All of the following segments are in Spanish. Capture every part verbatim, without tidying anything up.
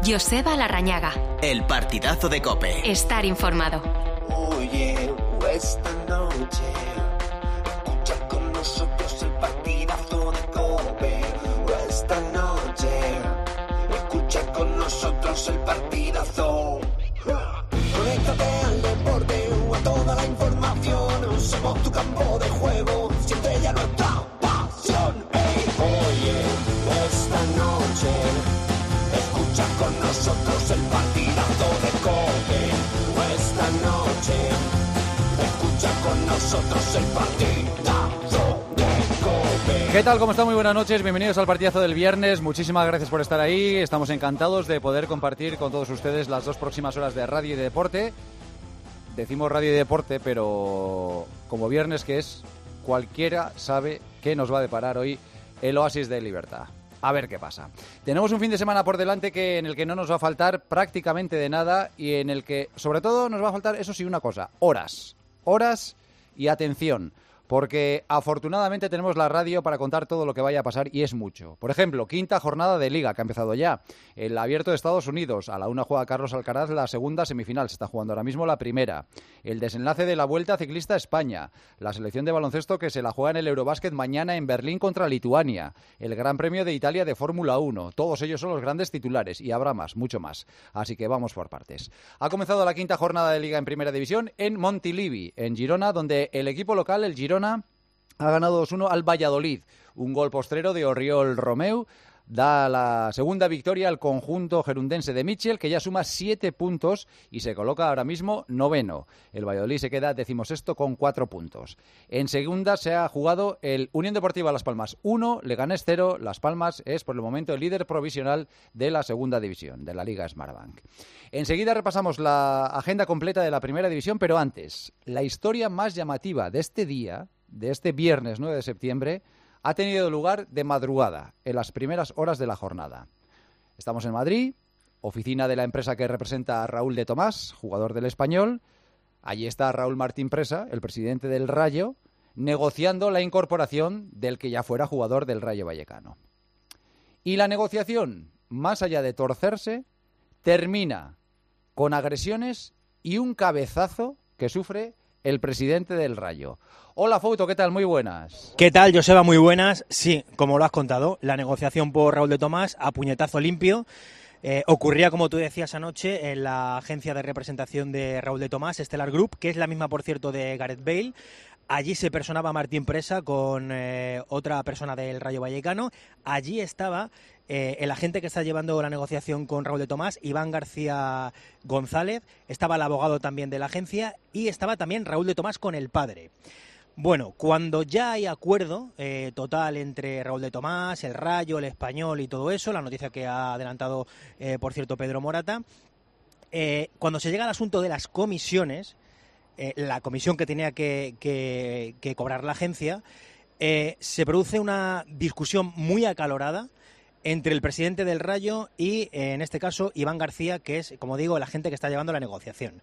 Joseba Larrañaga. El partidazo de COPE. Estar informado. Oye, esta noche escucha con nosotros el partidazo de COPE. Esta noche escucha con nosotros el partidazo. Conéctate al deporte o a toda la información. Somos tu campo de juego, siempre ya nuestra pasión. Hey, oye, esta noche escucha con nosotros el partidazo de COPE. Esta noche escucha con nosotros el partidazo de COPE. ¿Qué tal? ¿Cómo están? Muy buenas noches, bienvenidos al partidazo del viernes. Muchísimas gracias por estar ahí. Estamos encantados de poder compartir con todos ustedes las dos próximas horas de radio y de deporte. Decimos radio y deporte, pero como viernes que es, cualquiera sabe qué nos va a deparar hoy el oasis de libertad. A ver qué pasa. Tenemos un fin de semana por delante que en el que no nos va a faltar prácticamente de nada y en el que, sobre todo, nos va a faltar, eso sí, una cosa, horas. Horas y atención, porque afortunadamente tenemos la radio para contar todo lo que vaya a pasar y es mucho. Por ejemplo, quinta jornada de Liga que ha empezado ya. El Abierto de Estados Unidos, a la una juega Carlos Alcaraz la segunda semifinal, se está jugando ahora mismo la primera. El desenlace de la Vuelta Ciclista a España. La selección de baloncesto que se la juega en el Eurobásquet mañana en Berlín contra Lituania. El Gran Premio de Italia de Fórmula uno. Todos ellos son los grandes titulares y habrá más, mucho más. Así que vamos por partes. Ha comenzado la quinta jornada de Liga en Primera División en Montilivi, en Girona, donde el equipo local, el Girona, ha ganado dos uno al Valladolid. Un gol postrero de Oriol Romeu da la segunda victoria al conjunto gerundense de Mitchell, que ya suma siete puntos y se coloca ahora mismo noveno. El Valladolid se queda decimosexto con cuatro puntos. En segunda se ha jugado el Unión Deportiva Las Palmas uno, Leganés cero. Las Palmas es por el momento el líder provisional de la segunda división, de la Liga Smartbank. Enseguida repasamos la agenda completa de la primera división, pero antes, la historia más llamativa de este día, de este viernes nueve de septiembre, ha tenido lugar de madrugada, en las primeras horas de la jornada. Estamos en Madrid, oficina de la empresa que representa a Raúl de Tomás, jugador del Español. Allí está Raúl Martín Presa, el presidente del Rayo, negociando la incorporación del que ya fuera jugador del Rayo Vallecano. Y la negociación, más allá de torcerse, termina con agresiones y un cabezazo que sufre el presidente del Rayo. Hola, Fouto, ¿qué tal? Muy buenas. ¿Qué tal, Joseba? Muy buenas. Sí, como lo has contado, la negociación por Raúl de Tomás a puñetazo limpio. Eh, ocurría, como tú decías anoche, en la agencia de representación de Raúl de Tomás, Stellar Group, que es la misma, por cierto, de Gareth Bale. Allí se personaba Martín Presa con eh, otra persona del Rayo Vallecano. Allí estaba eh, el agente que está llevando la negociación con Raúl de Tomás, Iván García González. Estaba el abogado también de la agencia y estaba también Raúl de Tomás con el padre. Bueno, cuando ya hay acuerdo eh, total entre Raúl de Tomás, el Rayo, el Español y todo eso, la noticia que ha adelantado, eh, por cierto, Pedro Morata, eh, cuando se llega al asunto de las comisiones, eh, la comisión que tenía que, que, que cobrar la agencia, eh, se produce una discusión muy acalorada entre el presidente del Rayo y, eh, en este caso, Iván García, que es, como digo, el agente que está llevando la negociación.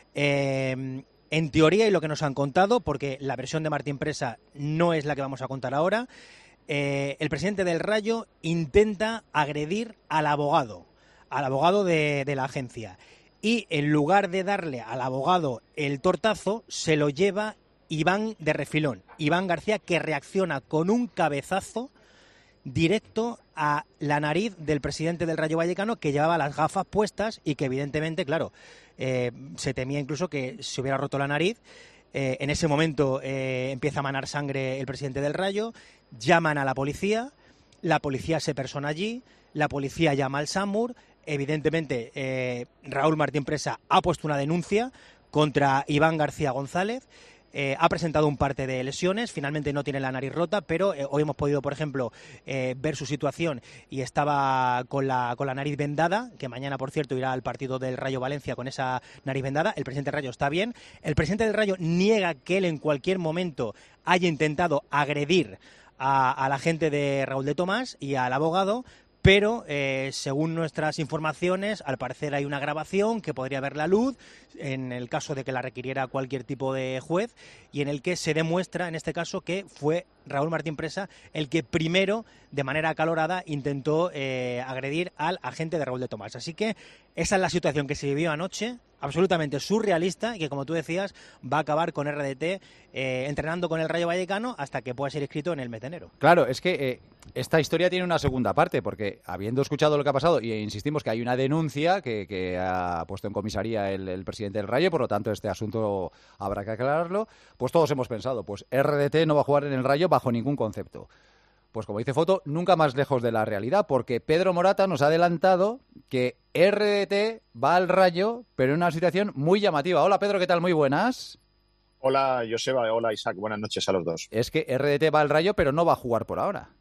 Eh, En teoría, y lo que nos han contado, porque la versión de Martín Presa no es la que vamos a contar ahora, eh, el presidente del Rayo intenta agredir al abogado, al abogado de, de la agencia. Y en lugar de darle al abogado el tortazo, se lo lleva Iván de refilón. Iván García, que reacciona con un cabezazo directo a la nariz del presidente del Rayo Vallecano, que llevaba las gafas puestas y que evidentemente, claro, eh, se temía incluso que se hubiera roto la nariz. Eh, en ese momento eh, empieza a manar sangre el presidente del Rayo, llaman a la policía, la policía se persona allí, la policía llama al SAMUR, evidentemente eh, Raúl Martín Presa ha puesto una denuncia contra Iván García González. Eh, ha presentado un parte de lesiones, finalmente no tiene la nariz rota, pero eh, hoy hemos podido, por ejemplo, eh, ver su situación y estaba con la, con la nariz vendada, que mañana, por cierto, irá al partido del Rayo Valencia con esa nariz vendada. El presidente del Rayo está bien. El presidente del Rayo niega que él en cualquier momento haya intentado agredir a, a la gente de Raúl de Tomás y al abogado, pero eh, según nuestras informaciones, al parecer hay una grabación que podría ver la luz, en el caso de que la requiriera cualquier tipo de juez, y en el que se demuestra, en este caso, que fue Raúl Martín Presa el que primero, de manera acalorada, intentó eh, agredir al agente de Raúl de Tomás. Así que esa es la situación que se vivió anoche, absolutamente surrealista, y que, como tú decías, va a acabar con R D T eh, entrenando con el Rayo Vallecano hasta que pueda ser inscrito en el mes de enero. Claro, es que eh, esta historia tiene una segunda parte, porque habiendo escuchado lo que ha pasado, y insistimos que hay una denuncia que, que ha puesto en comisaría el, el presidente del Rayo, por lo tanto este asunto habrá que aclararlo, pues todos hemos pensado, pues R D T no va a jugar en el Rayo bajo ningún concepto. Pues como dice Foto, nunca más lejos de la realidad, porque Pedro Morata nos ha adelantado que R D T va al Rayo, pero en una situación muy llamativa. Hola Pedro, ¿qué tal? Muy buenas. Hola Joseba, hola Isaac, buenas noches a los dos. Es que R D T va al Rayo, pero no va a jugar por ahora.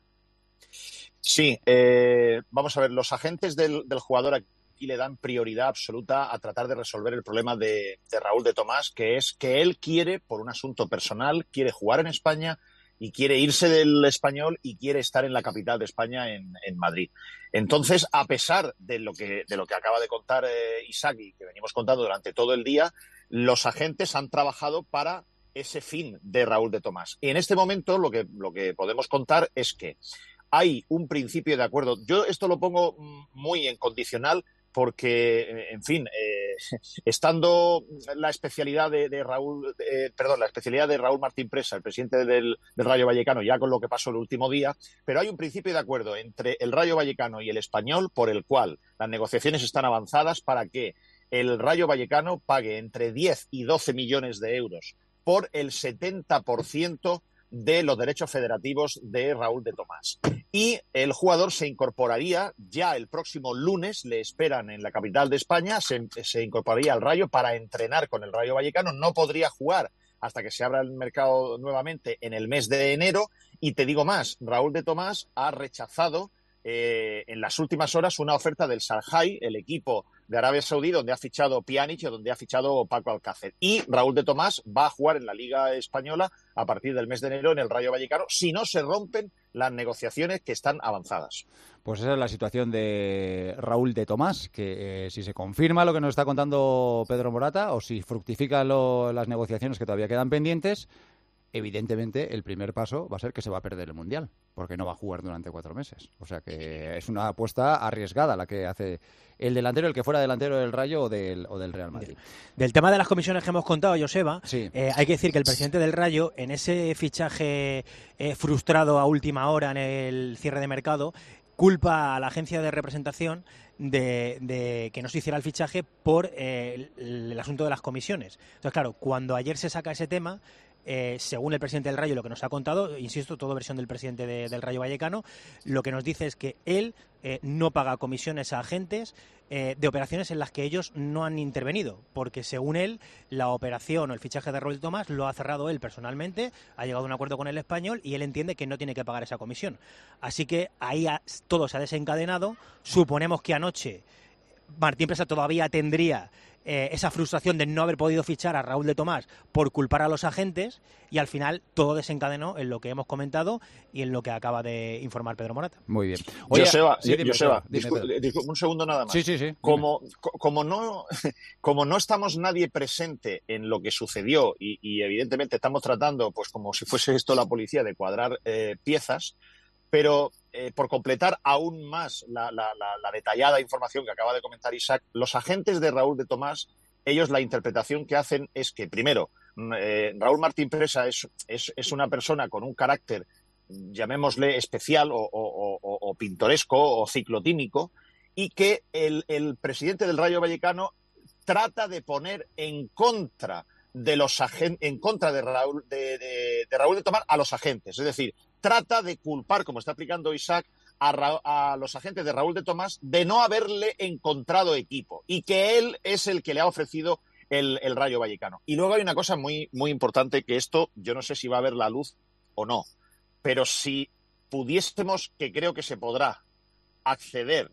Sí, eh, vamos a ver, los agentes del, del jugador aquí le dan prioridad absoluta a tratar de resolver el problema de, de Raúl de Tomás, que es que él quiere, por un asunto personal, quiere jugar en España y quiere irse del Español y quiere estar en la capital de España, en, en Madrid. Entonces, a pesar de lo que, de lo que acaba de contar eh, Isaac y que venimos contando durante todo el día, los agentes han trabajado para ese fin de Raúl de Tomás. Y en este momento lo que, lo que podemos contar es que hay un principio de acuerdo. Yo esto lo pongo muy en condicional porque, en fin, eh, estando la especialidad de, de Raúl, eh, perdón, la especialidad de Raúl Martín Presa, el presidente del, del Rayo Vallecano, ya con lo que pasó el último día, pero hay un principio de acuerdo entre el Rayo Vallecano y el Español por el cual las negociaciones están avanzadas para que el Rayo Vallecano pague entre diez y doce millones de euros por el setenta por ciento de los derechos federativos de Raúl de Tomás. Y el jugador se incorporaría ya el próximo lunes, le esperan en la capital de España, se, se incorporaría al Rayo para entrenar con el Rayo Vallecano. No podría jugar hasta que se abra el mercado nuevamente en el mes de enero. Y te digo más, Raúl de Tomás ha rechazado eh, en las últimas horas una oferta del Shanghái, el equipo de Arabia Saudí, donde ha fichado Pjanic y donde ha fichado Paco Alcácer. Y Raúl de Tomás va a jugar en la Liga Española a partir del mes de enero en el Rayo Vallecano, si no se rompen las negociaciones que están avanzadas. Pues esa es la situación de Raúl de Tomás, que eh, si se confirma lo que nos está contando Pedro Morata o si fructifican lo, las negociaciones que todavía quedan pendientes, evidentemente el primer paso va a ser que se va a perder el Mundial, porque no va a jugar durante cuatro meses. O sea que es una apuesta arriesgada la que hace el delantero, el que fuera delantero del Rayo o del, o del Real Madrid. Del tema de las comisiones que hemos contado, Joseba, sí. eh, hay que decir que el presidente del Rayo, en ese fichaje eh, frustrado a última hora en el cierre de mercado, culpa a la agencia de representación de, de que no se hiciera el fichaje por eh, el, el asunto de las comisiones. Entonces, claro, cuando ayer se saca ese tema, Eh, según el presidente del Rayo, lo que nos ha contado, insisto, todo versión del presidente de, del Rayo Vallecano, lo que nos dice es que él eh, no paga comisiones a agentes eh, de operaciones en las que ellos no han intervenido, porque según él, la operación o el fichaje de Raúl de Tomás lo ha cerrado él personalmente, ha llegado a un acuerdo con el Español y él entiende que no tiene que pagar esa comisión. Así que ahí ha, todo se ha desencadenado. Suponemos que anoche Martín Presa todavía tendría eh, esa frustración de no haber podido fichar a Raúl de Tomás por culpar a los agentes, y al final todo desencadenó en lo que hemos comentado y en lo que acaba de informar Pedro Morata. Muy bien. Oye, Joseba, sí, dime, Joseba, dime, discul- dime. discul- un segundo nada más. Sí, sí, sí. Como, co- como, no, como no estamos nadie presente en lo que sucedió y, y evidentemente estamos tratando, pues como si fuese esto la policía, de cuadrar eh, piezas, pero eh, por completar aún más la, la, la, la detallada información que acaba de comentar Isaac, los agentes de Raúl de Tomás, ellos la interpretación que hacen es que, primero, eh, Raúl Martín Presa es, es, es una persona con un carácter, llamémosle especial o, o, o, o pintoresco o ciclotímico, y que el, el presidente del Rayo Vallecano trata de poner en contra de los agentes, en contra de Raúl de, de, de Raúl de Tomás a los agentes. Es decir, trata de culpar, como está aplicando Isaac, a, Ra- a los agentes de Raúl de Tomás de no haberle encontrado equipo y que él es el que le ha ofrecido el, el Rayo Vallecano. Y luego hay una cosa muy, muy importante, que esto yo no sé si va a ver la luz o no, pero si pudiésemos, que creo que se podrá, acceder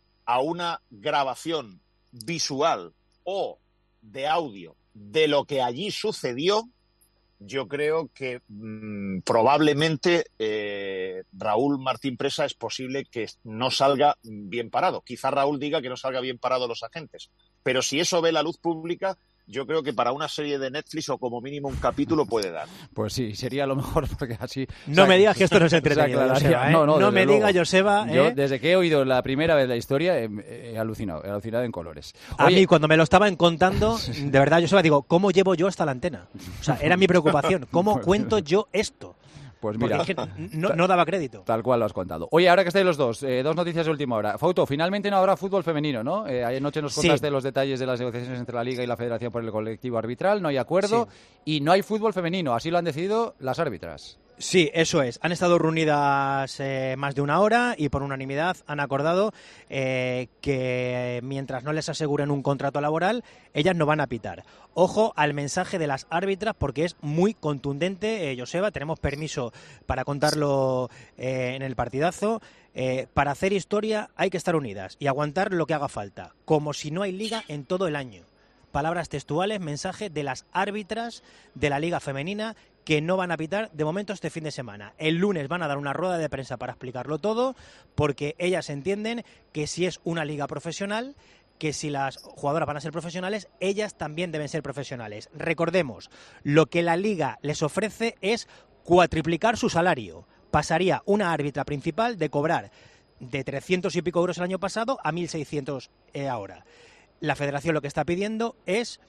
a una grabación visual o de audio de lo que allí sucedió, yo creo que mmm, probablemente eh, Raúl Martín Presa es posible que no salga bien parado. Quizá Raúl diga que no salga bien parado los agentes, pero si eso ve la luz pública, yo creo que para una serie de Netflix o como mínimo un capítulo puede dar. Pues sí, sería lo mejor porque así... No o sea, me digas que esto no es entretenido, Joseba, ¿eh? No, no, no me diga, Joseba, ¿eh? Yo, desde que he oído la primera vez la historia, he, he alucinado, he alucinado en colores. Oye, a mí, cuando me lo estaban contando, de verdad, Joseba, digo, ¿cómo llevo yo hasta la antena? O sea, era mi preocupación. ¿Cómo pues, cuento yo esto? Pues mira, porque es que no, no daba crédito. Tal cual lo has contado. Oye, ahora que estáis los dos, eh, dos noticias de última hora. Fauto, finalmente no habrá fútbol femenino, ¿no? Eh, ayer noche nos contaste sí. los detalles de las negociaciones entre la Liga y la Federación por el colectivo arbitral, no hay acuerdo sí. y no hay fútbol femenino, así lo han decidido las árbitras. Sí, eso es. Han estado reunidas eh, más de una hora y por unanimidad han acordado eh, que mientras no les aseguren un contrato laboral, ellas no van a pitar. Ojo al mensaje de las árbitras porque es muy contundente, eh, Joseba. Tenemos permiso para contarlo eh, en el partidazo. Eh, para hacer historia hay que estar unidas y aguantar lo que haga falta, como si no hay liga en todo el año. Palabras textuales, mensaje de las árbitras de la Liga Femenina que no van a pitar de momento este fin de semana. El lunes van a dar una rueda de prensa para explicarlo todo, porque ellas entienden que si es una liga profesional, que si las jugadoras van a ser profesionales, ellas también deben ser profesionales. Recordemos, lo que la liga les ofrece es cuatriplicar su salario. Pasaría una árbitra principal de cobrar de trescientos y pico euros el año pasado a mil seiscientos eh, ahora. La federación lo que está pidiendo es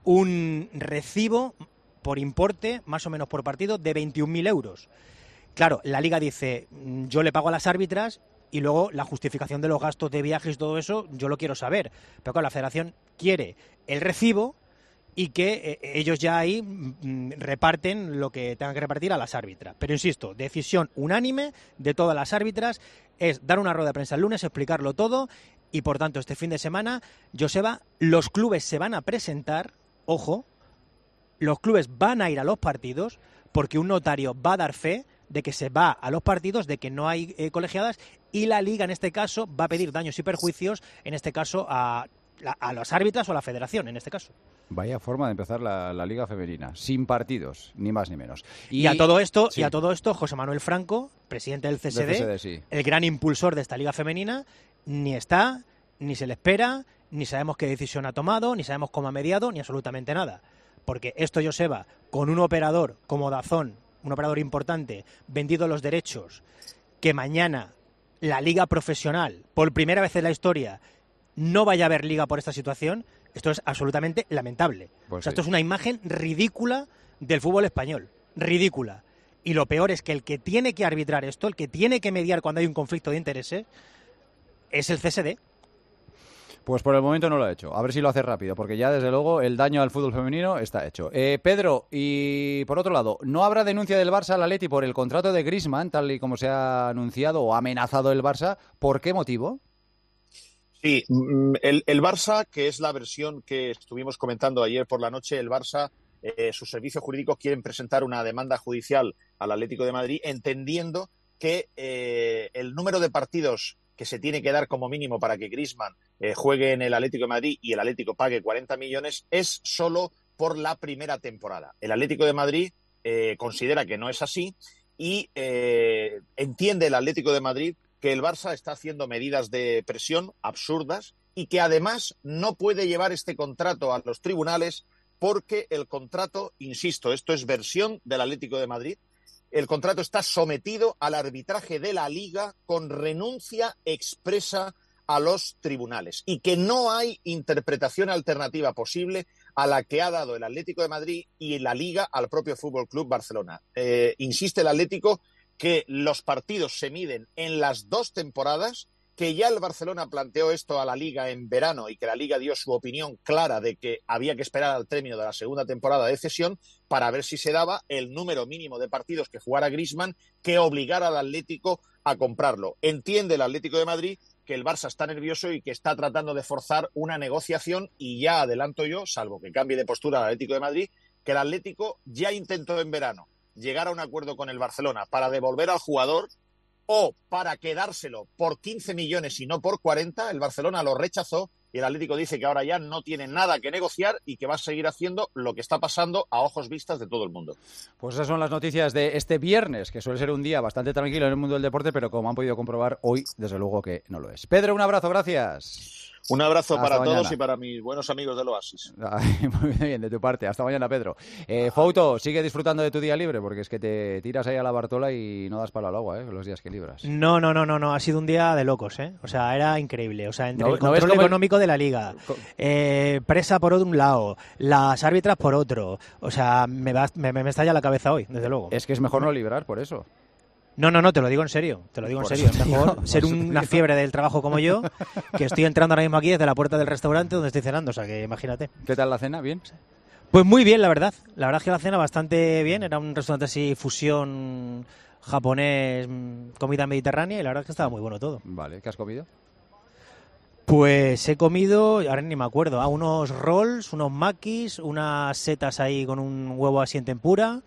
un recibo por importe, más o menos por partido, de veintiún mil euros. Claro, la Liga dice, yo le pago a las árbitras y luego la justificación de los gastos de viajes y todo eso, yo lo quiero saber. Pero claro, la Federación quiere el recibo y que eh, ellos ya ahí mm, reparten lo que tengan que repartir a las árbitras. Pero insisto, decisión unánime de todas las árbitras es dar una rueda de prensa el lunes, explicarlo todo y por tanto este fin de semana, Joseba, los clubes se van a presentar, ojo, los clubes van a ir a los partidos porque un notario va a dar fe de que se va a los partidos, de que no hay eh, colegiadas y la Liga en este caso va a pedir daños y perjuicios, en este caso a, a los árbitros o a la Federación, en este caso. Vaya forma de empezar la, la Liga Femenina, sin partidos, ni más ni menos. Y, y a todo esto, sí. y a todo esto, José Manuel Franco, presidente del C S D, del C S D sí. el gran impulsor de esta Liga Femenina, ni está, ni se le espera, ni sabemos qué decisión ha tomado, ni sabemos cómo ha mediado, ni absolutamente nada. Porque esto, Joseba, con un operador como Dazón, un operador importante, vendido los derechos, que mañana la liga profesional, por primera vez en la historia, no vaya a haber liga por esta situación, esto es absolutamente lamentable. Pues o sea, sí. Esto es una imagen ridícula del fútbol español, ridícula. Y lo peor es que el que tiene que arbitrar esto, el que tiene que mediar cuando hay un conflicto de intereses, es el C S D. Pues por el momento no lo ha hecho. A ver si lo hace rápido, porque ya desde luego el daño al fútbol femenino está hecho. Eh, Pedro, y por otro lado, ¿no habrá denuncia del Barça al Atleti por el contrato de Griezmann, tal y como se ha anunciado o amenazado el Barça? ¿Por qué motivo? Sí, el, el Barça, que es la versión que estuvimos comentando ayer por la noche, el Barça, eh, sus servicios jurídicos quieren presentar una demanda judicial al Atlético de Madrid, entendiendo que eh, el número de partidos que se tiene que dar como mínimo para que Griezmann eh, juegue en el Atlético de Madrid y el Atlético pague cuarenta millones es solo por la primera temporada. El Atlético de Madrid eh, considera que no es así y eh, entiende el Atlético de Madrid que el Barça está haciendo medidas de presión absurdas y que además no puede llevar este contrato a los tribunales porque el contrato, insisto, esto es versión del Atlético de Madrid, el contrato está sometido al arbitraje de la Liga con renuncia expresa a los tribunales y que no hay interpretación alternativa posible a la que ha dado el Atlético de Madrid y la Liga al propio F C Barcelona. Eh, insiste el Atlético que los partidos se miden en las dos temporadas, que ya el Barcelona planteó esto a la Liga en verano y que la Liga dio su opinión clara de que había que esperar al término de la segunda temporada de cesión para ver si se daba el número mínimo de partidos que jugara Griezmann que obligara al Atlético a comprarlo. Entiende el Atlético de Madrid que el Barça está nervioso y que está tratando de forzar una negociación y ya adelanto yo, salvo que cambie de postura el Atlético de Madrid, que el Atlético ya intentó en verano llegar a un acuerdo con el Barcelona para devolver al jugador o para quedárselo por quince millones y no por cuarenta, el Barcelona lo rechazó y el Atlético dice que ahora ya no tiene nada que negociar y que va a seguir haciendo lo que está pasando a ojos vistas de todo el mundo. Pues esas son las noticias de este viernes, que suele ser un día bastante tranquilo en el mundo del deporte, pero como han podido comprobar hoy, desde luego que no lo es. Pedro, un abrazo, gracias. Un abrazo Hasta para mañana. Todos y para mis buenos amigos del Oasis. Ay, muy bien, de tu parte. Hasta mañana, Pedro. Eh, Fouto, sigue disfrutando de tu día libre, porque es que te tiras ahí a la Bartola y no das palo al agua, ¿eh? Los días que libras. No, no, no, no, no. Ha sido un día de locos, ¿eh? O sea, era increíble. O sea, entre ¿No- el no ves control cómo el- económico de la liga, eh, presa por un lado, las árbitras por otro. O sea, me, va, me, me estalla la cabeza hoy, desde luego. Es que es mejor no librar, por eso. No, no, no, te lo digo en serio, te lo digo en Por serio. eso te Es mejor digo, ser por eso te una digo. fiebre del trabajo como yo, que estoy entrando ahora mismo aquí desde la puerta del restaurante donde estoy cenando, o sea que imagínate. ¿Qué tal la cena? ¿Bien? Pues muy bien, la verdad. La verdad es que la cena bastante bien, era un restaurante así, fusión japonés, mm, comida mediterránea, y la verdad es que estaba muy bueno todo. Vale, ¿qué has comido? Pues he comido, ahora ni me acuerdo, ah, unos rolls, unos makis, unas setas ahí con un huevo así en tempura,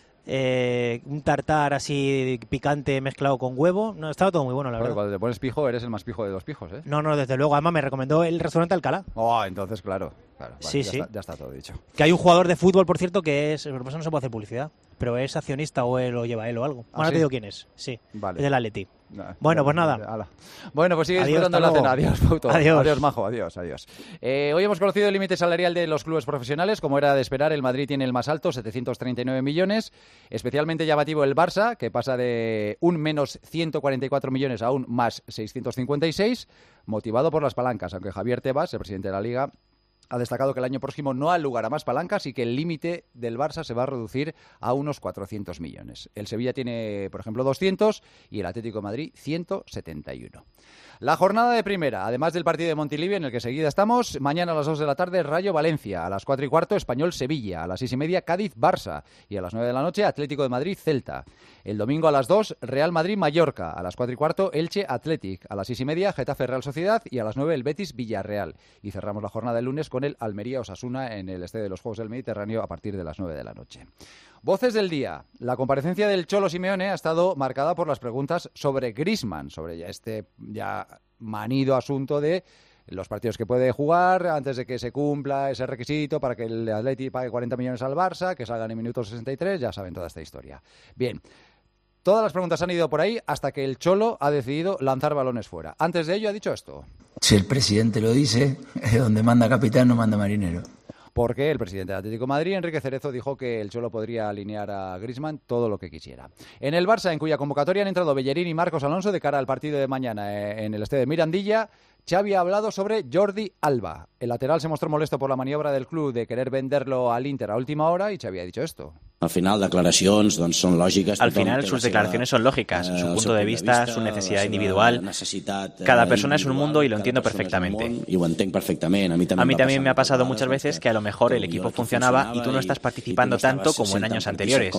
eh, un tartar así picante mezclado con huevo. No, estaba todo muy bueno, la Porque verdad. cuando te pones pijo, eres el más pijo de los pijos, ¿eh? No, no, desde luego. Además me recomendó el restaurante Alcalá, Oh, entonces, claro. claro vale, Sí, ya, sí. Está, ya está todo dicho. que hay un jugador de fútbol, por cierto, que es, por eso no se puede hacer publicidad, pero es accionista o él lo lleva él o algo. ¿Ah, Bueno, no sí? te digo quién es, sí, Vale. es del Atleti. Nah, Bueno, ya, pues nada. ala. Bueno, pues sigue Adiós, disfrutando hasta la cena. luego. Adiós, Fouto. Adiós. Adiós, majo. Adiós, adiós. Eh, hoy hemos conocido el límite salarial de los clubes profesionales. Como era de esperar, el Madrid tiene el más alto, setecientos treinta y nueve millones. Especialmente llamativo el Barça, que pasa de un menos ciento cuarenta y cuatro millones a un más seiscientos cincuenta y seis, motivado por las palancas, aunque Javier Tebas, el presidente de la Liga, ha destacado que el año próximo no ha lugar a más palancas y que el límite del Barça se va a reducir a unos cuatrocientos millones. El Sevilla tiene, por ejemplo, doscientos y el Atlético de Madrid ciento setenta y uno. La jornada de primera, además del partido de Montilivi, en el que seguida estamos, mañana a las dos de la tarde Rayo Valencia, a las cuatro y cuarto Español Sevilla, a las seis y media Cádiz Barça y a las nueve de la noche Atlético de Madrid Celta. El domingo a las dos Real Madrid Mallorca, a las cuatro y cuarto Elche Athletic, a las seis y media Getafe Real Sociedad y a las nueve el Betis Villarreal. Y cerramos la jornada del lunes con el Almería Osasuna en el Estadio de los Juegos del Mediterráneo a partir de las nueve de la noche. Voces del día. La comparecencia del Cholo Simeone ha estado marcada por las preguntas sobre Griezmann, sobre ya este ya manido asunto de los partidos que puede jugar antes de que se cumpla ese requisito para que el Atleti pague cuarenta millones al Barça, que salgan en minuto sesenta y tres, ya saben toda esta historia. Bien, todas las preguntas han ido por ahí hasta que el Cholo ha decidido lanzar balones fuera. Antes de ello ha dicho esto. Si el presidente lo dice, donde manda capitán no manda marinero. Porque el presidente del Atlético de Madrid, Enrique Cerezo, dijo que el Cholo podría alinear a Griezmann todo lo que quisiera. En el Barça, en cuya convocatoria han entrado Bellerín y Marcos Alonso de cara al partido de mañana eh, en el estadio de Mirandilla, Xavi ha hablado sobre Jordi Alba. El lateral se mostró molesto por la maniobra del club de querer venderlo al Inter a última hora y Xavi ha dicho esto. Al final, declaracions doncs, són lògiques. Al final, sus declaraciones son lógicas, su punto de vista, su necesidad individual. Cada persona es un mundo y lo entiendo perfectamente. Y ho entenc perfectament. A mí A mí también me ha pasado muchas veces que a lo mejor el equipo funcionaba y tú no estás participando tanto como en años anteriores.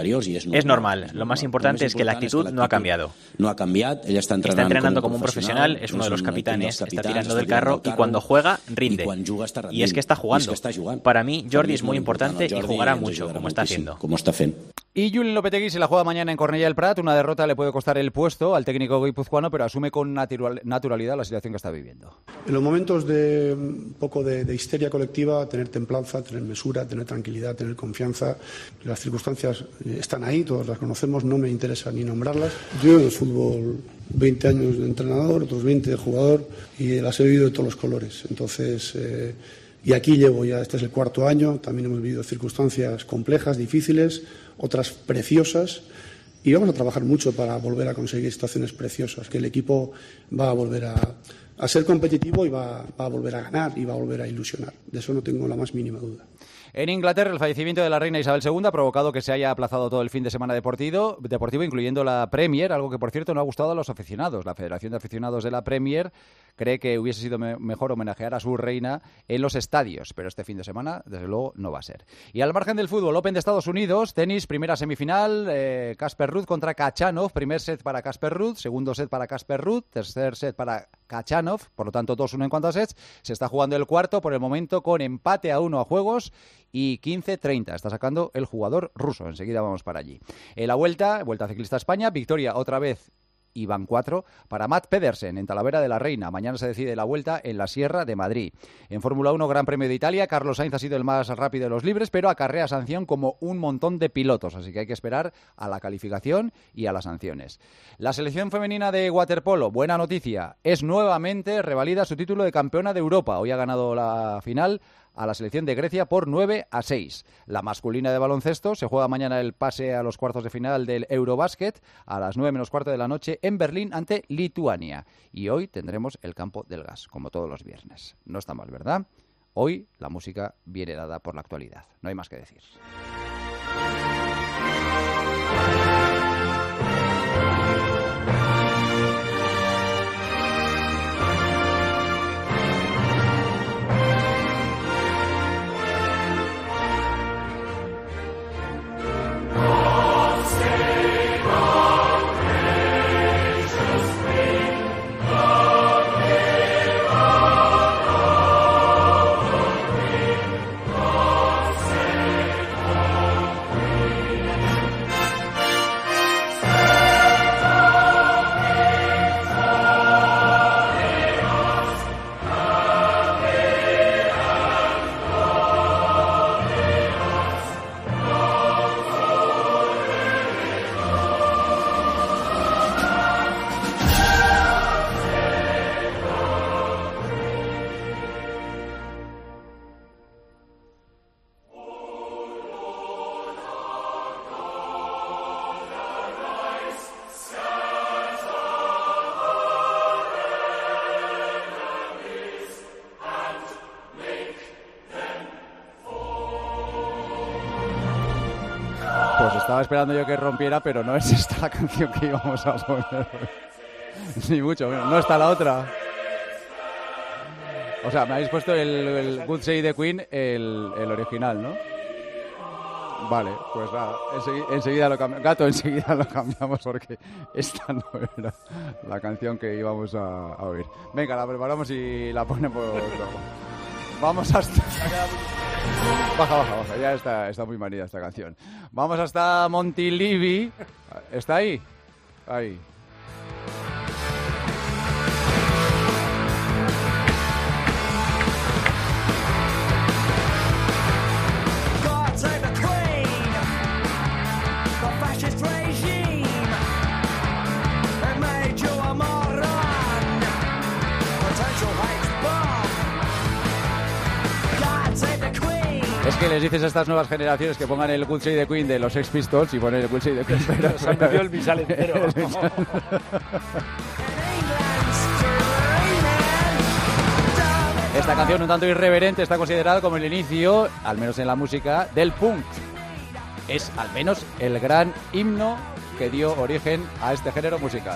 Es normal, lo más importante es que la actitud no ha cambiado. No ha cambiat, ella está Está entrenando como un profesional, es uno de los capitanes, está tirando del carro y cuando juega, rinde. Y es que está jugando. Para mí, Jordi es muy importante y jugará mucho, como está haciendo. Como está fent. Y Julen Lopetegui se la juega mañana en Cornellà del Prat. Una derrota le puede costar el puesto al técnico guipuzcoano, pero asume con natural, naturalidad la situación que está viviendo. En los momentos de un poco de, de histeria colectiva, tener templanza, tener mesura, tener tranquilidad, tener confianza. Las circunstancias están ahí, todas las conocemos, no me interesa ni nombrarlas. Yo en el fútbol veinte años de entrenador, otros veinte de jugador y las he vivido de todos los colores. Entonces, eh, y aquí llevo ya, este es el cuarto año, también hemos vivido circunstancias complejas, difíciles, otras preciosas. Y vamos a trabajar mucho para volver a conseguir situaciones preciosas, que el equipo va a volver a, a ser competitivo y va, va a volver a ganar y va a volver a ilusionar. De eso no tengo la más mínima duda. En Inglaterra, el fallecimiento de la reina Isabel segunda ha provocado que se haya aplazado todo el fin de semana deportivo, deportivo, incluyendo la Premier, algo que, por cierto, no ha gustado a los aficionados. La Federación de Aficionados de la Premier cree que hubiese sido me- mejor homenajear a su reina en los estadios, pero este fin de semana, desde luego, no va a ser. Y al margen del fútbol, Open de Estados Unidos, tenis, primera semifinal, eh, Casper Ruud contra Khachanov, primer set para Casper Ruud, segundo set para Casper Ruud, tercer set para Khachanov, por lo tanto dos uno en cuanto a sets. Se está jugando el cuarto por el momento con empate a uno a juegos y quince treinta. Está sacando el jugador ruso. Enseguida vamos para allí. En la Vuelta, Vuelta Ciclista a España, victoria otra vez y van cuatro para Matt Pedersen en Talavera de la Reina. Mañana se decide la vuelta en la Sierra de Madrid. En Fórmula uno, Gran Premio de Italia, Carlos Sainz ha sido el más rápido de los libres, pero acarrea sanción como un montón de pilotos, así que hay que esperar a la calificación y a las sanciones. La selección femenina de waterpolo, buena noticia, es nuevamente revalida su título de campeona de Europa. Hoy ha ganado la final a la selección de Grecia por nueve a seis. La masculina de baloncesto se juega mañana el pase a los cuartos de final del Eurobasket a las nueve menos cuarto de la noche en Berlín ante Lituania. Y hoy tendremos el campo del gas, como todos los viernes. No está mal, ¿verdad? Hoy la música viene dada por la actualidad. No hay más que decir. Pues estaba esperando yo que rompiera, pero no es esta la canción que íbamos a poner. Ni mucho menos. No está la otra. O sea, me habéis puesto el, el Good Say the Queen, el, el original, ¿no? Vale, pues nada, enseguida, enseguida lo cambiamos. Gato, enseguida lo cambiamos porque esta no era la canción que íbamos a, a oír. Venga, la preparamos y la ponemos. Vamos hasta... Baja, baja, baja. Ya está, está muy manida esta canción. Vamos hasta Montilivi. ¿Está ahí? Ahí. Es que les dices a estas nuevas generaciones que pongan el Good Say the Queen de los Sex Pistols y ponen el Good Say the Queen, pero se han metido el misal entero. Esta canción, un tanto irreverente, está considerada como el inicio, al menos en la música, del punk. Es al menos el gran himno que dio origen a este género musical.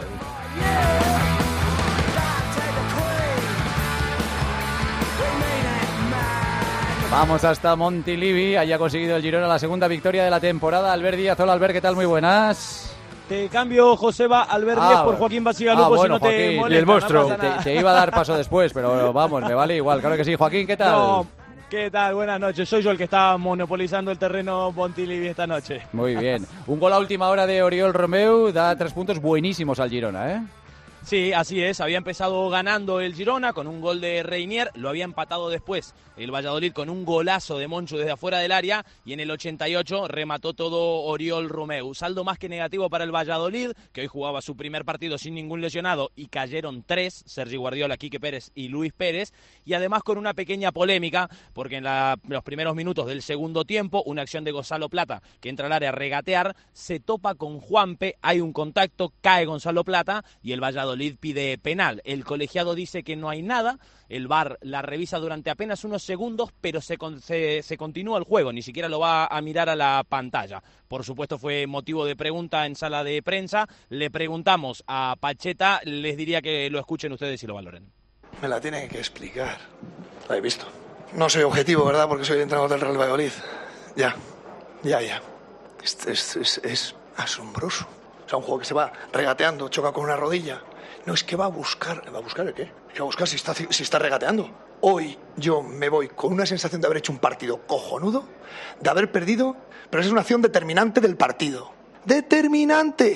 Vamos hasta Montilivi, allí ha conseguido el Girona la segunda victoria de la temporada. Albert Díaz, hola Albert, ¿qué tal? Muy buenas. Te cambio, Joseba, Albert ah, Díaz por Joaquín Basigalupo, ah, bueno, si no te Joaquín, molesta. Y el monstruo. No te, te iba a dar paso después, pero vamos, me vale igual, claro que sí. Joaquín, ¿qué tal? No, ¿qué tal? Buenas noches. Soy yo el que está monopolizando el terreno Montilivi esta noche. Muy bien. Un gol a última hora de Oriol Romeu da tres puntos buenísimos al Girona, ¿eh? Sí, así es. Había empezado ganando el Girona con un gol de Reinier, lo había empatado después el Valladolid con un golazo de Monchu desde afuera del área y en el ochenta y ocho remató todo Oriol Romeu. Saldo más que negativo para el Valladolid, que hoy jugaba su primer partido sin ningún lesionado y cayeron tres, Sergi Guardiola, Quique Pérez y Luis Pérez, y además con una pequeña polémica, porque en la, los primeros minutos del segundo tiempo, una acción de Gonzalo Plata que entra al área a regatear, se topa con Juanpe, hay un contacto, cae Gonzalo Plata y el Valladolid pide penal. El colegiado dice que no hay nada, el V A R la revisa durante apenas unos segundos, pero se, se, se continúa el juego, ni siquiera lo va a mirar a la pantalla. Por supuesto fue motivo de pregunta en sala de prensa, le preguntamos a Pacheta, les diría que lo escuchen ustedes y lo valoren. Me la tienen que explicar, la he visto. No soy objetivo, ¿verdad? Porque soy el entrenador del Real Valladolid. Ya, ya, ya. Es, es, es, es asombroso. O sea, un juego que se va regateando, choca con una rodilla. No, es que va a buscar... ¿Va a buscar el qué? ¿Qué va a buscar si está, si está regateando? Hoy yo me voy con una sensación de haber hecho un partido cojonudo, de haber perdido, pero es una acción determinante del partido. ¡Determinante!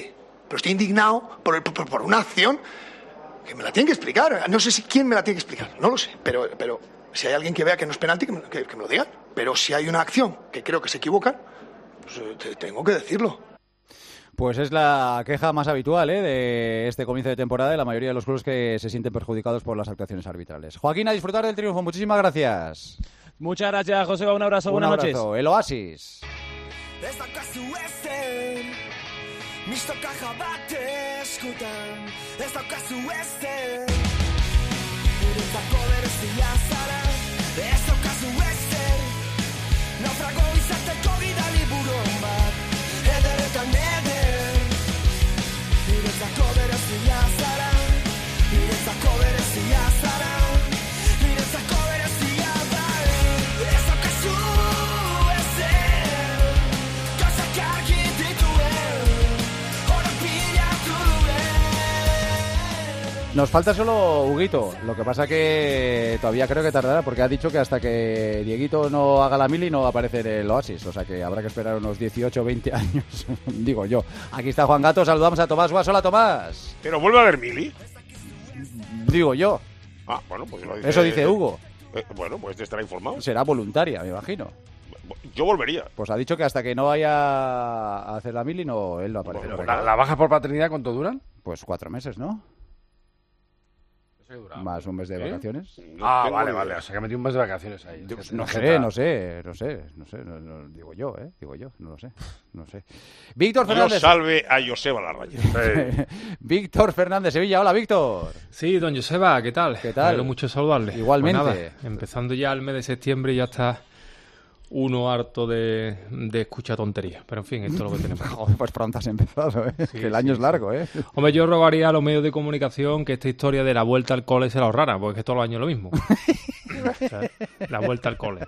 pero estoy indignado por, por, por una acción que me la tienen que explicar. No sé si quién me la tiene que explicar, no lo sé, pero, pero si hay alguien que vea que no es penalti, que me, que, que me lo digan. Pero si hay una acción que creo que se equivocan, pues te, tengo que decirlo. Pues es la queja más habitual ¿eh? de este comienzo de temporada de la mayoría de los clubes que se sienten perjudicados por las actuaciones arbitrales. Joaquín, a disfrutar del triunfo. Muchísimas gracias. Muchas gracias, Joseba. Un abrazo. Un Buenas abrazo. noches. El Oasis. Nos falta solo Huguito, lo que pasa que todavía creo que tardará porque ha dicho que hasta que Dieguito no haga la mili no va a aparecer el Oasis, o sea que habrá que esperar unos dieciocho o veinte años, digo yo. Aquí está Juan Gato, saludamos a Tomás Guas. Hola, Tomás. ¿Pero vuelve a haber mili? Digo yo. Ah, bueno, pues lo dice, eso dice Hugo. Eh, bueno, pues te estará informado. Será voluntaria, me imagino. Yo volvería. Pues ha dicho que hasta que no vaya a hacer la mili no, él no aparece. Bueno, ¿la, ¿La baja por paternidad cuánto duran? Pues cuatro meses, ¿no? Más un mes de ¿Sí? vacaciones. No ah, vale, vale. O sea, que ha metido un mes de vacaciones ahí. No sé, no sé, no sé, no sé, no, no, digo yo, ¿eh? Digo yo, no lo sé, no sé. Víctor Fernández. Dios salve a Joseba Larrañaga. Sí. Víctor Fernández, Sevilla. Hola, Víctor. Sí, don Joseba, ¿qué tal? ¿Qué tal? Me alegro mucho saludarle. Igualmente. Pues nada, empezando ya el mes de septiembre ya está uno harto de, de escuchar tonterías. Pero en fin, esto es lo que tenemos. Joder, pues pronto has empezado, ¿eh? Sí, que el año sí, es largo, ¿eh? Hombre, yo rogaría a los medios de comunicación que esta historia de la vuelta al cole se la ahorraran, porque es que todos los años es lo mismo. O sea, la vuelta al cole.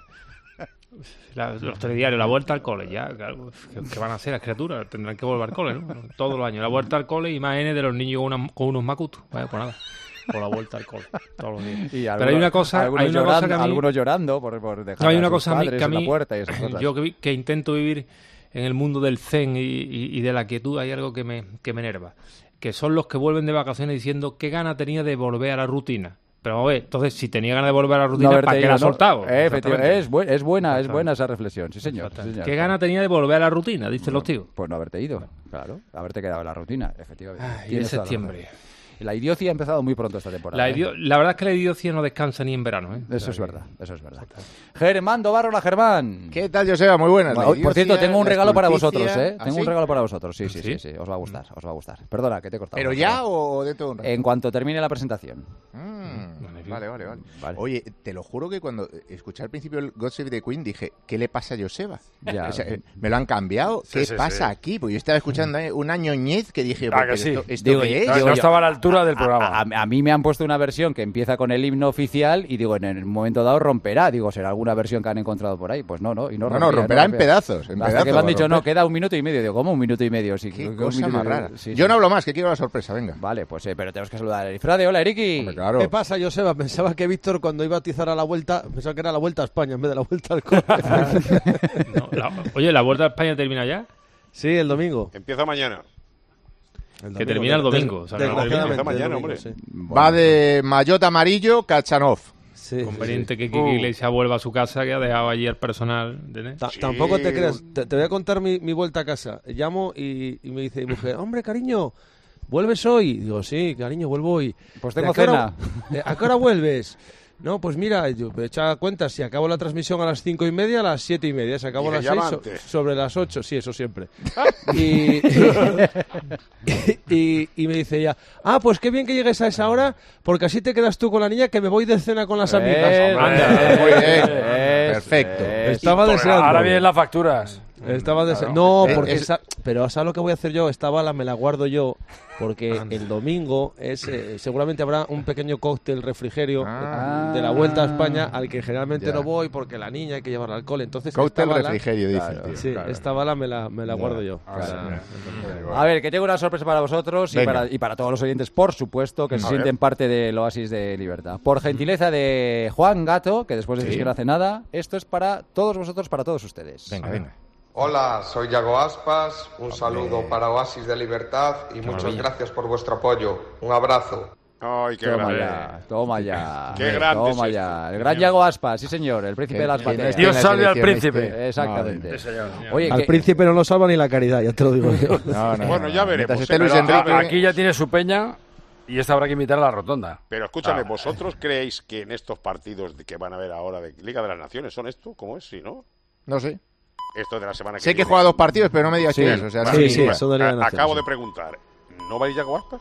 La, los telediarios, la vuelta al cole, ya. ¿Qué, qué van a hacer las criaturas? Tendrán que volver al cole, ¿no? Todos los años. La vuelta al cole, imágenes de los niños con, una, con unos macutos. Vaya, pues nada. Por la vuelta al cole, todos los días. Y algunos, pero hay una cosa, hay una llorando, cosa que a mí, algunos llorando por, por dejar no, hay una a sus cosa a mí, padres que a mí, en la puerta y esas cosas. Yo que, que intento vivir en el mundo del zen y, y, y de la quietud, hay algo que me, que me enerva, que son los que vuelven de vacaciones diciendo qué gana tenía de volver a la rutina. Pero a ver, entonces si tenía ganas de volver a la rutina, no ¿para qué la ha soltado? Eh, efectivamente, es, bu es buena, es buena esa reflexión, sí señor. Sí, señor. ¿Qué gana tenía de volver a la rutina? Dicen no, los tíos. Pues no haberte ido, claro, haberte quedado en la rutina, efectivamente. Ah, y en septiembre. La idiocia ha empezado muy pronto esta temporada. La, idio- ¿eh? La verdad es que la idiocia no descansa ni en verano. ¿eh? Eso o sea, es verdad, eso es verdad. Germán Dobarro, la Germán. ¿Qué tal, Joseba? Muy buenas. Bueno, por cierto, tengo un regalo para vosotros, ¿eh? ¿Ah, tengo sí? un regalo para vosotros, sí, sí, ¿Sí? sí, sí, os va a gustar, os va a gustar. Perdona, que te he cortado. ¿Pero ya o dentro de un rato? En cuanto termine la presentación. Mm, vale, vale, vale, vale. Oye, te lo juro que cuando escuché al principio el God Save the Queen dije, ¿qué le pasa a Joseba? Ya. O sea, ¿me lo han cambiado? Sí, ¿Qué sí, pasa sí. aquí? Porque yo estaba escuchando ¿eh? una ñoñez que dije, Ah, que sí. ¿esto, esto Digo, qué es? No, Digo no yo, estaba a la altura del a, programa. A, a, a mí me han puesto una versión que empieza con el himno oficial y digo, en el momento dado romperá. Digo, ¿será alguna versión que han encontrado por ahí? Pues no, no. Y no, No, rompía, no, romperá no en pedazos. En Hasta pedazos que me han va a dicho, no, romper. queda un minuto y medio. Digo, ¿cómo un minuto y medio? Sí, Qué un cosa minuto más y medio. rara. Sí, Yo sí. no hablo más, que quiero la sorpresa, venga. Vale, pues eh, pero tenemos que saludar a Erifrade. Hola, Eriki. Hombre, claro. ¿Qué pasa, Joseba? Pensaba que Víctor cuando iba a atizar a la vuelta, pensaba que era la vuelta a España en vez de la vuelta al cole. No, la, oye, ¿la vuelta a España termina ya? Sí, el domingo. Empieza mañana. El Que termina el domingo. O sea, que no termina. Empieza mañana, domingo, hombre. sí. Va de Maillot amarillo, Kachanov. Sí, Conveniente sí, que sí. Kiki Iglesias vuelva a su casa, que ha dejado allí el personal. ¿Entiendes? Ta- Sí. Tampoco te creas. Te, te voy a contar mi, mi vuelta a casa. Llamo y, y me dice mi mujer, hombre, cariño, ¿vuelves hoy? Digo, sí, cariño, vuelvo hoy. Pues ¿De tengo a qué hora- cena. eh, ¿A qué hora vuelves? No, pues mira, yo me echaba cuenta, si acabo la transmisión a las cinco y media, a las siete y media, si acabo a Y las ella seis, va so- antes. sobre las ocho, sí, eso siempre. y, y, y me dice ella, ah, pues qué bien que llegues a esa hora, porque así te quedas tú con la niña, que me voy de cena con las amigas. Eh, Anda. Muy bien. es- Perfecto. es- Estaba deseando. Ahora vienen las facturas. Estaba dese- Claro. No, Eh, porque es- esa- pero ¿sabes lo que voy a hacer yo? Esta bala me la guardo yo porque el domingo es eh, seguramente habrá un pequeño cóctel refrigerio Ah. de la Vuelta a España al que generalmente Ya. no voy porque la niña hay que llevarla al alcohol. Entonces Cóctel esta bala, refrigerio, dice Claro, el tío. sí, Claro. esta bala me la, me la guardo yo. Ah, Para- sí. A ver, que tengo una sorpresa para vosotros y Venga. para, y para todos los oyentes, por supuesto, que se A sienten ver. parte del Oasis de Libertad. Por gentileza de Juan Gato, que después de Sí. que no hace nada, esto es para todos vosotros, para todos ustedes. Venga, venga. Hola, soy Yago Aspas, un saludo para Oasis de Libertad y Qué muchas maravilla. gracias por vuestro apoyo. Un abrazo. Ay, qué Toma grande. ya, toma ya. Qué grande Toma es ya. esto. El gran Yago Aspas, sí señor, el príncipe Que- de las que no baterías. esté en Dios la salve al selección príncipe. este. Exactamente. Sí, señor. Oye, Al que- príncipe no lo salva ni la caridad, ya te lo digo yo. No, no, Bueno, no. ya veremos. Mientras esté eh, Luis pero- Enrique- Aquí ya tiene su peña y esta habrá que invitar a la rotonda. Pero escúchame, Ah. ¿vosotros creéis que en estos partidos de- que van a haber ahora de Liga de las Naciones son esto? ¿Cómo es? Sí, ¿no? No sé. Esto de la semana que Sé que viene. juega dos partidos, pero no me digas Sí. quién es. O sea, Bueno, Sí, ni sí, idea. son de Liga de a- Naciones, acabo sí. de preguntar. ¿No va a ir Yago Aspas?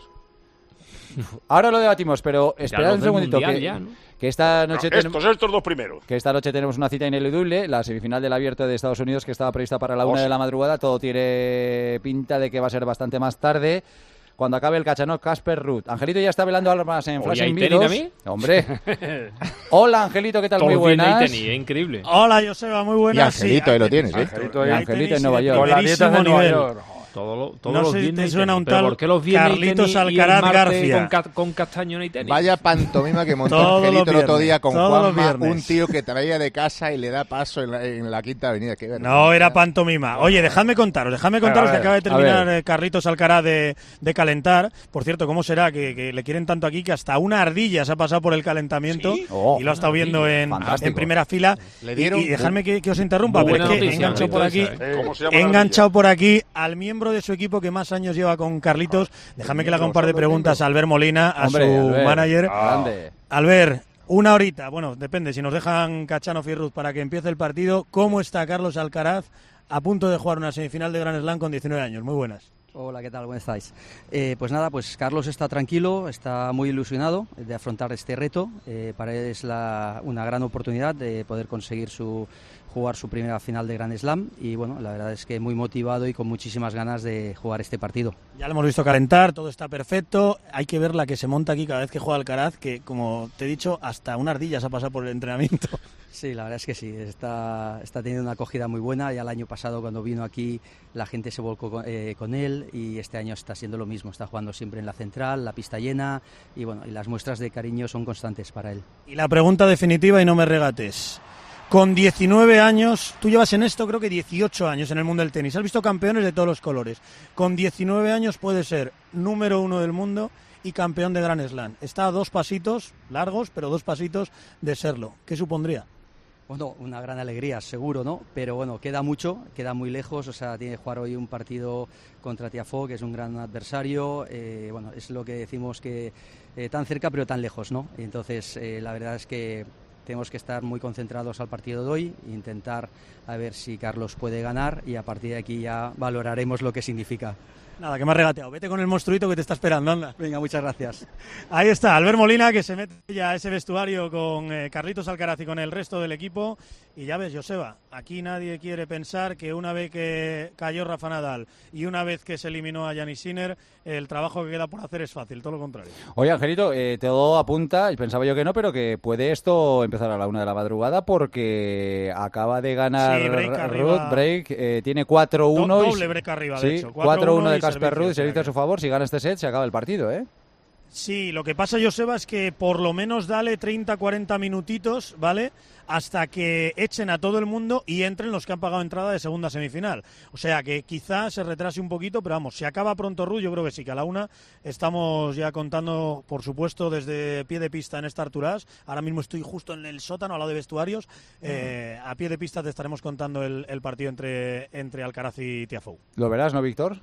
ahora lo debatimos, pero esperad los un del segundito. Mundial Que, ya, ¿no? que esta No, noche tenemos... estos, estos dos primeros. Que esta noche tenemos una cita ineludible, la semifinal del Abierto de Estados Unidos que estaba prevista para la Oh, una sí. de la madrugada. Todo tiene pinta de que va a ser bastante más tarde. Cuando acabe el Cachanov, Casper Ruud. Angelito ya está velando armas en Oye, Flash ¿hay en tenis Vidos. también? Hombre. Hola, Angelito, ¿qué tal? Muy Todo bien hay buenas. tenis, es increíble. Hola, Joseba, muy Y buenas. Angelito, Sí, ahí lo hay tienes, tenis. ¿eh? Angelito, Y ahí. Hay Angelito tenis en Nueva de York. Con las dietas de primerísimo Nueva nivel. York. Todo lo- todos No los sé si viernes te hay suena tenis. un Pero tal ¿por qué los viernes hay Carlitos tenis y el Alcaraz martes García? Con, ca- con castaño no hay tenis? Vaya pantomima que montó Todos Angelito los el otro viernes, día con todos los Juanma, viernes. un tío que traía de casa y le da paso en la, en la Quinta Avenida. Qué vergüenza. No, era pantomima. Oye, dejadme contaros, dejadme contaros a que ver, acaba de terminar ver. eh, Carlitos Alcaraz de, de calentar. Por cierto, ¿cómo será que, que le quieren tanto aquí que hasta una ardilla se ha pasado por el calentamiento ¿Sí? Oh, y lo ha estado viendo en, fantástico. en primera fila? Le Y, dieron- y dejadme que, que os interrumpa, Muy pero es buena que he noticia, enganchado por aquí, Angelito, esa, ¿Cómo se llama he la enganchado ardilla? por aquí al miembro de su equipo que más años lleva con Carlitos. Déjame que le haga un par de preguntas a Albert Molina, a Hombre, su Albert. manager. Grande. Albert, una horita, bueno, depende, si nos dejan Cachanov y Ruud para que empiece el partido. ¿Cómo está Carlos Alcaraz a punto de jugar una semifinal de Grand Slam con diecinueve años? Muy buenas. Hola, ¿qué tal? ¿Cómo estáis? Eh, pues nada, pues Carlos está tranquilo, está muy ilusionado de afrontar este reto. Eh, para él es la- una gran oportunidad de poder conseguir su jugar su primera final de Grand Slam y bueno, la verdad es que muy motivado y con muchísimas ganas de jugar este partido. Ya lo hemos visto calentar, todo está perfecto. Hay que ver la que se monta aquí cada vez que juega Alcaraz, que como te he dicho, hasta una ardilla se ha pasado por el entrenamiento. Sí, la verdad es que sí, está, está teniendo una acogida muy buena. Ya el año pasado cuando vino aquí la gente se volcó con, eh, con él y este año está siendo lo mismo. Está jugando siempre en la central, la pista llena y bueno, y las muestras de cariño son constantes para él. Y la pregunta definitiva, y no me regates. Con diecinueve años, tú llevas en esto creo que dieciocho años en el mundo del tenis. Has visto campeones de todos los colores. Con diecinueve años puedes ser número uno del mundo y campeón de Grand Slam. Está a dos pasitos, largos, pero dos pasitos de serlo. ¿Qué supondría? Bueno, una gran alegría, seguro, ¿no? Pero bueno, queda mucho, queda muy lejos, o sea, tiene que jugar hoy un partido contra Tiafoe, que es un gran adversario, eh, bueno, es lo que decimos que eh, tan cerca pero tan lejos, ¿no? Entonces, eh, la verdad es que tenemos que estar muy concentrados al partido de hoy, intentar a ver si Carlos puede ganar y a partir de aquí ya valoraremos lo que significa. Nada, que me has regateado. Vete con el monstruito que te está esperando, anda. Venga, muchas gracias. Ahí está, Albert Molina, que se mete ya a ese vestuario con eh, Carlitos Alcaraz y con el resto del equipo. Y ya ves, Joseba, aquí nadie quiere pensar que una vez que cayó Rafa Nadal y una vez que se eliminó a Giannis Sinner, el trabajo que queda por hacer es fácil, todo lo contrario. Oye, Angelito, eh, todo apunta, y pensaba yo que no, pero que puede esto empezar a la una de la madrugada porque acaba de ganar Sí, break R- arriba. Ruud, break, eh, tiene cuatro uno. Do- y- doble break arriba, de sí, hecho. cuatro uno de y Casper servicio, Ruud, o sea servicio a que- su favor. Si gana este set, se acaba el partido, ¿eh? Sí, lo que pasa, Joseba, es que por lo menos dale treinta cuarenta minutitos, ¿vale? Hasta que echen a todo el mundo y entren los que han pagado entrada de segunda semifinal. O sea que quizás se retrase un poquito, pero vamos, si acaba pronto Ruud, yo creo que sí, que a la una estamos ya contando, por supuesto, desde pie de pista en esta Arturás. Ahora mismo estoy justo en el sótano, al lado de vestuarios. Eh, a pie de pista te estaremos contando el, el partido entre, entre Alcaraz y Tiafoe. ¿Lo verás, no, Víctor?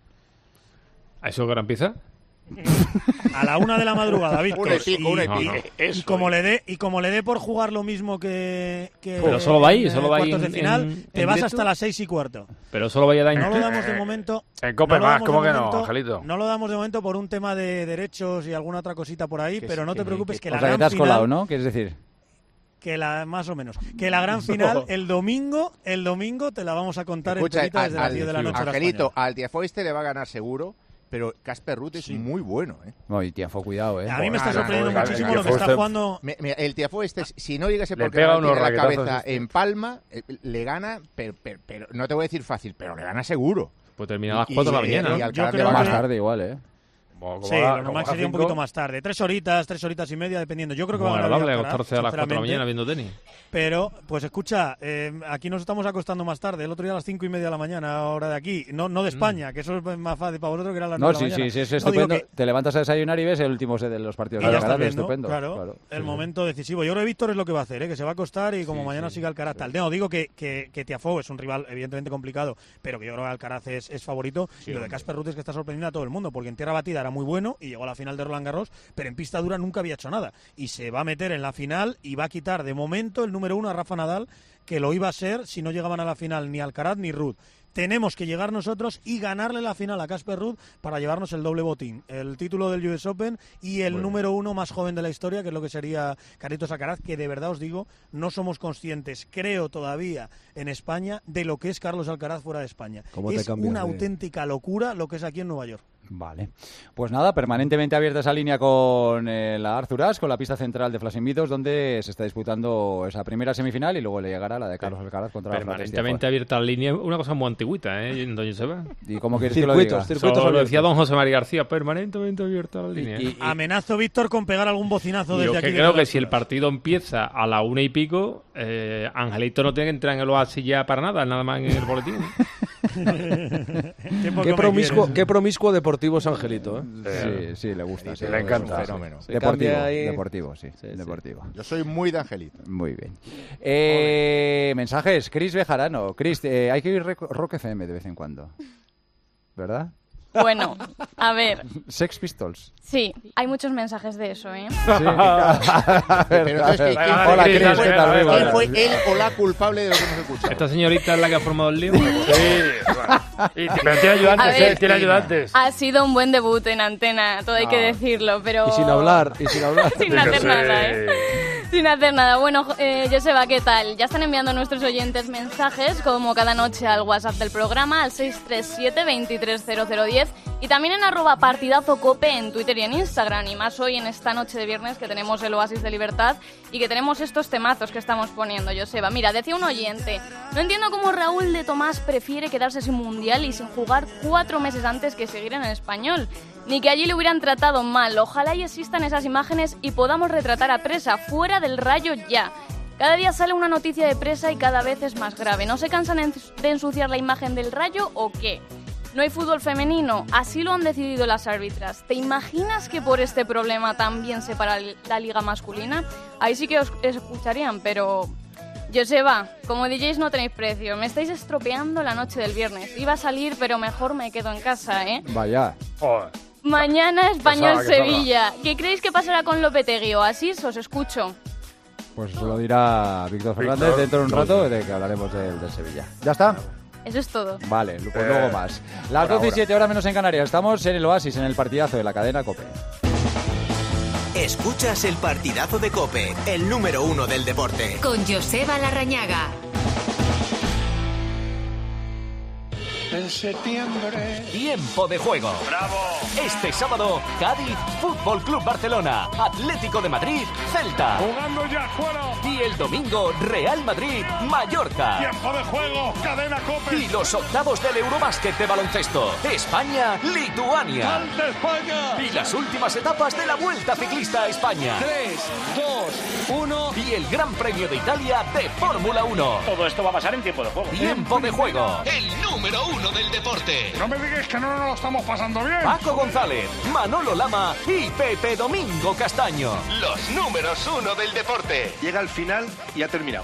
¿A eso que ahora empieza? A la una de la madrugada, Víctor. Una y pico, una y y, pico. y Eso, como eh. le dé y como le dé por jugar lo mismo que, que Pero solo va ahí, en, solo eh, va ahí cuartos en- de final, en- te en vas directo. hasta las seis y cuarto. Pero solo vaya a dar No lo damos de momento. En Cope no lo más, damos de ¿cómo que no, momento- Angelito? No lo damos de momento por un tema de derechos y alguna otra cosita por ahí, Que pero sí, no te que- preocupes que- que, O la sea, que gran te has final, colado, ¿no? ¿Quieres decir? que la más o menos, que la gran final el domingo, el domingo te la vamos a contar Escucha, enterita desde al- las diez de la noche. hora Angelito, española. al Tiafoe este le va a ganar seguro, pero Casper Ruud es muy bueno, ¿eh? No, y Tiafoe, cuidado, ¿eh? A mí me está No, no, sorprendiendo no, no, muchísimo el lo que Tiafoe está este- jugando. Me- me- el Tiafoe este, si no llegase Le porque pega tiene unos la raquetazos cabeza este. en palma, eh, le gana, pero, pero, pero no te voy a decir fácil, pero le gana seguro. Pues termina a las Y- cuatro de la y- mañana. y ¿no? Alcaraz Yo le va creo a Más que- ganar. tarde igual, ¿eh? Como, como sí, haga, lo normal sería un poquito más tarde. Tres horitas, tres horitas y media, dependiendo. Yo creo que bueno, va a ganar agradable acostarse a las cuatro de la mañana viendo tenis. Pero, pues escucha, eh, aquí nos estamos acostando más tarde. El otro día a las cinco y media de la mañana, hora de aquí. No, no de España, mm. que eso es más fácil para vosotros que era a las no, nueve sí, de la mañana. Sí, sí, es no, estupendo. Que... Te levantas a desayunar y ves el último set de los partidos de Alcaraz. Estupendo. Claro, claro, el sí, momento decisivo. Yo creo que Víctor es lo que va a hacer, ¿eh? Que se va a acostar y como sí, mañana sí, siga Alcaraz tal. No, digo que, que, que Tiafoe es un rival evidentemente complicado, pero que yo creo que Alcaraz es, es favorito. Sí, y lo de Casper Ruud es que está sorprendiendo a todo el mundo, porque en tierra batida era muy bueno y llegó a la final de Roland Garros, pero en pista dura nunca había hecho nada. Y se va a meter en la final y va a quitar de momento el número uno a Rafa Nadal, que lo iba a ser si no llegaban a la final ni Alcaraz ni Ruud. Tenemos que llegar nosotros y ganarle la final a Casper Ruud para llevarnos el doble botín, el título del U S Open y el bueno. número uno más joven de la historia, que es lo que sería Carlitos Alcaraz, que de verdad os digo, no somos conscientes, creo todavía en España, de lo que es Carlos Alcaraz fuera de España. Es una de... auténtica locura lo que es aquí en Nueva York. Vale. Pues nada, permanentemente abierta esa línea con eh, la Arthur Ashe, con la pista central de Flushing Meadows, donde se está disputando esa primera semifinal y luego le llegará la de Carlos Alcaraz contra la Permanentemente abierta la línea, una cosa muy antigüita, ¿eh, don Joseba? ¿Y cómo quieres que lo diga? Solo lo decía don José María García, permanentemente abierta la línea. Y, y, y... Amenazo, Víctor, con pegar algún bocinazo desde yo aquí. Yo creo que si el partido empieza a la una y pico, eh, Angelito no tiene que entrar en el oasis ya para nada, nada más en el boletín. ¿Qué, qué, promiscuo, qué promiscuo deportivo es Angelito, ¿eh? Sí, sí, le gusta. Sí, sí, le encanta. Fenómeno. Deportivo, ahí... deportivo, sí, sí, deportivo. Yo soy muy de Angelito. Muy bien. Eh, mensajes, Cris Bejarano. Cris, eh, hay que ir Rock F M de vez en cuando, ¿verdad? Bueno, a ver. Sex Pistols. Sí, hay muchos mensajes de eso, ¿eh? Sí. A ver, pero entonces, ¿quién, ¿quién, hola, Cris, Cris, ¿qué tal? ¿quién fue él o la culpable de lo que hemos escuchado? Esta señorita es la que ha formado el lío. Sí, y, pero tiene ayudantes, ver, ¿eh? Tiene ayudantes. Ha sido un buen debut en antena, todo hay que decirlo, pero... Y sin hablar, y sin hablar. sin hacer nada, ¿eh? Sin hacer nada. Bueno, eh, Joseba, ¿qué tal? Ya están enviando nuestros oyentes mensajes, como cada noche, al WhatsApp del programa, al seis tres siete, veintitrés cero cero diez, y también en arroba partidazo cope en Twitter y en Instagram, y más hoy en esta noche de viernes que tenemos el Oasis de Libertad y que tenemos estos temazos que estamos poniendo, Joseba. Mira, decía un oyente, no entiendo cómo Raúl de Tomás prefiere quedarse sin mundial y sin jugar cuatro meses antes que seguir en el Español. Ni que allí le hubieran tratado mal. Ojalá y existan esas imágenes y podamos retratar a Presa fuera del Rayo ya. Cada día sale una noticia de Presa y cada vez es más grave. ¿No se cansan de ensuciar la imagen del Rayo o qué? ¿No hay fútbol femenino? Así lo han decidido las árbitras. ¿Te imaginas que por este problema también se para la liga masculina? Ahí sí que os escucharían, pero... Joseba, como D Js no tenéis precio. Me estáis estropeando la noche del viernes. Iba a salir, pero mejor me quedo en casa, ¿eh? Vaya. Oh. Mañana Español-Sevilla. ¿Qué creéis que pasará con Lopetegui o así? Os escucho. Pues eso lo dirá Víctor Fernández Víctor, dentro de un rato de que hablaremos del de Sevilla. ¿Ya está? Eso es todo. Vale, pues eh, luego más. Las doce y siete horas menos en Canarias. Estamos en el Oasis, en el partidazo de la cadena COPE. Escuchas el partidazo de COPE, el número uno del deporte. Con Joseba Larrañaga. En septiembre. Tiempo de juego. ¡Bravo! Este sábado, Cádiz, Fútbol Club Barcelona, Atlético de Madrid, Celta. Jugando ya fuera. Y el domingo, Real Madrid, Mallorca. Tiempo de juego, cadena COPE. Y los octavos del Eurobásquet de baloncesto. España, Lituania. ¡Alta España! Y las últimas etapas de la Vuelta Ciclista a España. tres, dos, uno. Y el Gran Premio de Italia de Fórmula uno. Todo esto va a pasar en tiempo de juego. Tiempo de juego. El número uno del deporte. No me digáis que no nos lo estamos pasando bien. Paco González, Manolo Lama y Pepe Domingo Castaño. Los números uno del deporte. Llega al final y ha terminado.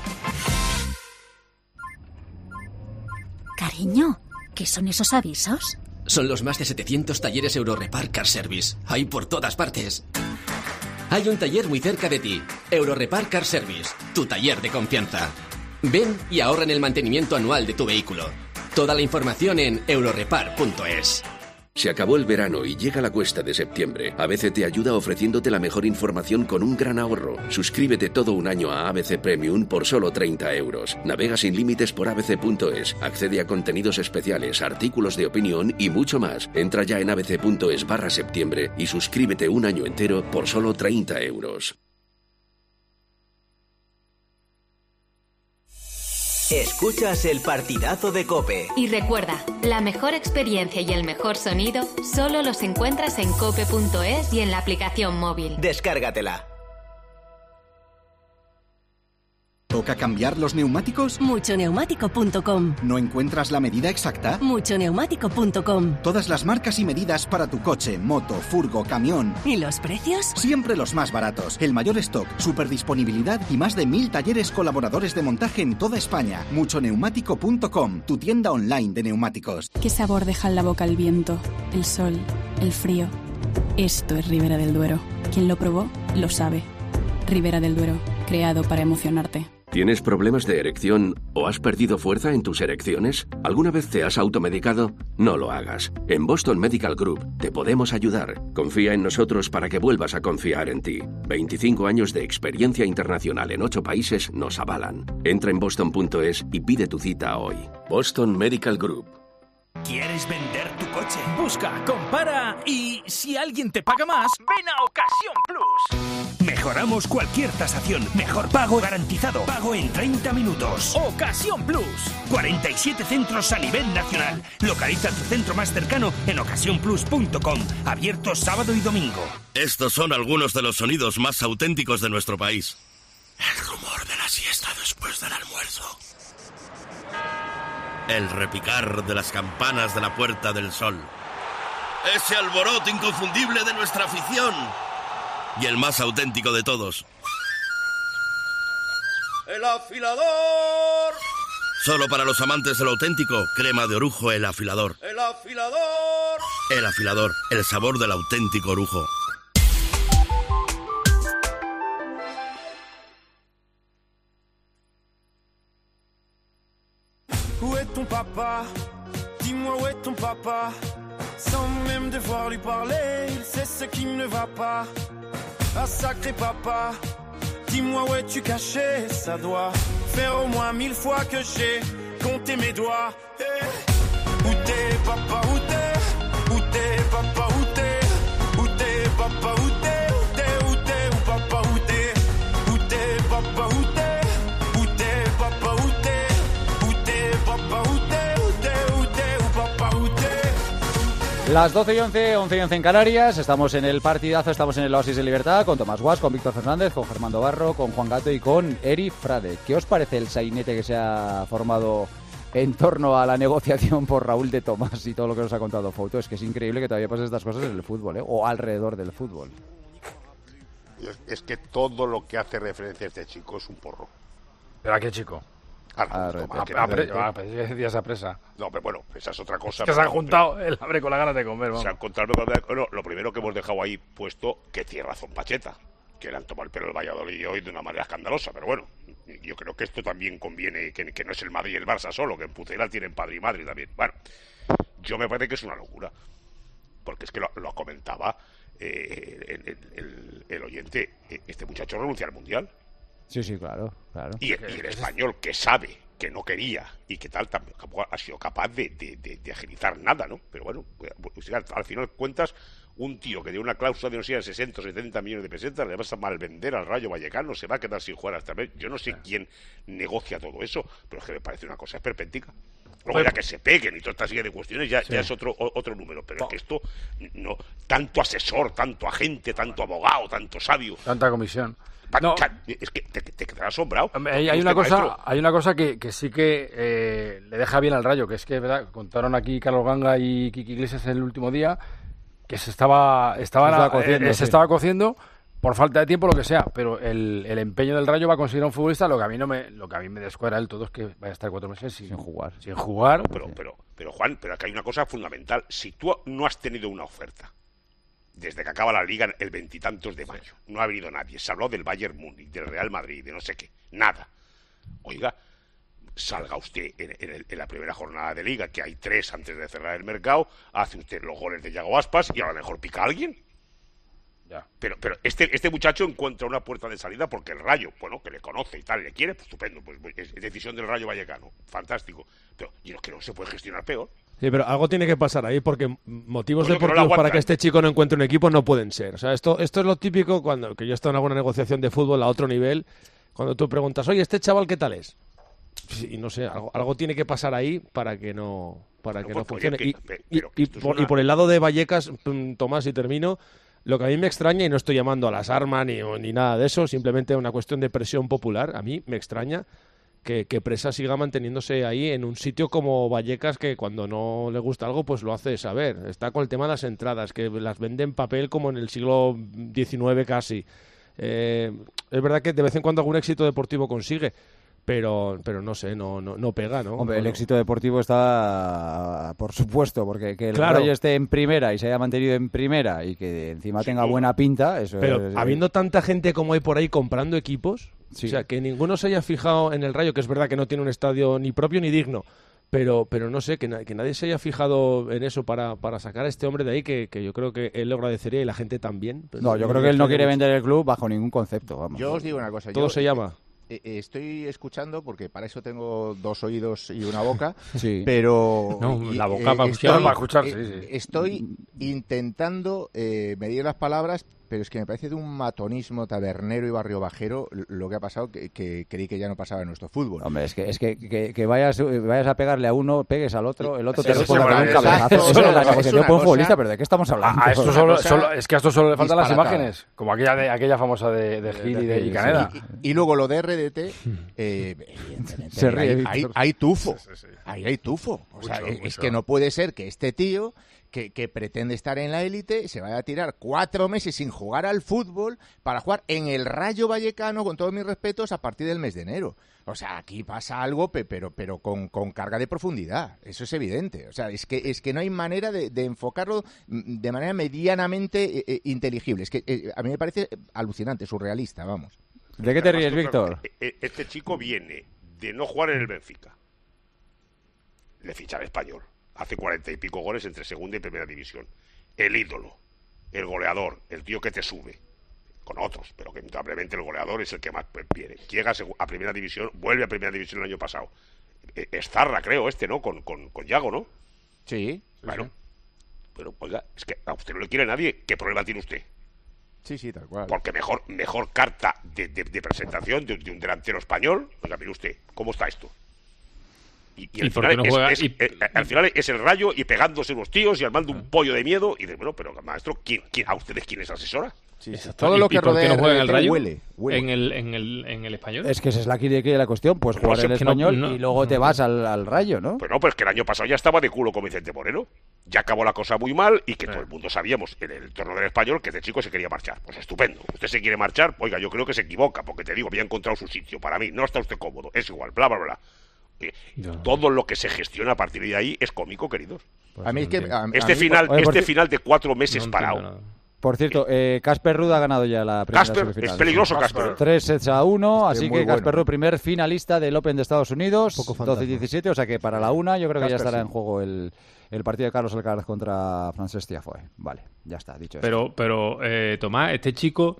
Cariño, ¿qué son esos avisos? Son los más de setecientos talleres Eurorepar Car Service. Hay por todas partes. Hay un taller muy cerca de ti. Eurorepar Car Service, tu taller de confianza. Ven y ahorra en el mantenimiento anual de tu vehículo. Toda la información en eurorepar punto es. Se acabó el verano y llega la cuesta de septiembre. A B C te ayuda ofreciéndote la mejor información con un gran ahorro. Suscríbete todo un año a A B C Premium por solo treinta euros. Navega sin límites por a b c punto es. Accede a contenidos especiales, artículos de opinión y mucho más. Entra ya en abc.es barra septiembre y suscríbete un año entero por solo treinta euros. Escuchas el partidazo de COPE. Y recuerda, la mejor experiencia y el mejor sonido solo los encuentras en cope punto es y en la aplicación móvil. Descárgatela. ¿Toca cambiar los neumáticos? mucho neumático punto com. ¿No encuentras la medida exacta? mucho neumático punto com. Todas las marcas y medidas para tu coche, moto, furgo, camión. ¿Y los precios? Siempre los más baratos. El mayor stock, super disponibilidad y más de mil talleres colaboradores de montaje en toda España. mucho neumático punto com, tu tienda online de neumáticos. ¿Qué sabor deja en la boca el viento, el sol, el frío? Esto es Ribera del Duero. Quien lo probó, lo sabe. Ribera del Duero, creado para emocionarte. ¿Tienes problemas de erección o has perdido fuerza en tus erecciones? ¿Alguna vez te has automedicado? No lo hagas. En Boston Medical Group te podemos ayudar. Confía en nosotros para que vuelvas a confiar en ti. veinticinco años de experiencia internacional en ocho países nos avalan. Entra en boston punto es y pide tu cita hoy. Boston Medical Group. ¿Quieres vender tu coche? Busca, compara y si alguien te paga más, ven a Ocasión Plus. Mejoramos cualquier tasación. Mejor pago garantizado. Pago en treinta minutos. Ocasión Plus. cuarenta y siete centros a nivel nacional. Localiza tu centro más cercano en ocasión plus punto com. Abierto sábado y domingo. Estos son algunos de los sonidos más auténticos de nuestro país. El rumor de la siesta después del almuerzo. El repicar de las campanas de la Puerta del Sol. Ese alboroto inconfundible de nuestra afición. Y el más auténtico de todos. ¡El afilador! Solo para los amantes de lo auténtico, crema de orujo El Afilador. ¡El afilador! El Afilador, el sabor del auténtico orujo. Où est ton papa? Dis-moi où est ton papa? Sans même devoir lui parler, il sait ce qui ne va pas. Ah sacré papa, dis-moi où es-tu caché? Ça doit faire au moins mille fois que j'ai compté mes doigts. Hey. Où t'es papa, où t'es? Où t'es papa, où t'es? Où t'es papa, où t'es? Où t'es, où t'es, où papa, où t'es? Où t'es papa, où t'es? Où t'es papa, où t'es? Où t'es papa, où t'es? Où t'es, où t'es, où papa, où t'es? Las doce y once, once y once en Canarias, estamos en el partidazo, estamos en el Oasis de Libertad, con Tomás Guas, con Víctor Fernández, con Germán Barro, con Juan Gato y con Eri Frade. ¿Qué os parece el sainete que se ha formado en torno a la negociación por Raúl de Tomás y todo lo que nos ha contado Fouto? Es que es increíble que todavía pasen estas cosas en el fútbol, ¿eh? O alrededor del fútbol. Es, es que todo lo que hace referencia a este chico es un porro. ¿Pero a qué chico? A, a, a, a, a, pre, a, a esa presa. No, pero bueno, esa es otra cosa. Es que se han juntado el hambre con la ganas de comer. Vamos. Se han encontrado con la, bueno, lo primero que hemos dejado ahí puesto, que tiene razón Pacheta, que le han tomado el pelo el Valladolid hoy de una manera escandalosa, pero bueno, yo creo que esto también conviene, que, que no es el Madrid y el Barça solo, que en Pucela tienen padre y madre también. Bueno, yo me parece que es una locura, porque es que lo, lo comentaba eh, el, el, el, el oyente, este muchacho renuncia al Mundial. Sí, sí, claro, claro. Y, y el español, que sabe que no quería y que tal, tampoco ha sido capaz de, de, de, de agilizar nada, ¿no? Pero bueno, pues, al final cuentas, un tío que de una cláusula de no sé, de sesenta o setenta millones de pesetas le vas a malvender al Rayo Vallecano, se va a quedar sin jugar hasta vez. Yo no sé quién negocia todo eso, pero es que me parece una cosa esperpéntica. Luego ya que se peguen y toda esta serie de cuestiones ya, sí. ya es otro otro número, pero es que esto, no, tanto asesor, tanto agente, tanto abogado, tanto sabio. Tanta comisión. No. Es que te, te quedas asombrado. Hay, hay, una cosa, hay una cosa que, que sí que eh, le deja bien al Rayo, que es que, ¿verdad? Contaron aquí Carlos Ganga y Kiki Iglesias el último día que se estaba, estaba, se estaba, cociendo, eh, se sí. estaba cociendo por falta de tiempo, lo que sea, pero el, el empeño del Rayo va a conseguir a un futbolista. Lo que a mí no me, lo que a mí me descuadra del todo es que vaya a estar cuatro meses sin, sin jugar. Sin jugar. No, pero, pero, pero Juan, pero aquí hay una cosa fundamental. Si tú no has tenido una oferta desde que acaba la Liga el veintitantos de mayo, no ha venido nadie, se habló del Bayern Múnich, del Real Madrid, de no sé qué, nada. Oiga, salga usted en, en, el, en la primera jornada de Liga, que hay tres antes de cerrar el mercado, hace usted los goles de Yago Aspas y a lo mejor pica a alguien. Ya. Pero, pero este, este muchacho encuentra una puerta de salida porque el Rayo, bueno, que le conoce y tal, le quiere, pues estupendo, pues es, es decisión del Rayo Vallecano, fantástico. Pero yo creo que no se puede gestionar peor. Sí, pero algo tiene que pasar ahí porque motivos bueno, deportivos no para que este chico no encuentre un equipo no pueden ser. O sea, esto, esto es lo típico cuando que yo he estado en alguna negociación de fútbol a otro nivel, cuando tú preguntas, oye, ¿este chaval qué tal es? sí, no sé, algo, algo tiene que pasar ahí para que no para No, que pues, no funcione. oye, Y, que- y- pero que y esto es por, una- y por el lado de Vallecas, mm, Tomás, y termino, lo que a mí me extraña, y no estoy llamando a las armas ni, ni nada de eso, simplemente una cuestión de presión popular, a mí me extraña que, que Presa siga manteniéndose ahí en un sitio como Vallecas, que cuando no le gusta algo, pues lo hace saber. Está con el tema de las entradas, que las vende en papel como en el siglo diecinueve casi. Eh, es verdad que de vez en cuando algún éxito deportivo consigue, pero pero no sé, no no, no pega, ¿no? Hombre, No, el no. éxito deportivo está, por supuesto, porque que el Claro. Rayo esté en primera y se haya mantenido en primera y que encima tenga duda. buena pinta, eso Pero es... habiendo tanta gente como hay por ahí comprando equipos, Sí. o sea, que ninguno se haya fijado en el Rayo, que es verdad que no tiene un estadio ni propio ni digno, pero pero no sé, que, na- que nadie se haya fijado en eso para, para sacar a este hombre de ahí, que, que yo creo que él lo agradecería y la gente también. Pero No, yo me creo que él no extraña quiere mucho. vender el club bajo ningún concepto, vamos. Yo os digo una cosa. Todo yo, se llama. eh, eh, estoy escuchando, porque para eso tengo dos oídos y una boca, Sí. pero... No, y- la boca para estoy- escuchar, para escuchar, eh, sí, sí. Estoy intentando eh, medir las palabras, pero es que me parece de un matonismo tabernero y barrio bajero lo que ha pasado, que, que creí que ya no pasaba en nuestro fútbol. Hombre, es que, es que, que, que vayas, vayas a pegarle a uno, pegues al otro, el otro te Eso responde es con un una- cabezazo. eso Eso es es la una negociación cosa- por un futbolista, pero ¿de qué estamos hablando? A esto Una solo, cosa solo- es que a esto solo le faltan las disparatada. imágenes, como aquella de aquella famosa de, de Gil y de Gil, y Caneda. Y, y luego lo de R D T, eh, evidentemente, Se ríe, hay, Víctor. hay, hay tufo. Ahí hay tufo. O sea, Mucho, es, es mucho. que no puede ser que este tío, que, que pretende estar en la élite, se vaya a tirar cuatro meses sin jugar al fútbol para jugar en el Rayo Vallecano, con todos mis respetos, a partir del mes de enero. O sea, aquí pasa algo, pe- pero, pero con, con carga de profundidad. Eso es evidente. O sea, es que, es que no hay manera de, de enfocarlo mm, de manera medianamente eh, eh, inteligible. Es que eh, a mí me parece alucinante, surrealista, vamos. ¿De qué te ríes, Además, Víctor? e- e- Este chico viene de no jugar en el Benfica. Le ficha al Español. Hace cuarenta y pico goles entre segunda y primera división. El ídolo, el goleador, el tío que te sube. Con otros, pero que indudablemente el goleador es el que más viene. Llega a, segu- a primera división, vuelve a primera división el año pasado. Eh, Es Zarra, creo, este, ¿no? Con, con, con Yago, ¿no? Sí. Bueno. Pero, oiga, es que a usted no le quiere nadie. ¿Qué problema tiene usted? Sí, sí, tal cual. Porque mejor, mejor carta de, de- de presentación de, de un delantero español. Oiga, mire usted, ¿cómo está esto? Y, y al, ¿Y por final qué no es, juega? es- Y- eh, al final es el Rayo y pegándose los tíos y armando un pollo de miedo. Y de, bueno, pero maestro, ¿quién, quién, ¿a ustedes quién les asesora? Exacto. Todo ¿Y- lo y que por qué rodea no el juega en el R D T Rayo? huele, huele. En el, en el, en el español. Es que esa es la quiere la cuestión, pues jugar si el es que no- español no- y luego te vas al, al Rayo, ¿no? Pues no, pues que el año pasado ya estaba de culo con Vicente Moreno. Ya acabó la cosa muy mal y que todo el mundo sabíamos en el torneo del español que este chico se quería marchar. Pues estupendo. Usted se quiere marchar, oiga, yo creo que se equivoca, porque te digo, había encontrado su sitio. Para mí, no está usted cómodo, es igual, bla, bla, bla. Eh, Todo lo que se gestiona a partir de ahí es cómico, queridos. A mí es que... a- a Este mí- final, Oye, por este ci- final de cuatro meses parado. Por cierto, eh, Casper Ruud ha ganado ya la primera Casper, semifinal. es peligroso Casper. Tres sets a uno, Es así muy que Casper bueno. Ruud, primer finalista del Open de Estados Unidos, Poco fantasma. doce diecisiete, o sea que para la una yo creo que ya Casper, estará sí. en juego el, el partido de Carlos Alcaraz contra Francesc Tiafoe. Vale, ya está, dicho Pero, pero eh, Tomás, este chico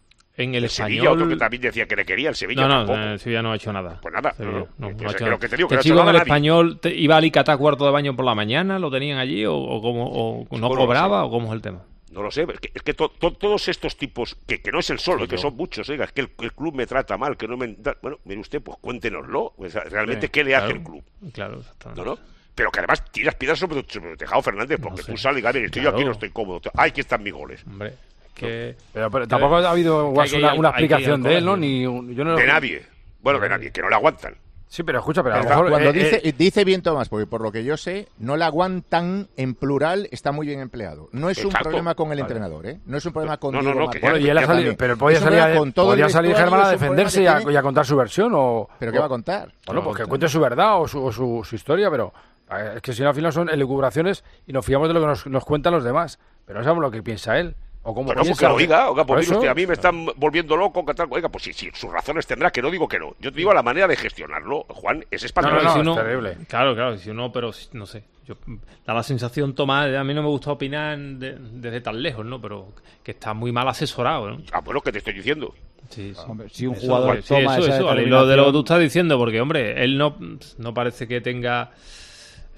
en el, El español... Sevilla, otro que también decía que le quería, el Sevilla No, no, tampoco. el Sevilla no ha hecho nada. Pues nada, Sevilla, no, no. no, no Pues ha hecho es lo nada. que te digo, que Este no ha hecho chico en nada el nadie. español te- iba a Alicatá a cuarto de baño por la mañana, lo tenían allí, o, o, cómo, o no Bueno, cobraba, no sé. o cómo es el tema. No lo sé, es que, es que to- to- todos estos tipos, que, que no es el solo, es que son muchos, oiga, es que el, el club me trata mal, que no me... da- Bueno, mire usted, pues cuéntenoslo, o sea, realmente Sí, qué le hace claro. el club, Claro, exactamente. ¿no? ¿no? Pero que además tiras piedras sobre, sobre el tejado, Fernández, porque sé. tú sales y digas, mire, estoy Claro. yo aquí, no estoy cómodo, ay, aquí están mis goles. Hombre, que... Pero, pero tampoco ha habido que hay que ir una, al- una hay que ir al explicación de él, ¿no? colegio. Ni un- yo no De nadie, bueno, de nadie, que no le aguantan. Sí, pero escucha, pero a lo Pero mejor... cuando eh, dice, eh, dice bien Tomás, porque por lo que yo sé, no le aguantan en plural, está muy bien empleado. No es un Exacto. problema con el Vale. entrenador, ¿eh? No es un problema con No, no, Diego no, que Martínez, bueno, y él ha que salido, también. pero podía Es un salir, problema a- con todo el podía salir vestuario, Germán a es un problema defenderse que y a, tiene- y a contar su versión o... ¿Pero qué va a contar? Bueno, pues que cuente su verdad o su, o su, su historia, pero eh, es que si no al final son elucubraciones y nos fiamos de lo que nos, nos cuentan los demás, pero no sabemos lo que piensa él o cómo Pero no, piensa. porque lo diga, oiga, Por pues mire eso, usted, a mí me están volviendo loco, que tal, oiga, pues sí, sí, sus razones tendrá, que no digo que no. Yo te digo la manera de gestionarlo, Juan, es No, espantoso. no, no, si es uno- terrible. Claro, claro, si uno, pero si- no sé. Yo, da la sensación, Tomás, a mí no me gusta opinar de- desde tan lejos, ¿no? Pero que está muy mal asesorado, ¿no? Ah, bueno, que te estoy diciendo. Sí, sí. Hombre, si un Eso, jugador pues, sí, toma eso, esa eso, al hilo de lo que tú determinación- estás diciendo, porque, hombre, él no, no parece que tenga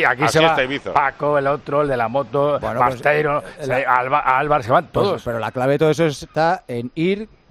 aquí, aquí se va Paco, el otro, el de la moto, bueno, Basteiro, pues, la, Alba, Álvaro, se van todos. Pues, pero la clave de todo eso está en ir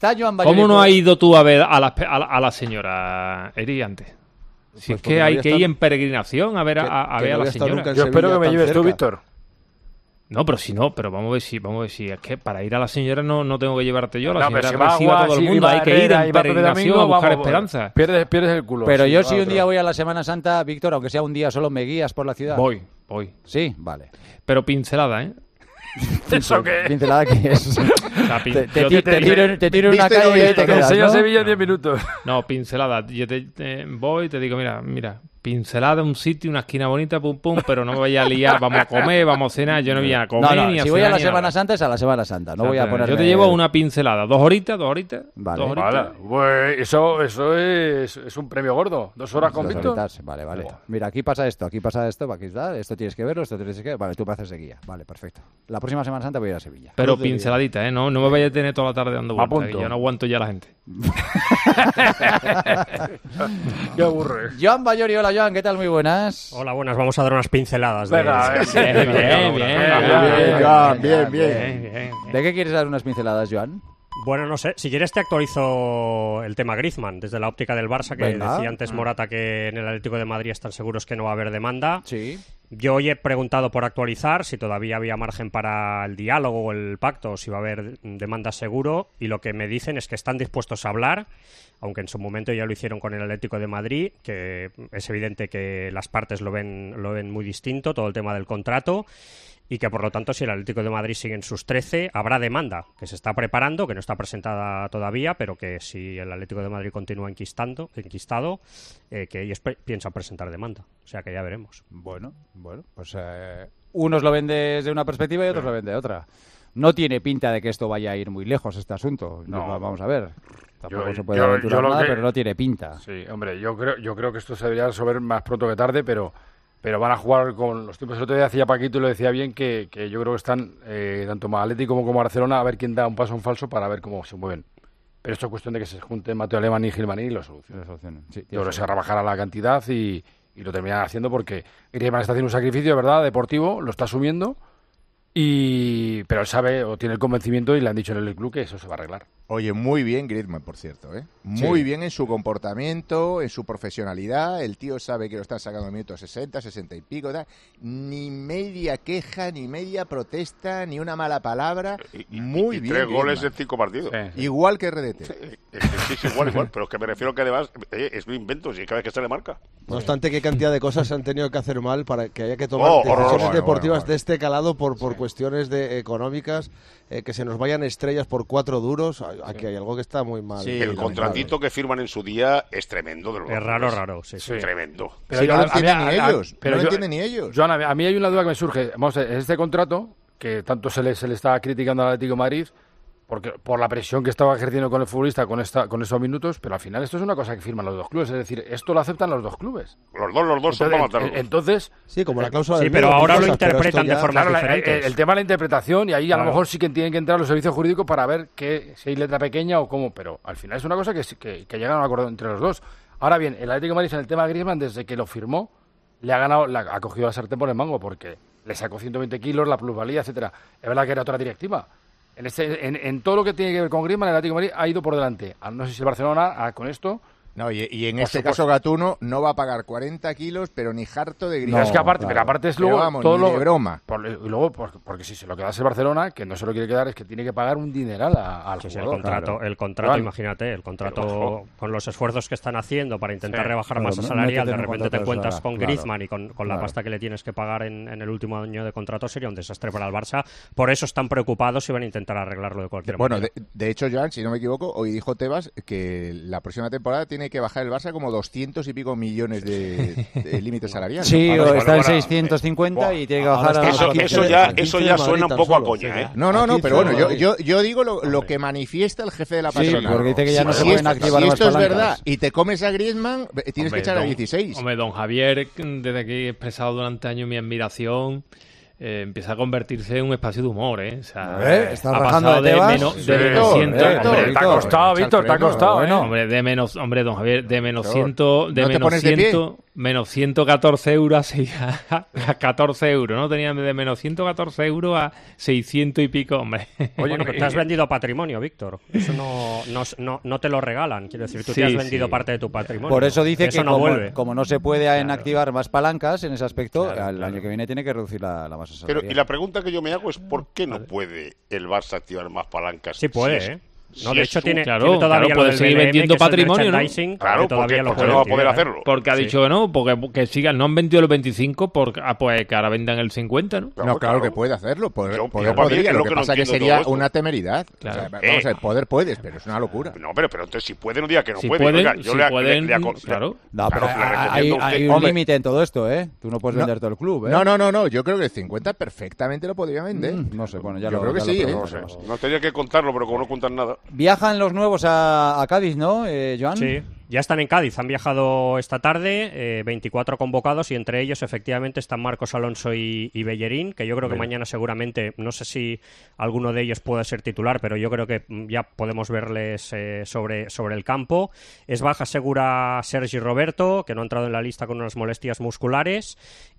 Está Joan Bayona. ¿Cómo no has ido tú a ver a la, a la, a la señora Eri antes? Si Pues es porque que hay no que había ir estado- en peregrinación a ver a, que- a, a que ver no a la había estado señora. nunca en Yo espero que me tan lleves tú, cerca. Víctor. No, pero si no, pero vamos a ver si, vamos a ver si es que para ir a la señora no, no tengo que llevarte yo, la No, señora pero si va recibe a Agua, todo el si mundo, va hay que ir Herrera en y va Pepe peregrinación Domingo, a buscar vamos, esperanza. Pierdes, pierdes el culo. Pero Sí, yo va si un otro. día voy a la Semana Santa, Víctor, aunque sea un día solo, ¿me guías por la ciudad? Voy, voy. Sí, vale. Pero pincelada, ¿eh? ¿Eso qué? ¿Pincelada qué es? O sea, pin- Te, te yo ti- te tiro, en- te tiro en una ¿Viste lo calle y visto te que quedas, enseña ¿no? Sevilla en diez minutos. No, pincelada. Yo te, te voy y te digo, mira, mira, pincelada, un sitio, una esquina bonita, pum, pum, pero no me vaya a liar, vamos a comer, vamos a cenar, yo no voy a comer No, no, ni a si voy a cenar la ni Semana nada. Santa es a la Semana Santa, no voy a poner. Yo te llevo una pincelada, dos horitas, dos horitas, Vale. dos horitas. Vale, pues eso, eso es, es un premio gordo. Dos horas con Dos Víctor. horitas, Vale, vale. Mira, aquí pasa esto, aquí pasa esto, aquí está, esto tienes que verlo, esto tienes que ver. Vale, tú me haces de guía. Vale, perfecto. La próxima Semana Santa voy a ir a Sevilla. Pero Cruz de pinceladita, ¿eh? No, no me vaya a tener toda la tarde dando Me vueltas, que apunto. yo no aguanto ya a la gente. Qué aburre. Joan Ballori, hola Joan, ¿qué tal? Muy buenas. Hola, buenas. Vamos a dar unas pinceladas. De... Venga, eh. Bien, bien, bien, Bien, bien, Joan, bien, bien. bien, bien. ¿De qué quieres dar unas pinceladas, Joan? Bueno, no sé. Si quieres te actualizo el tema Griezmann desde la óptica del Barça, que Venga. decía antes Morata que en el Atlético de Madrid están seguros que no va a haber demanda. Sí. Yo hoy he preguntado por actualizar si todavía había margen para el diálogo o el pacto, si va a haber demanda seguro, y lo que me dicen es que están dispuestos a hablar, aunque en su momento ya lo hicieron con el Atlético de Madrid, que es evidente que las partes lo ven, lo ven muy distinto, todo el tema del contrato, y que por lo tanto si el Atlético de Madrid sigue en sus trece, habrá demanda, que se está preparando, que no está presentada todavía, pero que si el Atlético de Madrid continúa enquistando, enquistado, eh, que ellos pe- piensan presentar demanda. O sea que ya veremos. Bueno, bueno, pues eh, unos lo ven desde una perspectiva y otros lo ven de otra. No tiene pinta de que esto vaya a ir muy lejos, este asunto. No. Nos vamos a ver. Tampoco Yo- se puede yo- aventurar yo lo nada, que- pero no tiene pinta. Sí, hombre, yo creo, yo creo que esto se debería resolver más pronto que tarde, pero, pero van a jugar con los tiempos. El otro día decía Paquito y lo decía bien, que, que yo creo que están, eh, tanto Atlético como, como Barcelona, a ver quién da un paso en falso para ver cómo se mueven. Pero esto es cuestión de que se junten Mateo Alemán y Gilmaní y lo solucionen. Sí, yo creo que se rebajará la cantidad y, y lo terminarán haciendo porque Griezmann está haciendo un sacrificio, ¿verdad?, deportivo, lo está asumiendo, y pero él sabe o tiene el convencimiento y le han dicho en el club que eso se va a arreglar. Oye, muy bien Griezmann, por cierto, ¿eh? Muy Sí. bien en su comportamiento, en su profesionalidad. El tío sabe que lo están sacando en minutos sesenta, sesenta y pico, tal. Ni media queja, ni media protesta, ni una mala palabra. Muy y bien. tres goles Griezmann. en cinco partidos. Igual que R D T. Sí, sí, sí, igual, igual. Pero es que me refiero que además eh, es un invento, si cada vez que se le marca. No obstante, qué cantidad de cosas se han tenido que hacer mal para que haya que tomar Oh, decisiones horror, bueno, deportivas bueno, bueno. de este calado por, por cuestiones de económicas, eh, que se nos vayan estrellas por cuatro duros. Aquí hay algo que está muy mal. el contratito que firman en su día es tremendo. De los Es raro, jugadores. raro, sí, sí. Tremendo. Si no lo entienden ni ellos, no lo yo- entienden ni ellos. Joan, a mí- a mí hay una duda que me surge. Vamos a ver, este contrato, que tanto se le, se le está criticando al Atlético de Madrid, porque por la presión que estaba ejerciendo con el futbolista con esta con esos minutos, pero al final esto es una cosa que firman los dos clubes, es decir, esto lo aceptan los dos clubes. Los dos, los dos son para Entonces, matarlos. eh, entonces, Sí, como la cláusula Sí, del pero miedo, ahora cosas, lo pero esto interpretan de ya- formas claro, la- diferentes. el, el tema de la interpretación, y ahí a lo Claro. mejor sí que tienen que entrar los servicios jurídicos para ver que si hay letra pequeña o cómo, pero al final es una cosa que, sí- que, que llegan a un acuerdo entre los dos. Ahora bien, el Atlético de Madrid en el tema de Griezmann, desde que lo firmó, le ha ganado, la, ha cogido la sartén por el mango, porque le sacó ciento veinte kilos, la plusvalía, etcétera. Es verdad que era otra directiva. En, este, en, en todo lo que tiene que ver con Griezmann, el Atlético de Madrid ha ido por delante. Ah, No sé si el Barcelona ah, con esto. No, y, y en Por este supuesto. caso Gatuno no va a pagar cuarenta kilos, pero ni harto de Griezmann. Pero es que aparte, pero aparte es luego Pero vamos, todo ni lo de broma. por- y luego por- porque si se lo quedase el Barcelona, que no se lo quiere quedar, es que tiene que pagar un dineral a- al Sí, sí, el jugador. contrato, Claro. el contrato, Claro. imagínate, el contrato Pero, con los esfuerzos que están haciendo para intentar Sí, rebajar claro, masa no- no salarial, hay que de tener un repente te contrato cuentas de con salario, Griezmann y con, con la claro. pasta que le tienes que pagar en, en el último año de contrato, sería un desastre para el Barça. Por eso están preocupados y van a intentar arreglarlo de cualquier Bueno, manera. de, de hecho, Joan, si no me equivoco, hoy dijo Tebas que la próxima temporada tiene que bajar el Barça como doscientos y pico millones de, de límite salarial. Sí, ¿no? o Ahora- está en ahora- seiscientos cincuenta y tiene que bajar a Eso, los eso ya, eso ya suena un poco a coña, ¿eh? No, no, no, Aquí pero bueno, yo, Madrid. yo, yo digo lo, lo que manifiesta el jefe de la Sí, patronal. porque dice que ya no si, se si pueden esto, activar si nuevas esto es palancas. verdad y te comes a Griezmann, tienes Hombre, que echar a don- dieciséis. Hombre, don Javier, desde que he expresado durante años mi admiración, eh, empieza a convertirse en un espacio de humor, ¿eh? O sea, ¿Eh? ¿Estás ha rajando pasado de de Tebas? menos Sí. de menos ciento, Eh, hombre, Te ha costado, Víctor, te ha costado, ¿eh? Hombre, de menos, hombre, don Javier, de menos Por ciento, de no te menos pones de pie. ciento, menos ciento catorce euros a, a catorce euros, ¿no? Tenían de menos ciento catorce euros a seiscientos y pico, hombre. Oye, bueno, pero te has vendido patrimonio, Víctor. Eso no, no, no, no te lo regalan. Quiero decir, tú Sí, te has vendido sí. parte de tu patrimonio. Por eso dice eso que no como, vuelve. como no se puede Claro. inactivar más palancas en ese aspecto, Claro, al claro. año que viene tiene que reducir la, la masa Pero, salarial. y la pregunta que yo me hago es ¿por qué no puede el Barça activar más palancas? Sí puede, Si es- ¿eh? si No, de es hecho su- tiene, Claro, tiene todavía claro, lo puede del seguir B L M, vendiendo que es el patrimonio, ¿no? merchandising, Claro, que todavía porque- lo porque puede no va a activar, poder ¿eh? hacerlo. Porque ha Sí. dicho que no, porque que sigan, no han vendido los veinticinco, porque, ah, pues que ahora vendan el cincuenta, ¿no? No, claro, que puede hacerlo. Poder, Yo- poder yo para mí podría, es lo lo que que no pasa que entiendo sería todo esto. una temeridad. Claro. O sea, vamos a ver, poder puedes, pero es una locura. No, pero, pero entonces si puede no diga que no Si puede. pueden, Oiga, yo si le, pueden, le- le acon- claro. No, pero Claro, le hay, recomiendo a hay usted- un Hombre. límite en todo esto, ¿eh? Tú no puedes No. vender todo el club, ¿eh? No, no, no, no. Yo creo que el cincuenta perfectamente lo podría vender. Mm, no sé, bueno, ya Yo lo creo que ya lo sí, ¿eh? preguntaremos. No tenía que contarlo, pero como no cuentan nada. Viajan los nuevos a, a Cádiz, ¿no, eh, Joan? Sí, ya están en Cádiz, han viajado esta tarde, eh, veinticuatro convocados y entre ellos efectivamente están Marcos Alonso y, y Bellerín, que yo creo que Bueno. mañana seguramente, no sé si alguno de ellos puede ser titular, pero yo creo que mm, ya podemos verles eh, sobre, sobre el campo. Es baja segura Sergi Roberto, que no ha entrado en la lista con unas molestias musculares,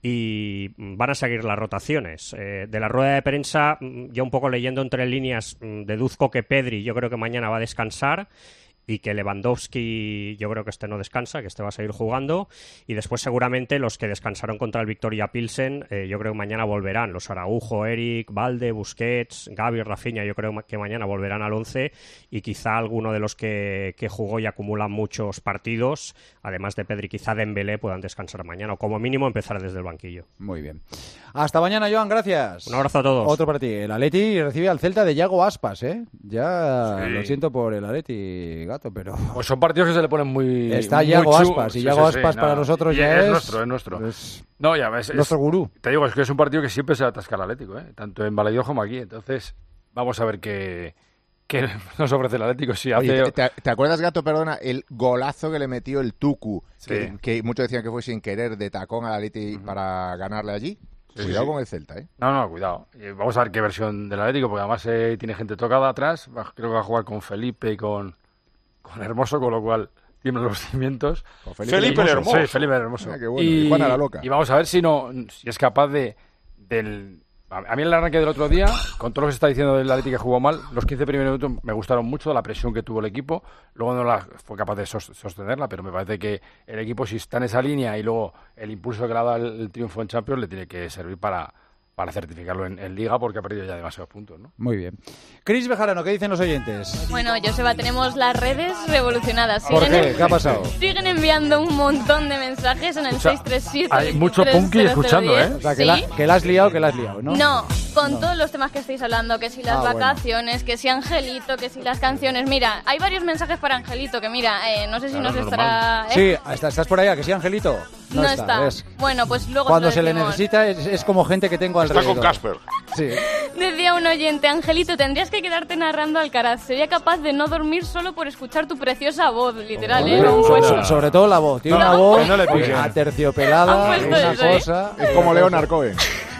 y mm, van a seguir las rotaciones. Eh, de la rueda de prensa, mm, yo un poco leyendo entre líneas, mm, deduzco que Pedri yo creo que mañana va a descansar, y que Lewandowski yo creo que este no descansa, que este va a seguir jugando, y después seguramente los que descansaron contra el Victoria Pilsen, eh, yo creo que mañana volverán, los Araujo, Eric, Valde, Busquets, Gavi, Rafinha, yo creo que mañana volverán al once, y quizá alguno de los que, que jugó y acumulan muchos partidos, además de Pedri, quizá Dembélé, puedan descansar mañana, o como mínimo empezar desde el banquillo. Muy bien. Hasta mañana, Joan, gracias. Un abrazo a todos. Otro para ti. El Atleti recibe al Celta de Yago Aspas, ¿eh? Ya Sí. lo siento por el Atleti, gato, pero... Pues son partidos que se le ponen muy. Está muy Yago chu- Aspas, y Sí, Yago sí, sí, Aspas para no. nosotros Y ya es es... nuestro, es nuestro. es No, ya ves. es- nuestro gurú. Te digo, es que es un partido que siempre se atasca al Atlético, ¿eh? Tanto en Balaídos como aquí. Entonces, vamos a ver qué, qué nos ofrece el Atlético. Si hace... Oye, ¿te, te acuerdas, Gato, perdona, el golazo que le metió el Tucu? Sí. Que, que muchos decían que fue sin querer de tacón al Atleti para ganarle allí. Sí, Cuidado sí. con el Celta, ¿eh? No, no, cuidado. Y vamos a ver qué versión del Atlético, porque además eh, tiene gente tocada atrás. Va- creo que va a jugar con Felipe y con, con Hermoso, con lo cual tiemblan los cimientos. Con Felipe el Hermoso. Sí, Felipe el Hermoso. Ah, qué bueno. Y Juana la loca. y vamos a ver si no si es capaz de del a a mí el arranque del otro día, con todo lo que se está diciendo del Atlético que jugó mal, los quince primeros minutos me gustaron mucho, la presión que tuvo el equipo, luego no la fue capaz de sos- sostenerla, pero me parece que el equipo, si está en esa línea y luego el impulso que le ha dado el, el triunfo en Champions, le tiene que servir para, para certificarlo en, en Liga, porque ha perdido ya demasiados puntos, ¿no? Muy bien. Cris Bejarano, ¿qué dicen los oyentes? Bueno, Joseba, tenemos las redes revolucionadas. ¿Por Siguen qué? en- ¿Qué ha pasado? Siguen enviando un montón de mensajes en el O sea, seis tres siete. hay mucho punky escuchando, ¿eh? O sea, que, ¿Sí? la, que la has liado, que la has liado, ¿no? No, con No. todos los temas que estáis hablando, que si las Ah, bueno. vacaciones, que si Angelito, que si las canciones. Mira, hay varios mensajes para Angelito, que mira, eh, no sé si Claro, nos normal. estará... ¿eh? Sí, ¿estás, estás por ahí, ¿a que sí, Angelito? No, está. ¿ves? Bueno, pues luego Cuando te se lo le decimos. necesita es, es como gente que tengo Está alrededor. con Casper. Sí. Decía un oyente, Angelito, tendrías que quedarte narrando Alcaraz. Sería capaz de no dormir solo por escuchar tu preciosa voz, literal, ¿eh? Pero Un sobre, poema. sobre todo la voz. Tiene No, una voz que no le piquen. aterciopelada, Han puesto una eso, ¿eh? cosa... Es como Leonard Cohen.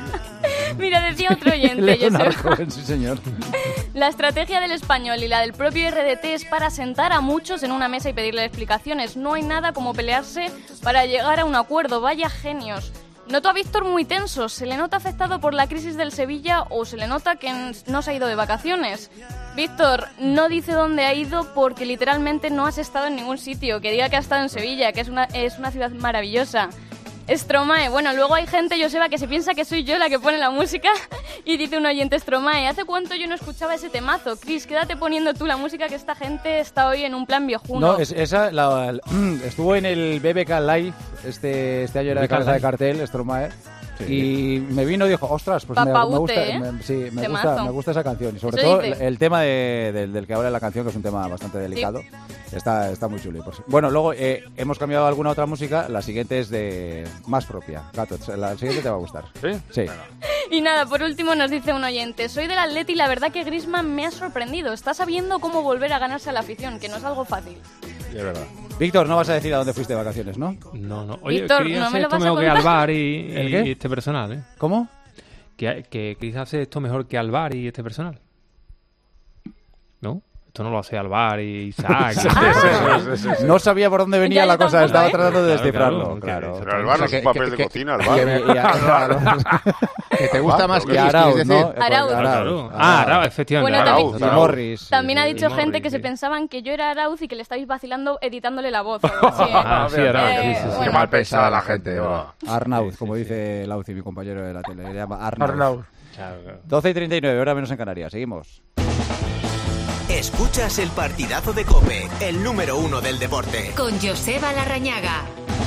Mira, decía otro oyente, Leonard Joseba. Cohen, sí, señor. La estrategia del español y la del propio R D T es para sentar a muchos en una mesa y pedirle explicaciones. No hay nada como pelearse para llegar a un acuerdo. Vaya genios. Noto a Víctor muy tenso. ¿Se le nota afectado por la crisis del Sevilla o se le nota que n- no se ha ido de vacaciones? Víctor, no dice dónde ha ido porque literalmente no has estado en ningún sitio. Que diga que ha estado en Sevilla, que es una, es una ciudad maravillosa. Stromae, bueno, luego hay gente, Joseba, que se piensa que soy yo la que pone la música y dice un oyente, Stromae, ¿hace cuánto yo no escuchaba ese temazo? Chris, quédate poniendo tú la música, que esta gente está hoy en un plan viejuno. No, es, esa la, la- estuvo en el B B K Live este, este año, era de B B K cabeza de Live. cartel, Stromae. Sí. Y me vino y dijo, ostras, pues me, me Papabute, gusta, ¿eh? me- sí, me Temazo. gusta, me gusta esa canción. Y sobre Eso todo dice. el, el tema de- del, del que habla la canción, que es un tema bastante delicado, está, está muy chulo. y por si- Bueno, luego eh, hemos cambiado alguna otra música, la siguiente es de más propia. Gato, la siguiente te va a gustar. ¿Sí? Sí. Y nada, por último nos dice un oyente, soy del Atleti y la verdad que Griezmann me ha sorprendido. Está sabiendo cómo volver a ganarse a la afición, que no es algo fácil. Es verdad. Víctor, no vas a decir a dónde fuiste de vacaciones, ¿no? No, no. Oye, Víctor, Chris ¿no hace me lo esto vas a mejor que contar? Alvar y, ¿El y qué? este personal, ¿eh? ¿Cómo? Que, que Chris hace esto mejor que Alvar y este personal. ¿No? Esto no lo hace Alvar y Isaac. No sabía por dónde venía la cosa, estaba tratando de Claro, descifrarlo. claro. Claro. Pero Alvar no es un papel de cocina, Alvar. Que te gusta más que Arauz, decir. ¿no? Arauz. Arauz. Ah, Arauz, efectivamente. Bueno, Arauz, también, Y Morris. también ha Y dicho Morris, gente que sí. se pensaban que yo era Arauz y que le estabais vacilando editándole la voz. o algo así, ¿eh? Ah, sí, Arauz. Eh, sí, sí, sí. bueno. Qué mal pensada la gente. va. Arnauz, como dice Lauci, mi compañero de la tele. Le llama Arnauz. Arnauz. doce y treinta y nueve, hora menos en Canarias. Seguimos. Escuchas el partidazo de COPE, el número uno del deporte. Con Joseba Larrañaga.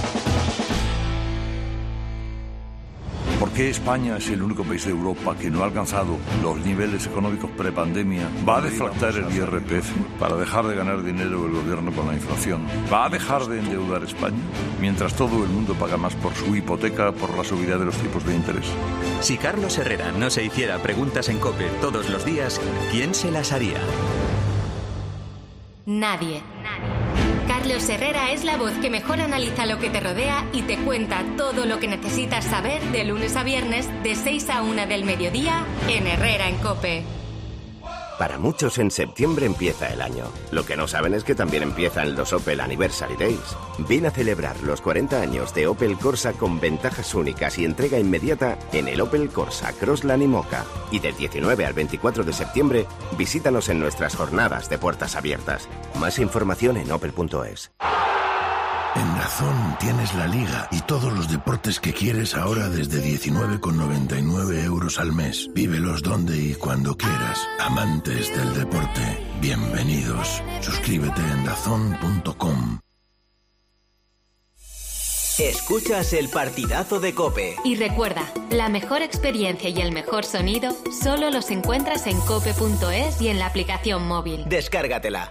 ¿Por qué España es el único país de Europa que no ha alcanzado los niveles económicos prepandemia? ¿Va a deflactar el I R P F para dejar de ganar dinero el gobierno con la inflación? ¿Va a dejar de endeudar España mientras todo el mundo paga más por su hipoteca por la subida de los tipos de interés? Si Carlos Herrera no se hiciera preguntas en COPE todos los días, ¿quién se las haría? Nadie. Carlos Herrera es la voz que mejor analiza lo que te rodea y te cuenta todo lo que necesitas saber de lunes a viernes de seis a una del mediodía en Herrera en COPE. Para muchos en septiembre empieza el año. Lo que no saben es que también empiezan los Opel Anniversary Days. Ven a celebrar los cuarenta años de Opel Corsa con ventajas únicas y entrega inmediata en el Opel Corsa, Crossland y Mocha. Y del diecinueve al veinticuatro de septiembre, visítanos en nuestras jornadas de puertas abiertas. Más información en opel punto es. En Dazón tienes la Liga y todos los deportes que quieres ahora desde diecinueve con noventa y nueve euros al mes. Vívelos donde y cuando quieras. Amantes del deporte, bienvenidos. Suscríbete en dazón punto com. Escuchas el partidazo de COPE. Y recuerda, la mejor experiencia y el mejor sonido solo los encuentras en cope punto es y en la aplicación móvil. Descárgatela.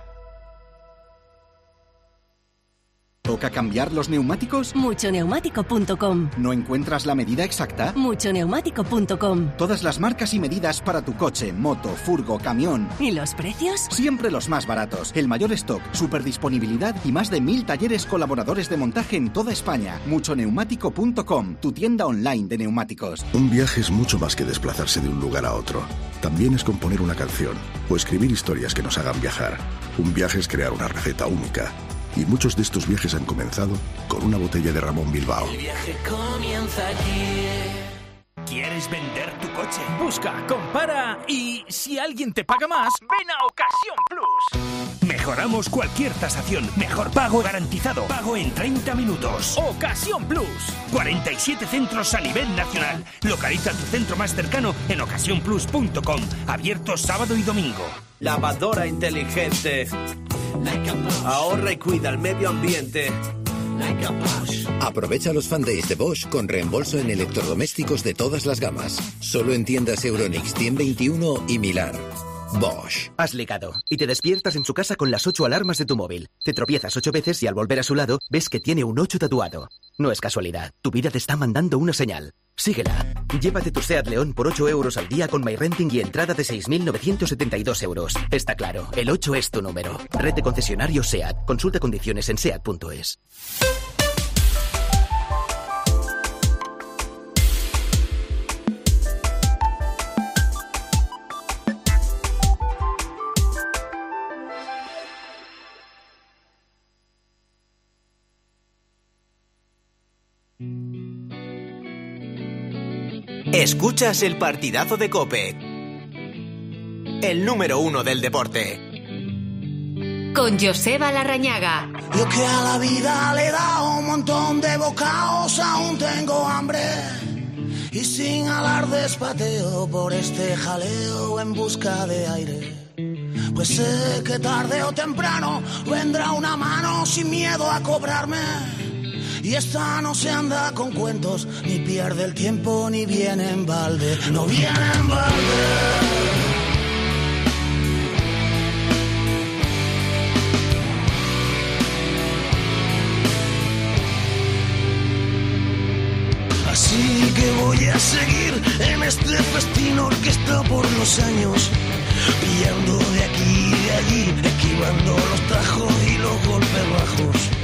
¿Toca cambiar los neumáticos? mucho neumático punto com. ¿No encuentras la medida exacta? mucho neumático punto com. Todas las marcas y medidas para tu coche, moto, furgo, camión. ¿Y los precios? Siempre los más baratos. El mayor stock, superdisponibilidad y más de mil talleres colaboradores de montaje en toda España. mucho neumático punto com, tu tienda online de neumáticos. Un viaje es mucho más que desplazarse de un lugar a otro. También es componer una canción o escribir historias que nos hagan viajar. Un viaje es crear una receta única. Y muchos de estos viajes han comenzado con una botella de Ramón Bilbao. El viaje comienza aquí. ¿Quieres vender tu coche? Busca, compara y si alguien te paga más, ven a Ocasión Plus. Mejoramos cualquier tasación. Mejor pago garantizado. Pago en treinta minutos. Ocasión Plus. cuarenta y siete centros a nivel nacional. Localiza tu centro más cercano en ocasión plus punto com. Abierto sábado y domingo. Lavadora inteligente. Ahorra y cuida el medio ambiente. Aprovecha los Fan Days de Bosch con reembolso en electrodomésticos de todas las gamas. Solo en tiendas Euronix cien veintiuno y Milar. Bosch. Has ligado y te despiertas en su casa con las ocho alarmas de tu móvil. Te tropiezas ocho veces y al volver a su lado ves que tiene un ocho tatuado. No es casualidad, tu vida te está mandando una señal. Síguela. Llévate tu SEAT León por ocho euros al día con MyRenting y entrada de seis mil novecientos setenta y dos euros. Está claro, el ocho es tu número. Red de concesionarios SEAT. Consulta condiciones en seat punto es. Escuchas el partidazo de COPE, el número uno del deporte. Con Joseba Larrañaga. Yo que a la vida le he dado un montón de bocados, aún tengo hambre. Y sin alardes pateo por este jaleo en busca de aire. Pues sé que tarde o temprano vendrá una mano sin miedo a cobrarme. Y esta no se anda con cuentos, ni pierde el tiempo, ni viene en balde. No viene en balde. Así que voy a seguir en este festín orquestado por los años, pillando de aquí y de allí, esquivando los tajos y los golpes bajos.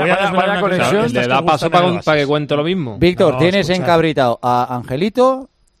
vaya, vaya, vaya conexión. Le da paso para, para que cuente lo mismo. Víctor, No, tienes escucha. encabritado a Angelito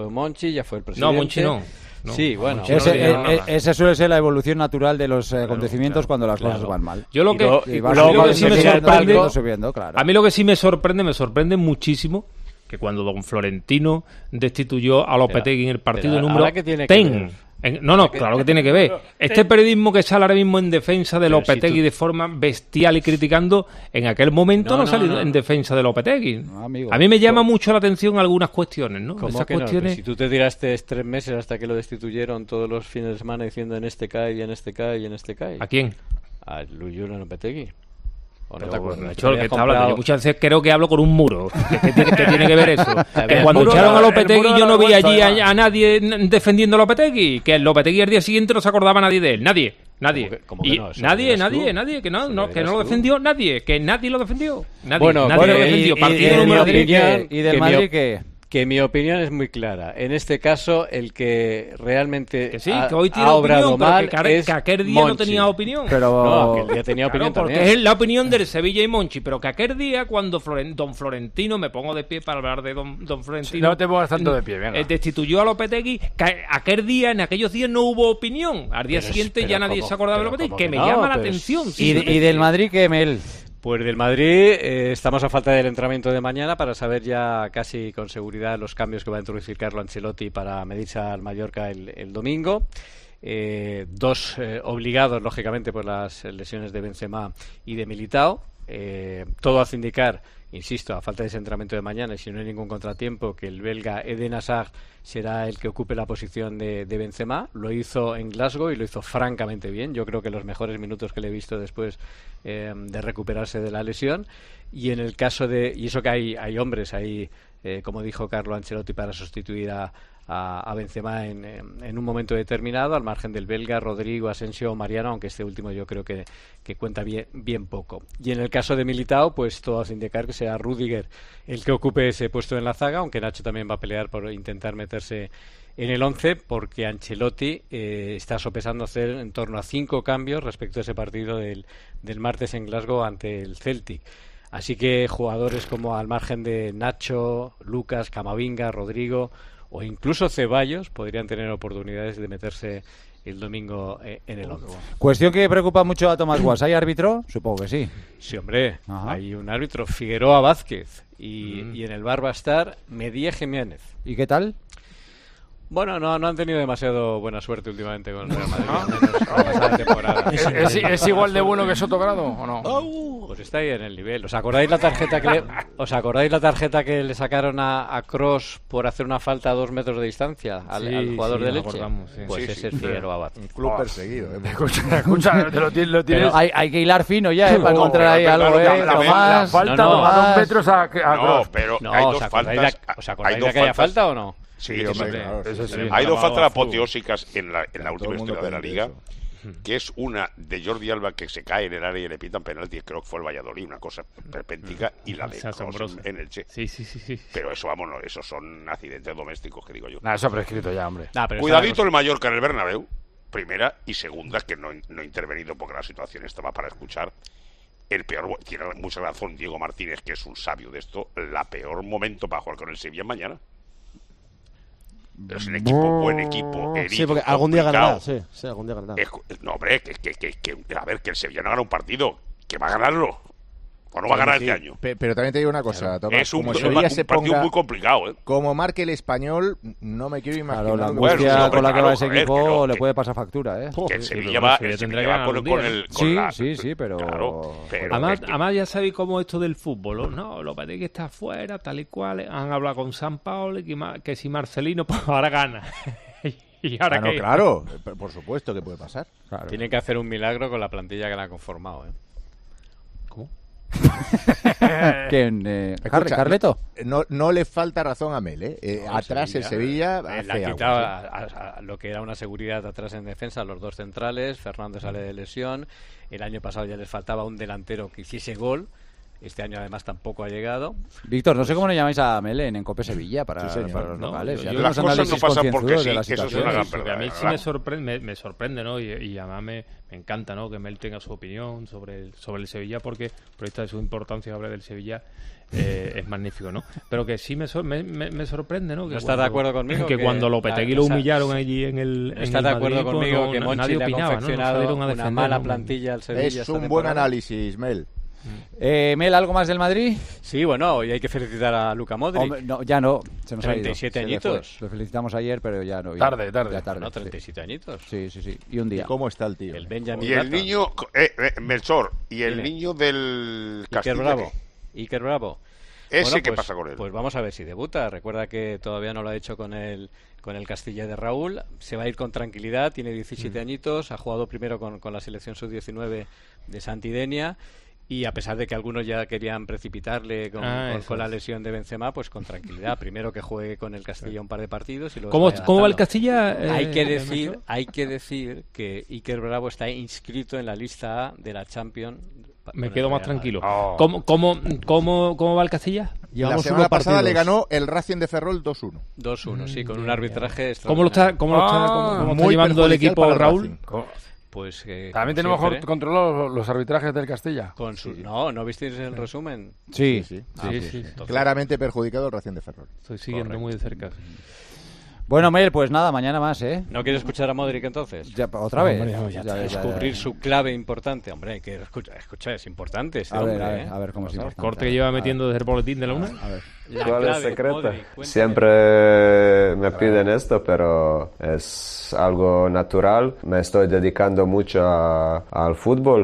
fue Monchi, ya fue el presidente. No, Monchi no. ¿no? Sí, bueno. Ancelotti Ese, no eh, nada. esa suele ser la evolución natural de los eh, Claro, acontecimientos claro, cuando las claro. cosas van mal. Yo lo que, Y lo, y lo vas que subiendo, sí me subiendo, sorprende, subiendo, subiendo, claro. a mí lo que sí me sorprende, me sorprende muchísimo que cuando don Florentino destituyó a Lopetegui en el partido pero, número ¿ahora qué tiene que ten, ver? en- no, no, claro que tiene que ver. Este periodismo que sale ahora mismo en defensa de Pero Lopetegui si tú- de forma bestial y criticando, en aquel momento No, no, no, salió no. en defensa de Lopetegui. amigo. A mí me llama mucho la atención algunas cuestiones, ¿no? ¿Cómo Esas que no? cuestiones. Pues si tú te tiraste tres meses hasta que lo destituyeron todos los fines de semana diciendo en este cae y en este cae y en este cae. ¿A quién? A Luis Julián Lopetegui. ¿O no Pero, te acuerdas? bueno, ¿Te Cholo, habías que está hablando? comprado- Yo muchas veces creo que hablo con un muro. ¿Qué, qué tiene, qué tiene que ver eso? Que habías- cuando El muro echaron de a la- Lopetegui el muro de yo la no vi vergüenza, allí a, además. a nadie n- defendiendo a Lopetegui. Que el Lopetegui al día siguiente no se acordaba nadie de él. Nadie. Nadie. ¿Cómo que- cómo que Y no? Eso nadie, dirás nadie, tú. nadie. Que no, Eso no, que dirás no lo tú. defendió nadie. Que nadie lo defendió. Nadie, Bueno, nadie bueno, lo y- defendió. y- Partido y de mi número opinión- diez. y del que Madrid mi, op- que que mi opinión es muy clara. En este caso, el que realmente Que sí, ha, que hoy tiene ha opinión, obrado pero mal que, care- es que aquel día no Monchi. tenía opinión. Pero- No, aquel día tenía Claro, opinión porque también. es la opinión del Sevilla y Monchi, pero que aquel día cuando Floren- don Florentino, me pongo de pie para hablar de don, don Florentino, No te pongas tanto de pie, venga. eh, destituyó a Lopetegui, que aquel día, en aquellos días no hubo opinión. Al día Pero- siguiente pero ya nadie ¿cómo? se acordaba de Pero Lopetegui, ¿cómo que que me no? llama la Pues- atención. y, de- simplemente. y del Madrid que Mel. Pues del Madrid eh, estamos a falta del entrenamiento de mañana para saber ya casi con seguridad los cambios que va a introducir Carlo Ancelotti para medirse al Mallorca el, el domingo. Eh, dos eh, obligados, lógicamente, por las lesiones de Benzema y de Militao. Eh, todo hace indicar, insisto, a falta de ese entrenamiento de mañana y si no hay ningún contratiempo, que el belga Eden Hazard será el que ocupe la posición de, de Benzema. Lo hizo en Glasgow y lo hizo francamente bien. Yo creo que los mejores minutos que le he visto después eh, de recuperarse de la lesión. Y en el caso de... Y eso que hay, hay hombres ahí, eh, como dijo Carlo Ancelotti, para sustituir a, a, a Benzema en, en un momento determinado, al margen del belga, Rodrigo, Asensio o Mariano, aunque este último yo creo que, que cuenta bien, bien poco. Y en el caso de Militao, pues todo hace indicar que será Rüdiger el que ocupe ese puesto en la zaga, aunque Nacho también va a pelear por intentar meterse en el once, porque Ancelotti eh, está sopesando hacer en torno a cinco cambios respecto a ese partido del, del martes en Glasgow ante el Celtic. Así que jugadores como al margen de Nacho, Lucas, Camavinga, Rodrigo o incluso Ceballos podrían tener oportunidades de meterse el domingo eh, en el once. Cuestión que preocupa mucho a Tomás Guas. ¿Hay árbitro? Supongo que sí. Sí, hombre, Ajá. hay un árbitro, Figueroa Vázquez, y, Mm. y en el bar va a estar Medía Jiménez. ¿Y qué tal? Bueno, no, no han tenido demasiado buena suerte últimamente con el Real Madrid, al menos la pasada temporada. ¿Es, es, es igual de bueno que Sotogrado o no? Pues está ahí en el nivel. ¿Os acordáis la tarjeta que le, ¿os acordáis la tarjeta que le sacaron a, a Kroos por hacer una falta a dos metros de distancia al, Sí, al jugador sí, de nos Leche? acordamos, sí. Pues Sí, ese sí, es sí. Figueroa Vázquez. Un club Oh. perseguido. ¿eh? Escucha, escucha, te lo, ti- lo tienes... Pero hay, hay que hilar fino ya, ¿eh? Para Oh, encontrar ahí pero algo, claro, ¿eh? la- la- Tomás, la falta no, no, a dos Tomás. metros a, a No, Kroos. pero No, hay ¿os dos acordáis faltas. de- ¿os acordáis hay de dos aquella faltas- falta o no? Sí, Sí, sí, hombre, sí. claro, Eso sí. sí. Hay dos Lavado faltas azul. apoteósicas en la, en la Todo última el mundo historia de la pendiente liga, que es una de Jordi Alba que se cae en el área y le pitan penalti, creo que fue el Valladolid, una cosa perpéntica, y la de Es Kroos asombroso. en, en el Che. Sí, sí, sí, sí. Pero eso, vamos, no, esos son accidentes domésticos, que digo yo. Nah, eso ha prescrito ya, hombre. Nah, pero Cuidadito está- el Mallorca en el Bernabéu, primera, y segunda, que no, no he intervenido porque la situación estaba para escuchar. El peor, tiene mucha razón Diego Martínez, que es un sabio de esto, la peor momento para jugar con el Sevilla mañana. Es un equipo, buen equipo, herido, Sí, porque algún día complicado. ganará. Sí, sí, algún día ganará. Es- no, hombre, que, que, que, que- a ver, que el Sevilla no gana un partido, que va a ganarlo. O no va a ganar Sí, este año. pe- Pero también te digo una cosa, Tomás. Es un, como un- Sevilla un se partido ponga, muy complicado, ¿eh? como marque el español, no me quiero imaginar. Claro, la lo que Bueno, angustia sí, hombre, con la que claro, va ese a ver, equipo que no, le que- puede pasar factura, ¿eh? Que el Sí, Sevilla pero va, el Sevilla el tendrá Sevilla que va con, ganar con un el... día. Con Sí, la- sí, sí, pero... Claro, pero Además, que- además ya sabéis cómo esto del fútbol, ¿no? No, Lopetegui está afuera, tal y cual. Han hablado con San Paolo que, ma- que si Marcelino, pues ahora gana. y ahora Ah, no, qué? claro, p- por supuesto que puede pasar. Claro. Tienen que hacer un milagro con la plantilla que la han conformado, ¿eh? ¿Cómo? ¿Quién? Eh, Escucha, Carle- ¿Carleto? No, no le falta razón a Mel, ¿eh? Eh, No, atrás el Sevilla eh, hace le ha aguas, quitado ¿eh? a, a- a lo que era una seguridad atrás en defensa, los dos centrales. Fernando sale de lesión. El año pasado ya les faltaba un delantero que hiciese gol. Este año además tampoco ha llegado. Víctor, no sé cómo le llamáis a Melen en Cope Sevilla para, Sí, señor. para los No, locales. yo- Ya yo- las tenemos cosas no análisis pasan porque concienzudos sí, de la eso es situación. una gran Porque a mí sí ¿verdad? me sorprende, me, me sorprende, ¿no? Y, y además me, me encanta, ¿no? Que Mel tenga su opinión sobre el, sobre el Sevilla, porque por esta de su importancia hablar del Sevilla eh, es magnífico, ¿no? Pero que sí me, sor- me, me, me sorprende, ¿no? Que ¿No estás de acuerdo conmigo Que, que cuando la- Lopetegui lo o sea, humillaron allí en el. en ¿Estás el de acuerdo Madrid, pues conmigo no- que no- Monchi nadie le ha opinaba, ¿no? No confeccionado salieron a una defender, mala ¿no? plantilla al Sevilla Es esta un buen temporada? análisis, Mel. Eh, Mel, ¿algo más del Madrid? Sí, bueno, hoy hay que felicitar a Luka Modric. Hombre, no, ya no, se nos ha ido. treinta y siete Se le añitos. fue. Lo felicitamos ayer, pero ya no. ya- Tarde, tarde. Ya tarde. No, treinta y siete añitos. Sí, sí, sí. Y un día. ¿Y cómo está el tío? El Benjamin Y el Button. niño, eh, eh, Melchor, y el Dime. niño del Iker Castilla. Bravo. ¿qué? Iker Bravo. Ese, Bueno, ¿qué pues- pasa con él? Pues vamos a ver si debuta. Recuerda que todavía no lo ha hecho con el con el Castilla de Raúl. Se va a ir con tranquilidad. Tiene diecisiete Mm. añitos. Ha jugado primero con, con la selección sub diecinueve de Santidenia. Y a pesar de que algunos ya querían precipitarle con, Ah, con- eso con la es. lesión de Benzema, pues con tranquilidad. Primero que juegue con el Castilla un par de partidos. Y luego ¿Cómo- se vaya cómo va el adaptando. Castilla, eh, hay que eh, decir, Nacho? hay que decir que Iker Bravo está inscrito en la lista A de la Champions. pa- Me con quedo el más Real Madrid. tranquilo. ¿Cómo, cómo, cómo, ¿Cómo va el Castilla? La semana pasada le ganó el Racing de Ferrol dos uno. dos uno, sí, con un arbitraje ¿Cómo lo está, cómo lo está, Ah, cómo, cómo está muy llevando el perjudicial equipo para el Raúl? Racing. Co- Pues que, También como tenemos siempre, controlados los, los arbitrajes del Castilla. con su, no, ¿no visteis el resumen? Sí, sí. Ah, Sí, pues, sí. entonces- Claramente perjudicado el Racing de Ferrol. Estoy siguiendo Correcto. muy de cerca. Bueno, Mel, pues nada, mañana más, ¿eh? ¿No quieres escuchar a Modric entonces? Ya, ¿Otra No, vez? hombre, ya, ya, Ya, ya, ya, Descubrir ya. su clave importante. Hombre, hay que escuchar, escucha, es importante este A ver, hombre, a ver, ¿eh? a ver cómo es importante. Corte que lleva metiendo desde el boletín de la una. A ver. La ¿Cuál es clave, secreto? Modric, cuéntame. Siempre me piden esto, pero es algo natural. Me estoy dedicando mucho a- al fútbol.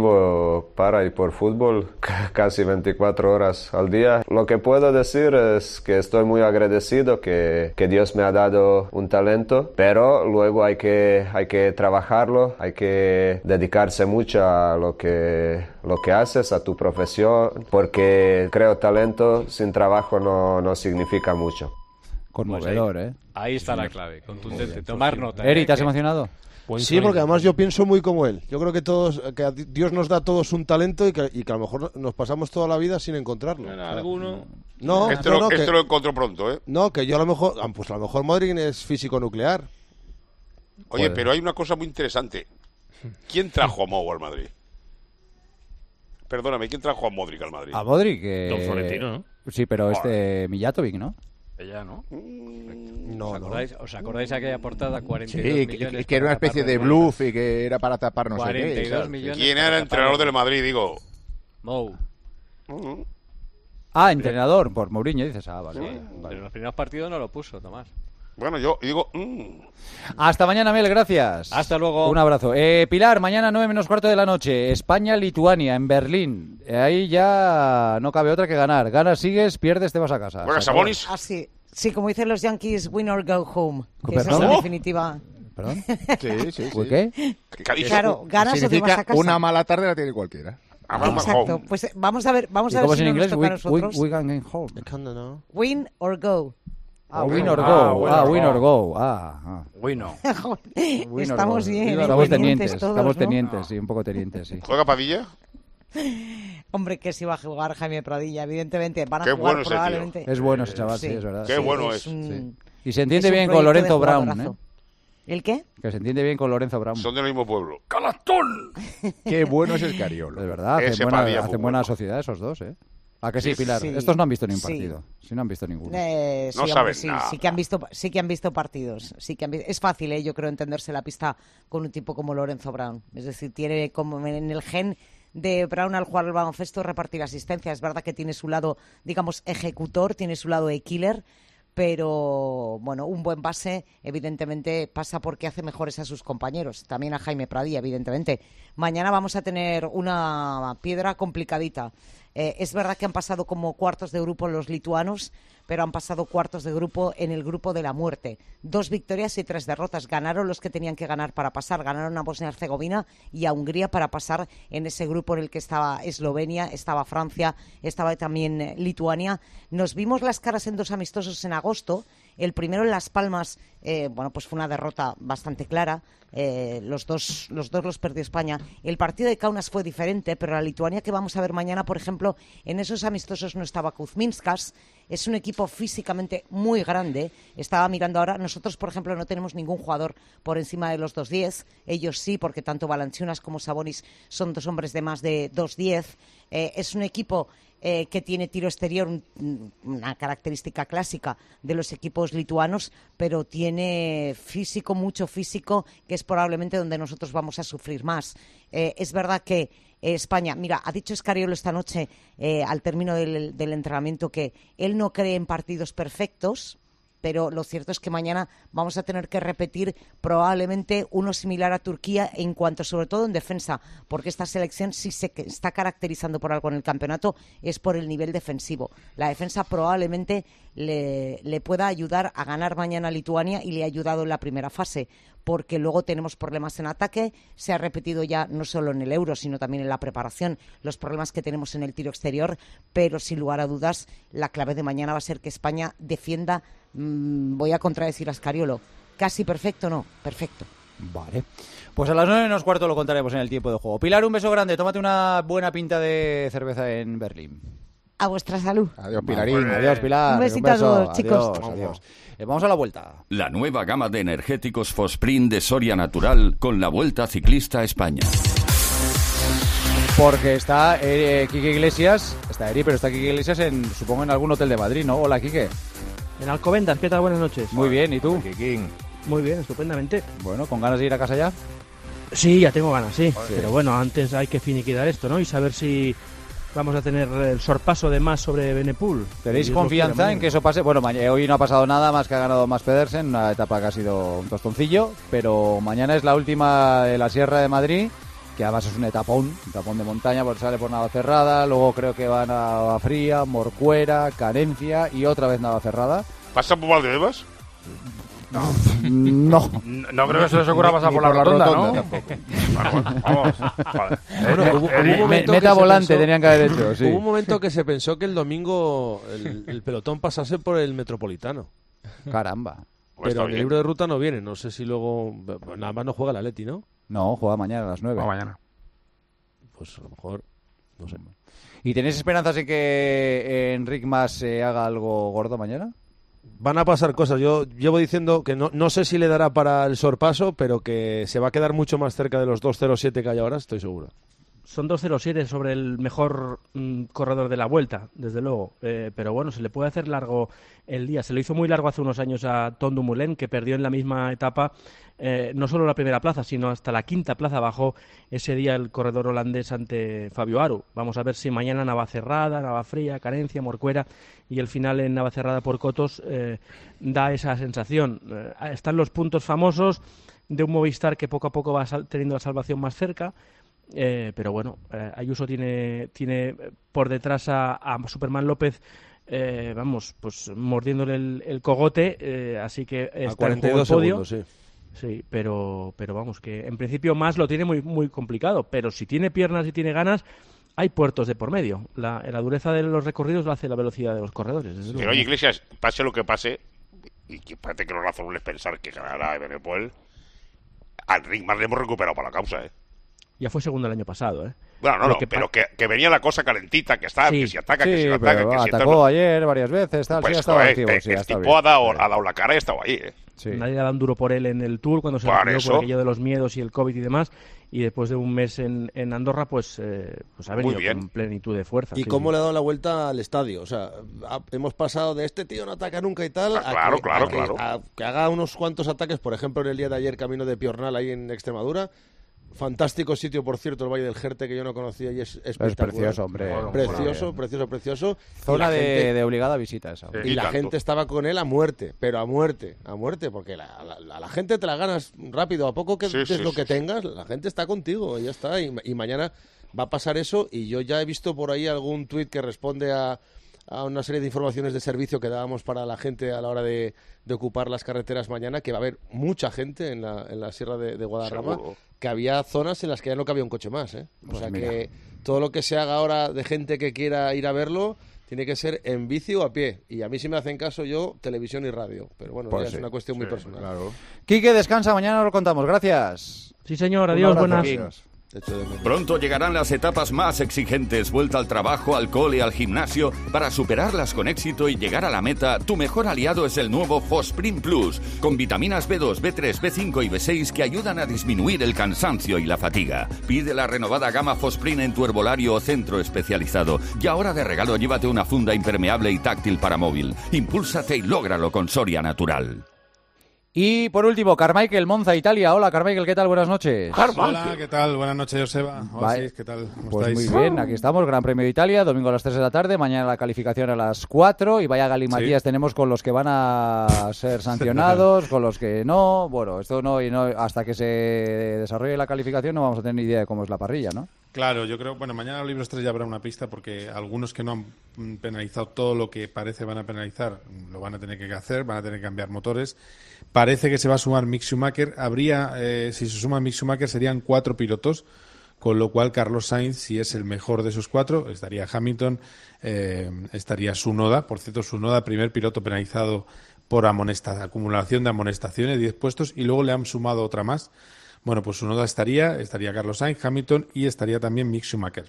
Vivo para y por fútbol c- casi veinticuatro horas al día. Lo que puedo decir es que estoy muy agradecido que, que Dios me ha dado un talento, pero luego hay que, hay que trabajarlo, hay que dedicarse mucho a lo que, lo que haces, a tu profesión, porque creo talento sin trabajo no, no significa mucho. Conmovedor, Pues ¿eh? Ahí está la clave, contundente. Tomar nota. Eri, ¿eh? ¿te has Que- emocionado? Buen Sí, sueño. porque además yo pienso muy como él. Yo creo que todos, que a Dios nos da a todos un talento y que, y que a lo mejor nos pasamos toda la vida sin encontrarlo. Bueno, alguno. No, Este, no, lo, no, este que, lo encuentro pronto, ¿eh? no, que yo a lo mejor, ah, pues a lo mejor Modric es físico nuclear. Oye, Joder. pero hay una cosa muy interesante. ¿Quién trajo a Mou al Madrid? Perdóname, ¿quién trajo a Modric al Madrid? A Modric, eh... Don Florentino, ¿no? Sí, pero este Mijatovic, ¿no? Ella, ¿no? No, ¿Os no. acordáis, ¿Os acordáis aquella portada? cuarenta y dos Sí, que, millones que era una para especie tapar de los bluff y que era para tapar no sé cuarenta y qué. dos ¿sabes? millones. ¿Quién para era el tapar entrenador los- del Madrid? Digo. Mou. Mm. Ah, entrenador, por Mourinho, dices. Ah, vale, vale, Pero vale. en los primeros partidos no lo puso, Tomás. Bueno, yo digo. mm. Hasta mañana, Mel, gracias. Hasta luego. Un abrazo. Eh, Pilar, mañana nueve menos cuarto de la noche, España-Lituania en Berlín. Eh, ahí ya no cabe otra que ganar. Ganas, sigues, pierdes, te vas a casa. ¿Juega Se acabó. Sabonis? Ah, sí. Sí, como dicen los Yankees, win or go home. Que esa es ¿Perdón? la definitiva. ¿Perdón? Sí, sí, ¿Por sí. qué? ¿Qué ha dicho? Claro, ganas o te vas Significa a casa. una mala tarde la tiene cualquiera. Ah, vamos, Exacto. home. Pues eh, vamos a ver, vamos ¿Y a ver cómo si es en no nos inglés? toca a We, we, nosotros. we can get home. Win or go. Ah, Ok. win or go. Ah, win Ah, or win go. or go. Ah, ah. Bueno. Joder, Win or estamos go. bien. Estamos ¿eh? tenientes, todos, estamos ¿no? tenientes, sí, un poco tenientes, sí. ¿Juega Padilla? Hombre, que si va a jugar Jaime Pradilla, evidentemente. Van a Qué jugar bueno ese tío. probablemente. Es bueno ese chaval, sí, Sí. es verdad. Qué Sí. bueno es. un- Sí. Y se entiende es un bien con proyecto Lorenzo de Brown, jugadorazo. ¿eh? ¿El qué? Que se entiende bien con Lorenzo Brown. Son del mismo pueblo. ¡Calastón! Qué bueno es el Cariolo. Es verdad, Ese hacen buena, Padilla hacen fue buena bueno. sociedad esos dos, ¿eh? ¿A que sí, Sí, Pilar? sí. Estos no han visto ni un Sí. partido. Sí, no han visto ninguno. Eh, sí, No hombre, saben sí, nada. sí que han visto, sí que han visto partidos. Sí que han vi- es fácil, ¿eh? Yo creo entenderse la pista con un tipo como Lorenzo Brown. Es decir, tiene como en el gen de Brown al jugar al baloncesto repartir asistencia. Es verdad que tiene su lado, digamos, ejecutor, tiene su lado de killer, pero bueno, un buen base evidentemente pasa porque hace mejores a sus compañeros, también a Jaime Pradilla, evidentemente. Mañana vamos a tener una piedra complicadita. Eh, es verdad que han pasado como cuartos de grupo los lituanos, pero han pasado cuartos de grupo en el grupo de la muerte. Dos victorias y tres derrotas. Ganaron los que tenían que ganar para pasar. Ganaron a Bosnia y Herzegovina y a Hungría para pasar en ese grupo en el que estaba Eslovenia, estaba Francia, estaba también eh, Lituania. Nos vimos las caras en dos amistosos en agosto El primero en Las Palmas, eh, bueno, pues fue una derrota bastante clara. Eh, los dos los dos los perdió España. El partido de Kaunas fue diferente, pero la Lituania que vamos a ver mañana, por ejemplo, en esos amistosos no estaba Kuzminskas. Es un equipo físicamente muy grande. Estaba mirando ahora, nosotros, por ejemplo, no tenemos ningún jugador por encima de los dos diez. Ellos sí, porque tanto Valanciunas como Sabonis son dos hombres de más de dos diez. Eh, es un equipo eh, que tiene tiro exterior, un, una característica clásica de los equipos lituanos, pero tiene físico, mucho físico, que es probablemente donde nosotros vamos a sufrir más. Eh, es verdad que eh, España, mira, ha dicho Scariolo esta noche, eh, al término del, del entrenamiento, que él no cree en partidos perfectos, pero lo cierto es que mañana vamos a tener que repetir probablemente uno similar a Turquía en cuanto, sobre todo en defensa, porque esta selección, si se está caracterizando por algo en el campeonato, es por el nivel defensivo. La defensa probablemente le, le pueda ayudar a ganar mañana a Lituania, y le ha ayudado en la primera fase, porque luego tenemos problemas en ataque. Se ha repetido ya no solo en el Euro, sino también en la preparación, los problemas que tenemos en el tiro exterior, pero sin lugar a dudas la clave de mañana va a ser que España defienda, mmm, voy a contradecir a Scariolo, casi perfecto, no, perfecto. Vale, pues a las nueve menos cuarto lo contaremos en el tiempo de juego. Pilar, un beso grande, tómate una buena pinta de cerveza en Berlín. A vuestra salud. Adiós, Pilarín. Vale. Adiós, Pilar. Un besito un beso. a todos, chicos. Adiós, adiós. Eh, vamos a la vuelta. La nueva gama de energéticos Fosprint de Soria Natural con la Vuelta Ciclista a España. Porque está eh, Quique Iglesias, está Eri, pero está Quique Iglesias en, supongo, en algún hotel de Madrid, ¿no? Hola, Quique. En Alcobendas, ¿qué tal? Buenas noches. Muy bien, ¿y tú? Quiquín. Muy bien, estupendamente. Bueno, ¿con ganas de ir a casa ya? Sí, ya tengo ganas, sí. sí. Pero bueno, antes hay que finiquitar esto, ¿no? Y saber si vamos a tener el sorpaso de más sobre Benepul. ¿Tenéis confianza en que eso pase? Bueno, mañana, hoy no ha pasado nada más que ha ganado Mads Pedersen, una etapa que ha sido un tostoncillo, pero mañana es la última de la Sierra de Madrid, que además es un etapón, un tapón de montaña, porque sale por Navacerrada, luego creo que van a Navafría, Morcuera, Carencia y otra vez Navacerrada. ¿Pasa por Valdebebas? No. No. No creo que se les ocurra pasar por la rotonda, ¿no? Bueno, vamos. Bueno, hubo, hubo un momento Meta que volante pensó, tenían que haber hecho, sí. Hubo un momento que se pensó que el domingo el, el pelotón pasase por el Metropolitano. Caramba. Pero en el libro de ruta no viene. No sé si luego... Pues nada más no juega el Atleti, ¿no? No, juega mañana a las nueve. No, mañana. Pues a lo mejor... No sé. ¿Y tenéis esperanzas en que Enric Mas se haga algo gordo mañana? Van a pasar cosas. Yo llevo diciendo que no, no sé si le dará para el sorpaso, pero que se va a quedar mucho más cerca de los dos cero siete que hay ahora, estoy seguro. Son dos cero siete sobre el mejor mm, corredor de la Vuelta, desde luego. Eh, pero bueno, se le puede hacer largo el día. Se lo hizo muy largo hace unos años a Tom Dumoulin, que perdió en la misma etapa eh, no solo la primera plaza, sino hasta la quinta plaza bajó ese día el corredor holandés ante Fabio Aru. Vamos a ver si mañana Navacerrada, Navafría, Carencia, Morcuera y el final en Navacerrada por Cotos eh, da esa sensación. Eh, están los puntos famosos de un Movistar que poco a poco va sal- teniendo la salvación más cerca. Eh, pero bueno, eh, Ayuso tiene, tiene por detrás a, a Superman López, eh, vamos, pues mordiéndole el, el cogote, eh, así que está a cuarenta y dos en juego el podio. segundos, sí. Sí, pero, pero vamos, que en principio más lo tiene muy, muy complicado, pero si tiene piernas y tiene ganas, hay puertos de por medio. La, la dureza de los recorridos lo hace la velocidad de los corredores. Desde Pero oye, Iglesias, pase lo que pase, y que parece que lo razonable es pensar que ganará Evenepoel, al Enric Mas le hemos recuperado para la causa, ¿eh? Ya fue segundo el año pasado, ¿eh? Bueno, no, Lo no, que pero pa- que, que venía la cosa calentita, que está, Sí. que si ataca, Sí, que si no ataca, pero que si atacó entonces- ayer varias veces, tal, Pues, sí, ha estado joder, activo, el, sí, ha el estado tipo bien. ha dado, ha dado la cara y ha estado ahí, ¿eh? Sí. Nadie le ha dado un duro por él en el Tour cuando se Por recuperó eso. por aquello de los miedos y el COVID y demás, y después de un mes en, en Andorra, pues, eh, pues ha venido con plenitud de fuerza. ¿Y sí, cómo sí. le ha dado la vuelta al estadio? O sea, ha- hemos pasado de este tío no ataca nunca y tal Ah, a, claro, que, claro, a que- claro. a que haga unos cuantos ataques, por ejemplo, en el día de ayer camino de Piornal ahí en Extremadura. Fantástico sitio, por cierto, el Valle del Jerte, que yo no conocía y es espectacular. Es precioso, hombre. Precioso, precioso, precioso. Y Zona la de, gente- de obligada visita esa. y la gente estaba con él a muerte, pero a muerte, a muerte, porque la, la, la- la gente te la ganas rápido, a poco que Sí, des sí, lo sí, que sí. tengas, la gente está contigo, y ya está, y, y mañana va a pasar eso, y yo ya he visto por ahí algún tuit que responde a, a una serie de informaciones de servicio que dábamos para la gente a la hora de, de ocupar las carreteras mañana, que va a haber mucha gente en la, en la Sierra de, de Guadarrama, Seguro. que había zonas en las que ya no cabía un coche más, ¿eh? O Pues sea mira. que todo lo que se haga ahora de gente que quiera ir a verlo tiene que ser en bici o a pie. Y a mí, si me hacen caso, yo televisión y radio. Pero bueno, Pues ya sí, es una cuestión muy sí, personal. claro. Quique, descansa, mañana lo contamos. Gracias. Sí, señor, adiós, buenas. Pronto llegarán las etapas más exigentes, vuelta al trabajo, al cole, al gimnasio. Para superarlas con éxito y llegar a la meta, tu mejor aliado es el nuevo Fosprint Plus, con vitaminas B dos, B tres, B cinco y B seis que ayudan a disminuir el cansancio y la fatiga. Pide la renovada gama Fosprint en tu herbolario o centro especializado. Y ahora de regalo llévate una funda impermeable y táctil para móvil. Impúlsate y lógralo con Soria Natural. Y por último, Carmichael, Monza, Italia. Hola, Carmichael, ¿qué tal? Buenas noches. Hola, ¿qué tal? Buenas noches, Joseba. Vale. ¿Qué tal? ¿Cómo Pues estáis? muy bien, aquí estamos, Gran Premio de Italia, domingo a las tres de la tarde, mañana la calificación a las cuatro y vaya galimatías Sí. tenemos con los que van a ser sancionados, con los que no. Bueno, esto no, y no, hasta que se desarrolle la calificación no vamos a tener ni idea de cómo es la parrilla, ¿no? Claro, yo creo, bueno, mañana los libros tres ya habrá una pista porque algunos que no han mm, penalizado todo lo que parece van a penalizar lo van a tener que hacer, van a tener que cambiar motores. Parece que se va a sumar Mick Schumacher. Habría, eh, si se suma Mick Schumacher, serían cuatro pilotos, con lo cual Carlos Sainz, si es el mejor de esos cuatro, estaría Hamilton, eh, estaría Tsunoda. Por cierto, Tsunoda, primer piloto penalizado por amonesta, acumulación de amonestaciones, diez puestos, y luego le han sumado otra más. Bueno, pues Tsunoda estaría, estaría Carlos Sainz, Hamilton y estaría también Mick Schumacher.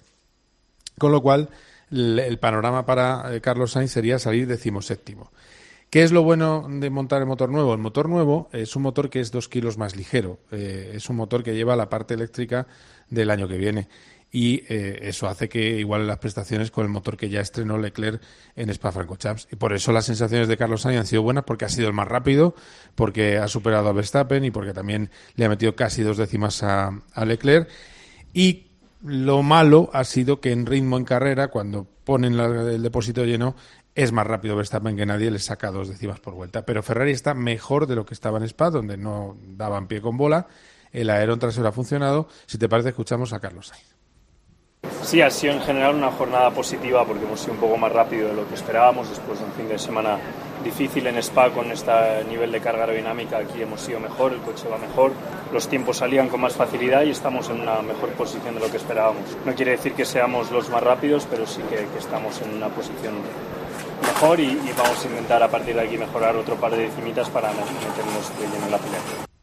Con lo cual, el panorama para Carlos Sainz sería salir decimoséptimo. ¿Qué es lo bueno de montar el motor nuevo? El motor nuevo es un motor que es dos kilos más ligero. Eh, es un motor que lleva la parte eléctrica del año que viene. Y eh, eso hace que igualen las prestaciones con el motor que ya estrenó Leclerc en Spa-Francorchamps. Y por eso las sensaciones de Carlos Sainz han sido buenas, porque ha sido el más rápido, porque ha superado a Verstappen y porque también le ha metido casi dos décimas a, a Leclerc. Y lo malo ha sido que en ritmo en carrera, cuando ponen la, el depósito lleno, es más rápido Verstappen que nadie, le saca dos décimas por vuelta. Pero Ferrari está mejor de lo que estaba en Spa, donde no daban pie con bola. El alerón trasero ha funcionado. Si te parece, escuchamos a Carlos Sainz. Sí, ha sido en general una jornada positiva porque hemos sido un poco más rápido de lo que esperábamos después de un fin de semana difícil en Spa con este nivel de carga aerodinámica. Aquí hemos sido mejor, el coche va mejor, los tiempos salían con más facilidad y estamos en una mejor posición de lo que esperábamos. No quiere decir que seamos los más rápidos, pero sí que, que estamos en una posición mejor y, y vamos a intentar a partir de aquí mejorar otro par de decimitas para meternos de lleno en la pelea.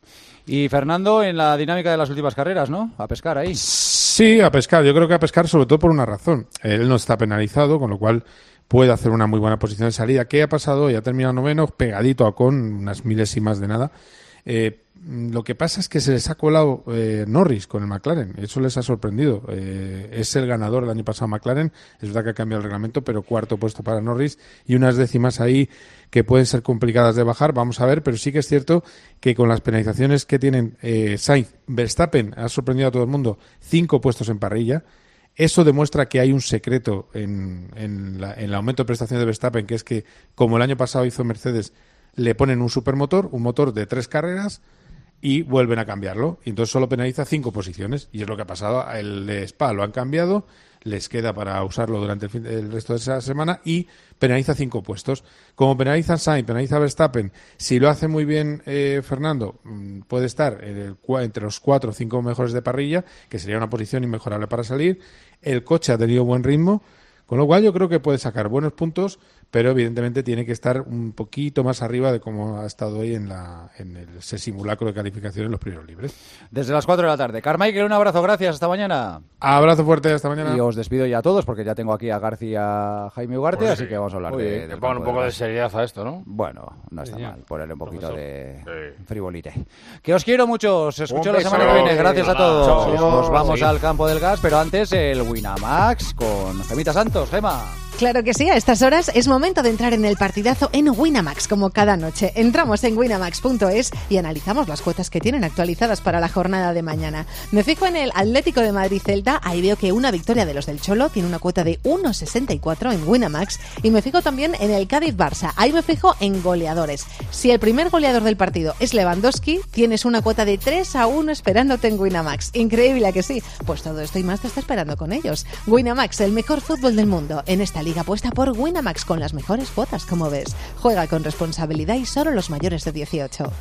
Y Fernando, en la dinámica de las últimas carreras, ¿no? A pescar ahí. Sí, a pescar. Yo creo que a pescar sobre todo por una razón. Él no está penalizado, con lo cual puede hacer una muy buena posición de salida. ¿Qué ha pasado hoy? Ha terminado noveno, pegadito a Ocon, unas milésimas de nada. Eh, lo que pasa es que se les ha colado eh, Norris con el McLaren. Eso les ha sorprendido. Eh, es el ganador del año pasado McLaren. Es verdad que ha cambiado el reglamento, pero cuarto puesto para Norris y unas décimas ahí que pueden ser complicadas de bajar. Vamos a ver, pero sí que es cierto que con las penalizaciones que tienen eh, Sainz, Verstappen ha sorprendido a todo el mundo. Cinco puestos en parrilla. Eso demuestra que hay un secreto en, en, la, en el aumento de prestación de Verstappen, que es que, como el año pasado hizo Mercedes, le ponen un supermotor, un motor de tres carreras, y vuelven a cambiarlo. Y entonces solo penaliza cinco posiciones. Y es lo que ha pasado. El de Spa lo han cambiado, les queda para usarlo durante el, fin, el resto de esa semana y penaliza cinco puestos. Como penaliza Sainz, penaliza Verstappen, si lo hace muy bien eh, Fernando, puede estar en el, entre los cuatro o cinco mejores de parrilla, que sería una posición inmejorable para salir. El coche ha tenido buen ritmo, con lo cual yo creo que puede sacar buenos puntos, pero evidentemente tiene que estar un poquito más arriba de cómo ha estado hoy en, la, en el, ese simulacro de calificación en los primeros libres. Desde las cuatro de la tarde. Carmichael, un abrazo, gracias, hasta mañana. Abrazo fuerte, hasta mañana. Y os despido ya a todos, porque ya tengo aquí a García y a Jaime Ugarte, Pues así sí. que vamos a hablar Uy, de... que pongan un poco de seriedad a esto, ¿no? Bueno, no está Sí, mal, ponerle un poquito profesor. de Sí. frivolite. Que os quiero mucho, os escucho Un la semana que beso. viene, gracias a todos. Chao. Nos vamos Sí. al campo del gas, pero antes el Winamax con Gemita Santos. Gema. Claro que sí, a estas horas es momento de entrar en el partidazo en Winamax, como cada noche. Entramos en winamax punto es y analizamos las cuotas que tienen actualizadas para la jornada de mañana. Me fijo en el Atlético de Madrid-Celta, ahí veo que una victoria de los del Cholo tiene una cuota de uno sesenta y cuatro en Winamax, y me fijo también en el Cádiz-Barça, ahí me fijo en goleadores. Si el primer goleador del partido es Lewandowski, tienes una cuota de tres a uno esperándote en Winamax. Increíble, ¿a que sí? Pues todo esto y más te está esperando con ellos. Winamax, el mejor fútbol del mundo. En esta liga apuesta por Winamax con las mejores cuotas, como ves. Juega con responsabilidad y solo los mayores de dieciocho.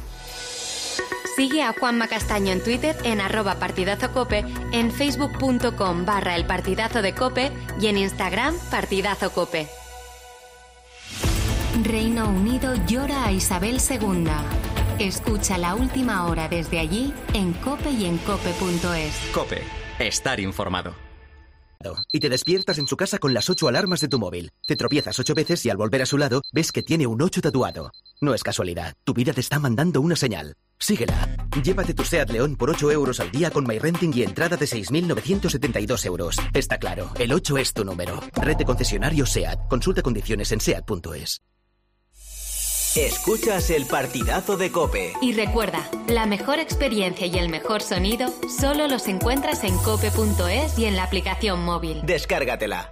Sigue a Juanma Castaño en Twitter en arroba partidazo cope, en facebook punto com barra el partidazo de cope y en Instagram partidazo cope. Reino Unido llora a Isabel segunda. Escucha La Última Hora desde allí en COPE y en cope punto es. COPE. Estar informado. Y te despiertas en su casa con las ocho alarmas de tu móvil. Te tropiezas ocho veces y al volver a su lado ves que tiene un ocho tatuado. No es casualidad, tu vida te está mandando una señal. Síguela. Llévate tu SEAT León por ocho euros al día con MyRenting y entrada de seis mil novecientos setenta y dos euros. Está claro, el ocho es tu número. Red de concesionarios SEAT. Consulta condiciones en seat punto es. Escuchas el partidazo de COPE. Y recuerda, la mejor experiencia y el mejor sonido solo los encuentras en cope punto es y en la aplicación móvil. Descárgatela.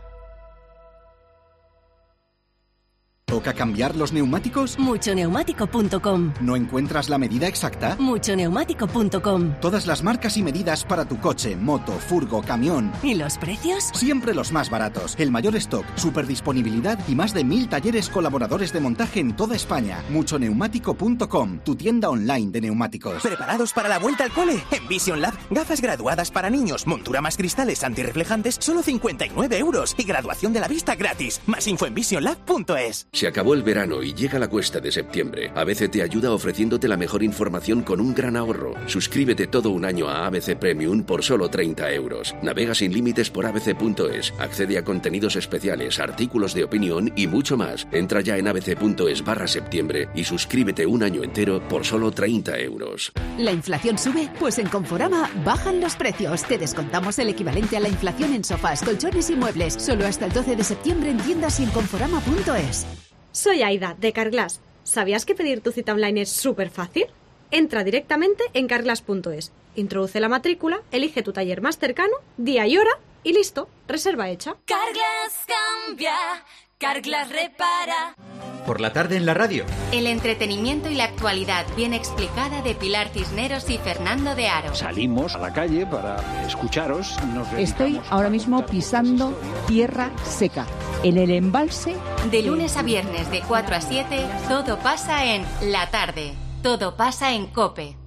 ¿Toca cambiar los neumáticos? mucho neumático punto com. ¿No encuentras la medida exacta? mucho neumático punto com. Todas las marcas y medidas para tu coche, moto, furgo, camión. ¿Y los precios? Siempre los más baratos. El mayor stock, superdisponibilidad y más de mil talleres colaboradores de montaje en toda España. mucho neumático punto com, tu tienda online de neumáticos. ¿Preparados para la vuelta al cole? En Vision Lab, gafas graduadas para niños, montura más cristales antirreflejantes, solo cincuenta y nueve euros y graduación de la vista gratis. Más info en vision lab punto es. Se acabó el verano y llega la cuesta de septiembre. A B C te ayuda ofreciéndote la mejor información con un gran ahorro. Suscríbete todo un año a A B C Premium por solo treinta euros. Navega sin límites por a b c punto es. Accede a contenidos especiales, artículos de opinión y mucho más. Entra ya en abc.es barra septiembre y suscríbete un año entero por solo treinta euros. ¿La inflación sube? Pues en Conforama bajan los precios. Te descontamos el equivalente a la inflación en sofás, colchones y muebles. Solo hasta el doce de septiembre en tiendas y en conforama punto es. Soy Aida, de Carglass. ¿Sabías que pedir tu cita online es súper fácil? Entra directamente en carglass punto es, introduce la matrícula, elige tu taller más cercano, día y hora y listo, reserva hecha. Carglass cambia, Carglass repara. Por la tarde en la radio. El entretenimiento y la actualidad bien explicada de Pilar Cisneros y Fernando de Aro. Salimos a la calle para escucharos. Nos Estoy ahora mismo pisando tierra seca, en el embalse. De lunes a viernes de cuatro a siete, todo pasa en La Tarde. Todo pasa en COPE.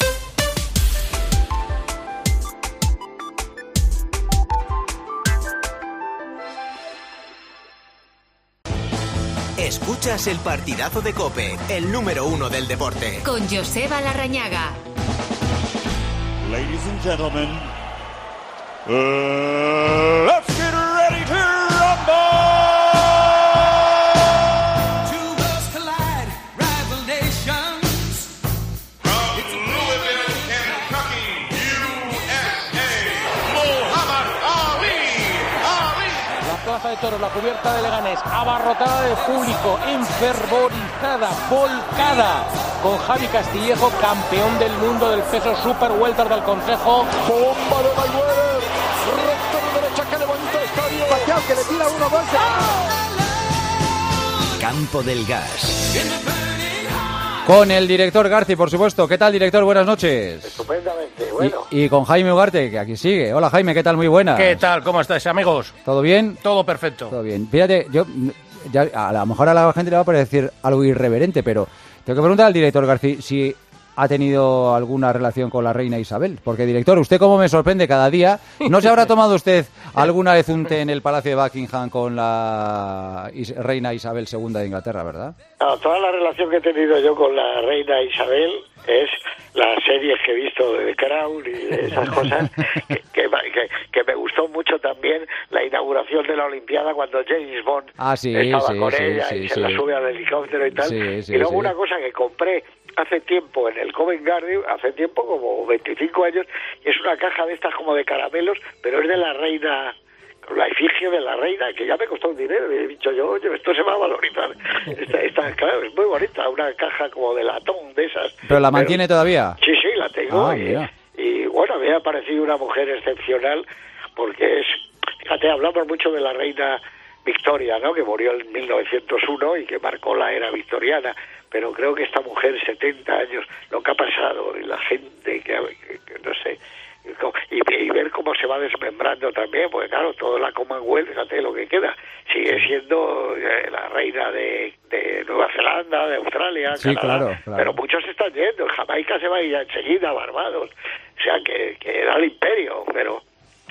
Escuchas el partidazo de COPE, el número uno del deporte. Con Joseba Larrañaga. Ladies and gentlemen, uh, let's get ready to rumble! Two worlds collide, rival nations. From Louisville, Kentucky, U S A, Muhammad Ali. Ali. La plaza de toros, la cubierta de Leganés, abarrotada de público, enfervorizada, volcada, con Javi Castillejo, campeón del mundo del peso super welter del Consejo. Bomba de Mayweather, recta de derecha que levanta el estadio. Pacquiao que le tira uno, dos. Campo del Gas. Con el director Garci, por supuesto. ¿Qué tal, director? Buenas noches. Estupendamente, bueno. Y, y con Jaime Ugarte, que aquí sigue. Hola, Jaime, ¿qué tal? Muy buenas. ¿Qué tal? ¿Cómo estáis, amigos? ¿Todo bien? Todo perfecto. Todo bien. Fíjate, yo ya, a lo mejor a la gente le va a parecer algo irreverente, pero tengo que preguntar al director Garci si ha tenido alguna relación con la reina Isabel. Porque, director, usted como me sorprende cada día, ¿no se habrá tomado usted alguna vez un té en el Palacio de Buckingham con la is- reina Isabel segunda de Inglaterra, verdad? No, toda la relación que he tenido yo con la reina Isabel es las series que he visto de The Crown y esas cosas, que, que, que, que me gustó mucho también la inauguración de la Olimpiada cuando James Bond ah, sí, estaba sí, con sí, ella sí, y sí. se la sube al helicóptero y tal. Sí, sí, y luego sí. una cosa que compré hace tiempo en el Covent Garden, hace tiempo, como veinticinco años, y es una caja de estas como de caramelos, pero es de la reina, con la efigie de la reina, que ya me costó un dinero, y he dicho yo, oye, esto se va a valorizar. Esta, esta, claro, es muy bonita, una caja como de latón de esas. ¿Pero la mantiene Pero, todavía? Sí, sí, la tengo. Ah, y, mira. y bueno, me ha parecido una mujer excepcional, porque es, fíjate, hablamos mucho de la reina Victoria, ¿no?, que murió en mil novecientos uno y que marcó la era victoriana, pero creo que esta mujer, setenta años, lo que ha pasado, y la gente que, que, que no sé, y, y ver cómo se va desmembrando también, porque claro, toda la Commonwealth, fíjate lo que queda, sigue siendo eh, la reina de, de Nueva Zelanda, de Australia, Sí, Canadá, claro, claro. pero muchos están yendo, Jamaica se va a ir enseguida, Barbados, o sea que, que era el imperio, pero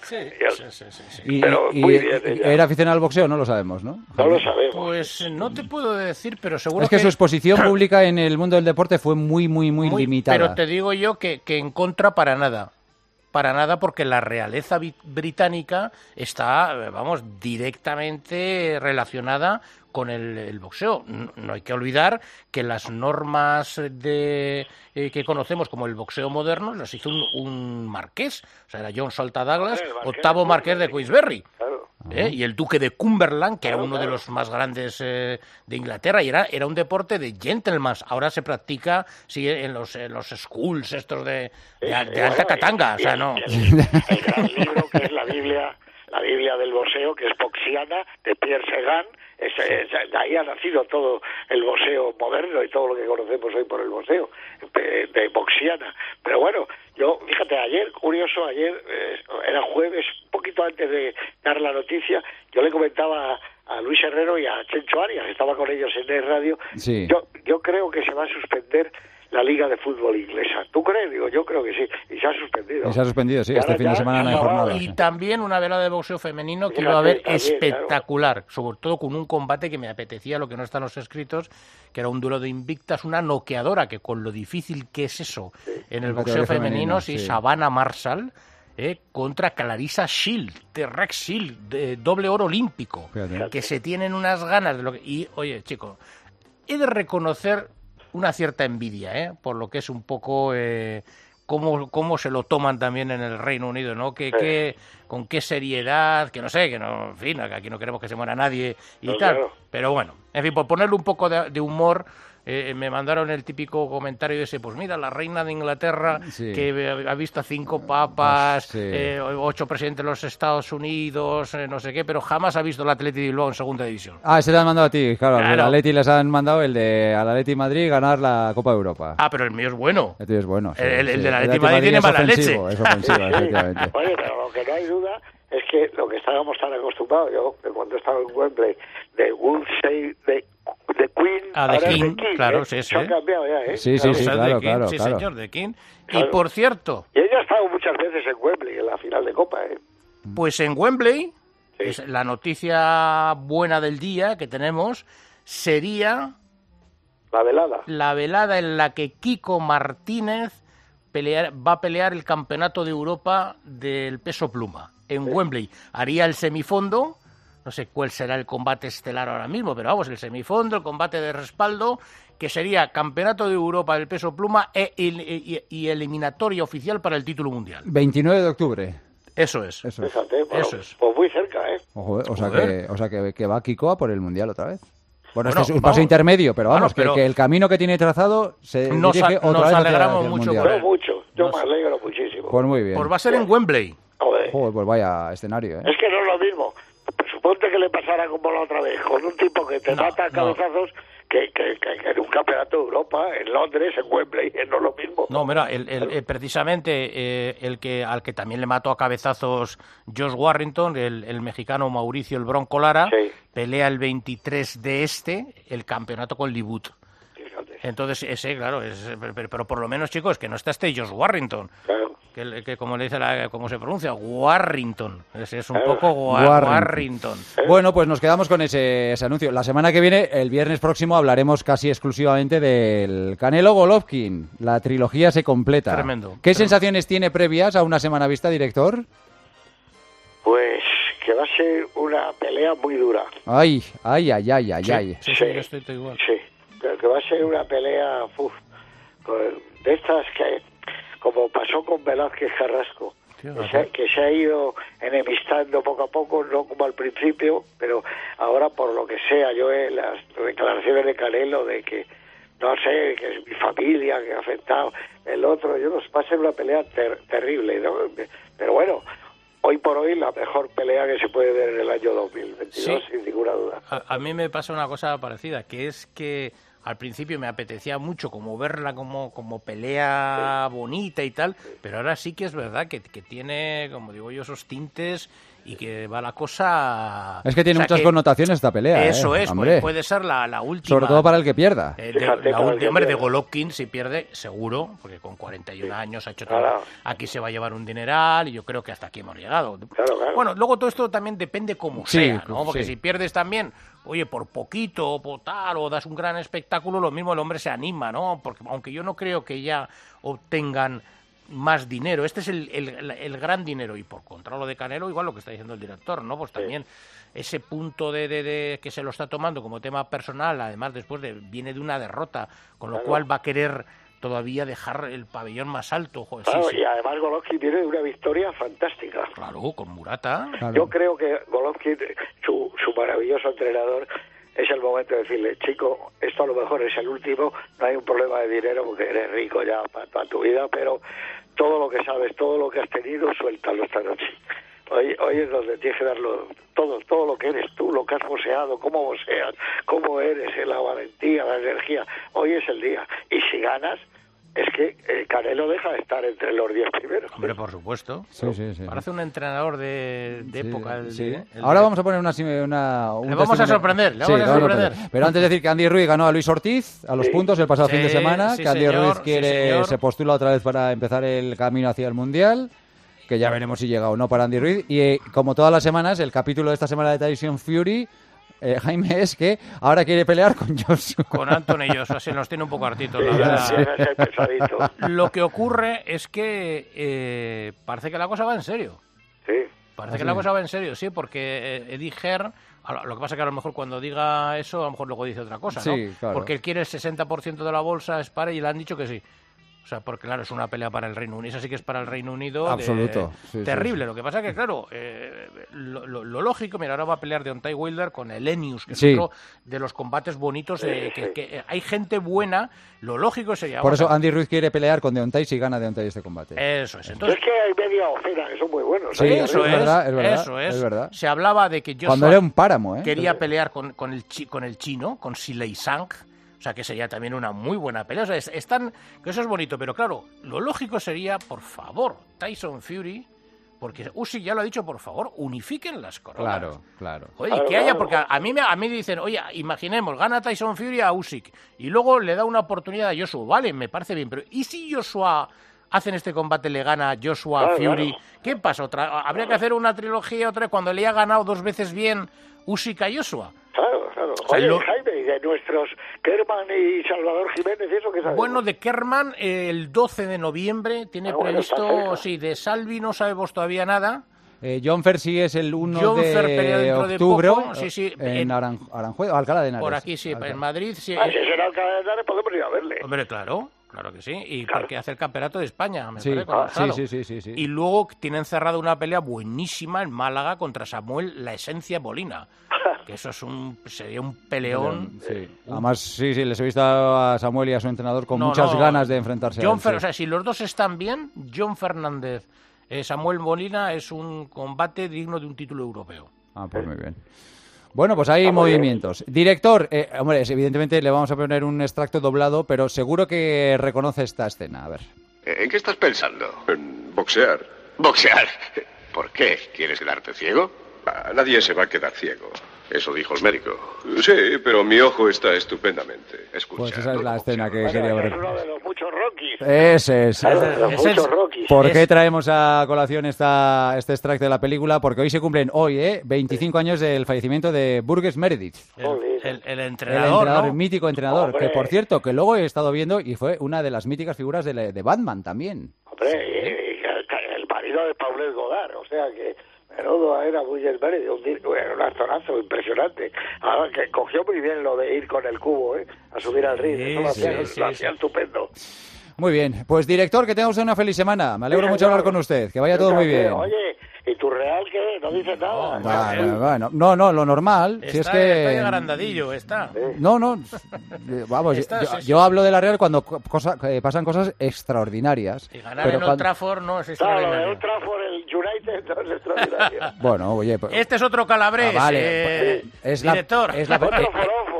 Sí, Yo, sí, sí, sí, sí. Y, pero y- muy bien. y- ella. ¿Era aficionado al boxeo? No lo sabemos, ¿no? No lo sabemos. Pues no te puedo decir, pero seguro Es que su exposición pública en el mundo del deporte fue muy, muy, muy, Muy- limitada. Pero te digo yo que, que en contra para nada. Para nada, porque la realeza bi- británica está, eh, vamos, directamente relacionada con el, el boxeo. No, no hay que olvidar que las normas de eh, que conocemos como el boxeo moderno las hizo un, un marqués. O sea, era John Salta Douglas, El marqués octavo de marqués de Queensberry. Claro. ¿eh? Y el duque de Cumberland, que era Claro, uno de claro. los más grandes eh, de Inglaterra, y era, era un deporte de gentlemen. Ahora se practica sí, en los en los schools estos de, de, de Sí, alta bueno, catanga. y- O sea, y no. El, el gran libro que es la Biblia, la Biblia del boxeo, que es Boxiana, de Pierre Segan. Es, es- de ahí ha nacido todo el boxeo moderno y todo lo que conocemos hoy por el boxeo, de, de Boxiana. Pero bueno, yo, fíjate, ayer, curioso, ayer eh, era jueves, un poquito antes de dar la noticia, yo le comentaba a, a Luis Herrero y a Chencho Arias, estaba con ellos en el radio, Sí. yo, yo creo que se va a suspender la Liga de Fútbol Inglesa. ¿Tú crees? Digo, yo creo que sí. Y se ha suspendido. Y se ha suspendido, sí. Y Este ahora fin de ya semana no hay se ha acabado. jornada. Y sí. también una velada de boxeo femenino que Fíjate, iba a haber también, espectacular, sobre todo con un combate que me apetecía, lo que no está en los escritos, que era un duelo de invictas, una noqueadora, que con lo difícil que es eso en el En boxeo categoría femenino, femenino, sí, sí. Savannah Marshall, eh, contra Clarissa Shield, de Rex Shield, de doble oro olímpico, Fíjate. que se tienen unas ganas de lo que... Y, oye, chico, he de reconocer una cierta envidia, ¿eh? Por lo que es un poco eh, cómo, cómo se lo toman también en el Reino Unido, ¿no? Que, que, con qué seriedad, que no sé, que no, en fin, que aquí no queremos que se muera nadie y No, tal. claro. Pero bueno, en fin, por ponerle un poco de, de humor, eh, me mandaron el típico comentario ese, pues mira, la reina de Inglaterra, Sí. que ha visto a cinco papas, Sí. eh, ocho presidentes de los Estados Unidos, eh, no sé qué, pero jamás ha visto el Athletic de Bilbao en segunda división. Ah, ese te han mandado a ti, claro. Claro. Al Atleti les han mandado el de al Atleti Madrid ganar la Copa de Europa. Ah, pero el mío es bueno. El tuyo es bueno. sí, El- el sí. del Atleti Atleti Madrid tiene es mala ofensivo, leche. Es ofensivo, Sí. efectivamente. Oye, pero lo que no hay duda es que lo que estábamos tan acostumbrados, yo, de cuando estaba en Wembley, de Would Say de, de Queen, Ah, de ahora es King, claro, ¿eh? sí, sí. Se han cambiado ya, ¿eh? Sí, sí, sí, Claro, claro, de King, claro, sí, claro. señor, de King. Y Claro. por cierto, Y ella ha estado muchas veces en Wembley, en la final de Copa, ¿eh? pues en Wembley, Sí. es la noticia buena del día que tenemos sería La velada. la velada en la que Kiko Martínez pelear- va a pelear el campeonato de Europa del peso pluma en Wembley. Haría el semifondo, no sé cuál será el combate estelar ahora mismo, pero vamos, el semifondo, el combate de respaldo, que sería campeonato de Europa del peso pluma e, y, y- y eliminatoria oficial para el título mundial. veintinueve de octubre. Eso es. Eso es. Fíjate, bueno, Eso es. pues muy cerca, ¿eh? Ojo, eh, o sea, Joder. que, o sea que, que va Kiko a por el Mundial otra vez. Bueno, Bueno, este es un vamos. paso intermedio, pero Bueno, vamos, que- pero- que, el camino que tiene trazado se Nos dirige a- otra nos vez hacia- alegramos hacia el mucho Mundial. por No él. mucho, yo No me sé. alegro muchísimo. Pues muy bien. Pues va a ser en Wembley. Joder. Joder, pues vaya escenario, ¿eh? Es que no es lo mismo. Suponte que le pasara como la otra vez, con un tipo que te No, mata a no. cabezazos, que, que, que, que en un campeonato de Europa, en Londres, en Wembley, no es lo mismo. No, mira, el, el- eh, precisamente eh, el que al que también le mató a cabezazos Josh Warrington, el, el mexicano Mauricio el Bronco Lara, Sí. pelea el veintitrés de este el campeonato con Libut. Fíjate. Entonces ese, claro, es, pero, pero por lo menos, chicos, que no está este Josh Warrington, Claro. que, el- que como le dice la, cómo se pronuncia, Warrington. Ese es un Claro. poco Wa- Warrington. Warrington. Bueno, pues nos quedamos con ese, ese anuncio. La semana que viene, el viernes próximo, hablaremos casi exclusivamente del Canelo Golovkin. La trilogía se completa. Tremendo. ¿Qué Tremendo. sensaciones tiene previas a una semana vista, director? Pues que va a ser una pelea muy dura. Ay, ay, ay, ay, ay, Sí, ay. sí, sí, yo estoy todo igual. Sí, pero que va a ser una pelea uf, con- de estas que, como pasó con Velázquez Carrasco, que se, que se ha ido enemistando poco a poco, no como al principio, pero ahora por lo que sea, yo eh, las declaraciones de Canelo de que, no sé, que es mi familia que ha afectado, el otro, yo no sé, va a ser una pelea ter- terrible, ¿no? Pero bueno, hoy por hoy la mejor pelea que se puede ver en el año dos mil veintidós, Sí. sin ninguna duda. A, a mí me pasa una cosa parecida, que es que al principio me apetecía mucho como verla como, como pelea bonita y tal, pero ahora sí que es verdad que, que tiene, como digo yo, esos tintes y que va la cosa... Es que tiene o sea, muchas que connotaciones esta pelea. Eso ¿eh? es, Hombre. puede ser la, la última. Sobre todo para el que pierda. Eh, de, Fíjate, la para el última, que hombre, de pierda. Golovkin, si pierde, seguro, porque con cuarenta y un años ha hecho todo. Claro. Aquí se va a llevar un dineral y yo creo que hasta aquí hemos llegado. Claro, claro. Bueno, luego todo esto también depende cómo Sí, sea, ¿no? Porque sí. si pierdes también, oye, por poquito o por tal, o das un gran espectáculo, lo mismo el hombre se anima, ¿no? Porque aunque yo no creo que ya obtengan más dinero, este es el, el, el gran dinero, y por contra lo de Canelo, igual lo que está diciendo el director, ¿no? Pues también ese punto de, de, de que se lo está tomando como tema personal, además después de viene de una derrota, con lo Claro. cual va a querer todavía dejar el pabellón más alto. Joder, Claro, sí, sí. y además Golovkin viene de una victoria fantástica. Claro, con Murata. Claro. Yo creo que Golovkin, su, su maravilloso entrenador, es el momento de decirle, chico, esto a lo mejor es el último, no hay un problema de dinero porque eres rico ya para, para tu vida, pero todo lo que sabes, todo lo que has tenido, suéltalo esta noche. Hoy, hoy es donde tienes que darlo todo, todo lo que eres tú, lo que has boxeado, cómo boxeas, cómo eres, eh, la valentía, la energía. Hoy es el día. Y si ganas, es que eh, Canelo deja de estar entre los diez primeros. Hombre, por supuesto. Sí, sí, sí. Parece un entrenador de, de Sí, época. El, sí. el- Ahora vamos a poner una... una un Le vamos a testimonio- sorprender, le Sí, vamos a vamos sorprender. Pero antes de decir que Andy Ruiz ganó a Luis Ortiz a los Sí. puntos el pasado Sí, fin de semana, sí, que Andy señor, Ruiz sí, quiere señor. se postula otra vez para empezar el camino hacia el Mundial, que ya veremos si llega o no para Andy Ruiz. Y eh, como todas las semanas, el capítulo de esta semana de Tyson Fury, eh, Jaime, es que ahora quiere pelear con Joshua. Con Anthony Joshua, se nos tiene un poco hartitos, la Sí, verdad. ya, ya, ya, pesadito. Lo que ocurre es que eh, parece que la cosa va en serio. Sí. Parece ¿Ah, que sí? la cosa va en serio, sí, porque eh, Eddie Hearn, a lo lo que pasa que a lo mejor cuando diga eso, a lo mejor luego dice otra cosa, ¿no? Sí, claro. Porque él quiere el sesenta por ciento de la bolsa, es para, y le han dicho que sí. O sea, porque claro, es una pelea para el Reino Unido. Esa sí que es para el Reino Unido. de- Absoluto. Sí, sí, terrible. sí. Lo que pasa que, claro, eh, lo, lo- lo lógico, mira, ahora va a pelear Deontay Wilder con Elenius, que es Sí. otro de los combates bonitos. eh, que, que, eh, hay gente buena. Lo lógico sería... Por vamos eso a- Andy Ruiz quiere pelear con Deontay si gana Deontay este combate. Eso es. Es Entonces, que hay media docena que son muy buenos. Sí, ¿eh? eso es es, verdad, es verdad, eso es. es verdad. Se hablaba de que Joshua Cuando era un páramo, ¿eh? quería pelear con, con, el, chi- con el chino, con Silei Sang, o sea, que sería también una muy buena pelea. O sea, es- están, que eso es bonito, pero claro, lo lógico sería, por favor, Tyson Fury, porque Usyk ya lo ha dicho, por favor, unifiquen las coronas. Claro, claro. Oye, Claro, que haya, claro. porque a, a mí me, a mí dicen, oye, imaginemos, gana Tyson Fury a Usyk y luego le da una oportunidad a Joshua. Vale, me parece bien, pero ¿y si Joshua hacen este combate, le gana a Joshua a Claro, Fury? claro. ¿Qué pasa? Otra, ¿Habría que hacer una trilogía otra vez cuando le ha ganado dos veces bien Usyk a Joshua? Claro, claro. sea, Oye, lo- Jaime, y de nuestros Kerman y Salvador Jiménez, ¿y eso qué sabes? Bueno, de Kerman, eh, el doce de noviembre, tiene Ah, bueno, está previsto, cerca. sí, de Salvi no sabemos todavía nada. Eh, John Fer sí es el uno John Fer pelea de dentro de octubre poco, sí, sí, en en- Aran- Aranjuez, o Alcalá de Henares. Por aquí, sí, Alcalá. en Madrid, sí. Ah, si será Alcalá de Henares, podemos ir a verle. Hombre, claro, claro que sí. Y Claro. porque hace el campeonato de España, me Sí, parece, con ah, Gonzalo. sí, sí, sí, sí, sí. Y luego tienen cerrado una pelea buenísima en Málaga contra Samuel La Esencia Molina. Que eso es un, sería un peleón. Sí. Además, sí, sí, les he visto a Samuel y a su entrenador con No, muchas no. ganas de enfrentarse John a él. Fer- sí. O sea, si los dos están bien, John Fernández, eh, Samuel Molina, es un combate digno de un título europeo. Ah, pues muy bien. Bueno, pues hay Ah, muy movimientos. Director, eh, hombre, evidentemente le vamos a poner un extracto doblado, pero seguro que reconoce esta escena. A ver. ¿En qué estás pensando? En boxear. ¿Boxear? ¿Por qué? ¿Quieres quedarte ciego? Ah, nadie se va a quedar ciego. Eso dijo el médico. Sí, pero mi ojo está estupendamente. Escucha. Pues esa es la escena que Bueno, quería es ver. uno de los muchos Rockies. Ese es. Claro, de los Es el- muchos Rockies. ¿Por Es- qué traemos a colación esta, este extracto de la película? Porque hoy se cumplen, hoy, ¿eh? veinticinco años del fallecimiento de Burgess Meredith. El, Joder. el- el El entrenador, entrenador, ¿no? el mítico entrenador. Hombre. Que, por cierto, que luego he estado viendo y fue una de las míticas figuras de, la- de Batman también. Hombre, y- y el, el marido de Paulette Godard, o sea que menudo era Burgess Meredith, un, di- un actorazo impresionante. Ahora que cogió muy bien lo de ir con el cubo, ¿eh? A subir al ring, eso lo Sí, hacía, sí, lo sí, hacía sí. estupendo. Muy bien. Pues, director, que tenga usted una feliz semana. Me alegro Sí, mucho de hablar señor. con usted. Que vaya Yo todo muy también. bien. Oye, ¿y tu Real qué? No dices nada. Bueno, bueno. No, no, lo normal. Si es Está, que... está agrandadillo, está. No, no, eh, vamos, Está, yo, sí, sí. yo hablo de la Real cuando co- cosa- eh, pasan cosas extraordinarias. Y ganar pero en Old cuando- Trafford no es Claro, lo de extraordinario. Old Trafford, el United, no es extraordinario. Bueno, oye, pues, Este es otro Calabres, Ah, vale, eh, pues, es la- director. es la- Otro eh, forofo.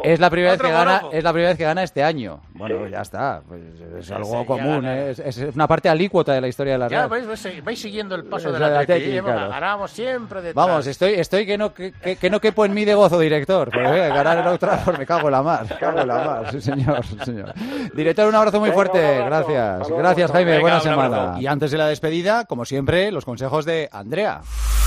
Es la primera Otro vez que gana, golopo. es la primera vez que gana este año. Bueno, ya está. Pues es Sí, algo sí, común, ya, ¿eh? es, es una parte alícuota de la historia de la Ya Real. vais, vais, vais siguiendo el paso Es del el Atleti. Atleti, ¿eh? claro. Ganamos siempre detrás. Vamos, estoy, estoy que no que, que, que no quepo en mí de gozo, director. Porque eh, ganar el Old Trafford me cago en la mar. Cago en la mar, sí señor, sí, señor. Director, un abrazo muy Venga, fuerte. un abrazo. Gracias. Hasta luego. Gracias, Jaime. Venga, Buena un semana. abrazo. Y antes de la despedida, como siempre, los consejos de Andrea.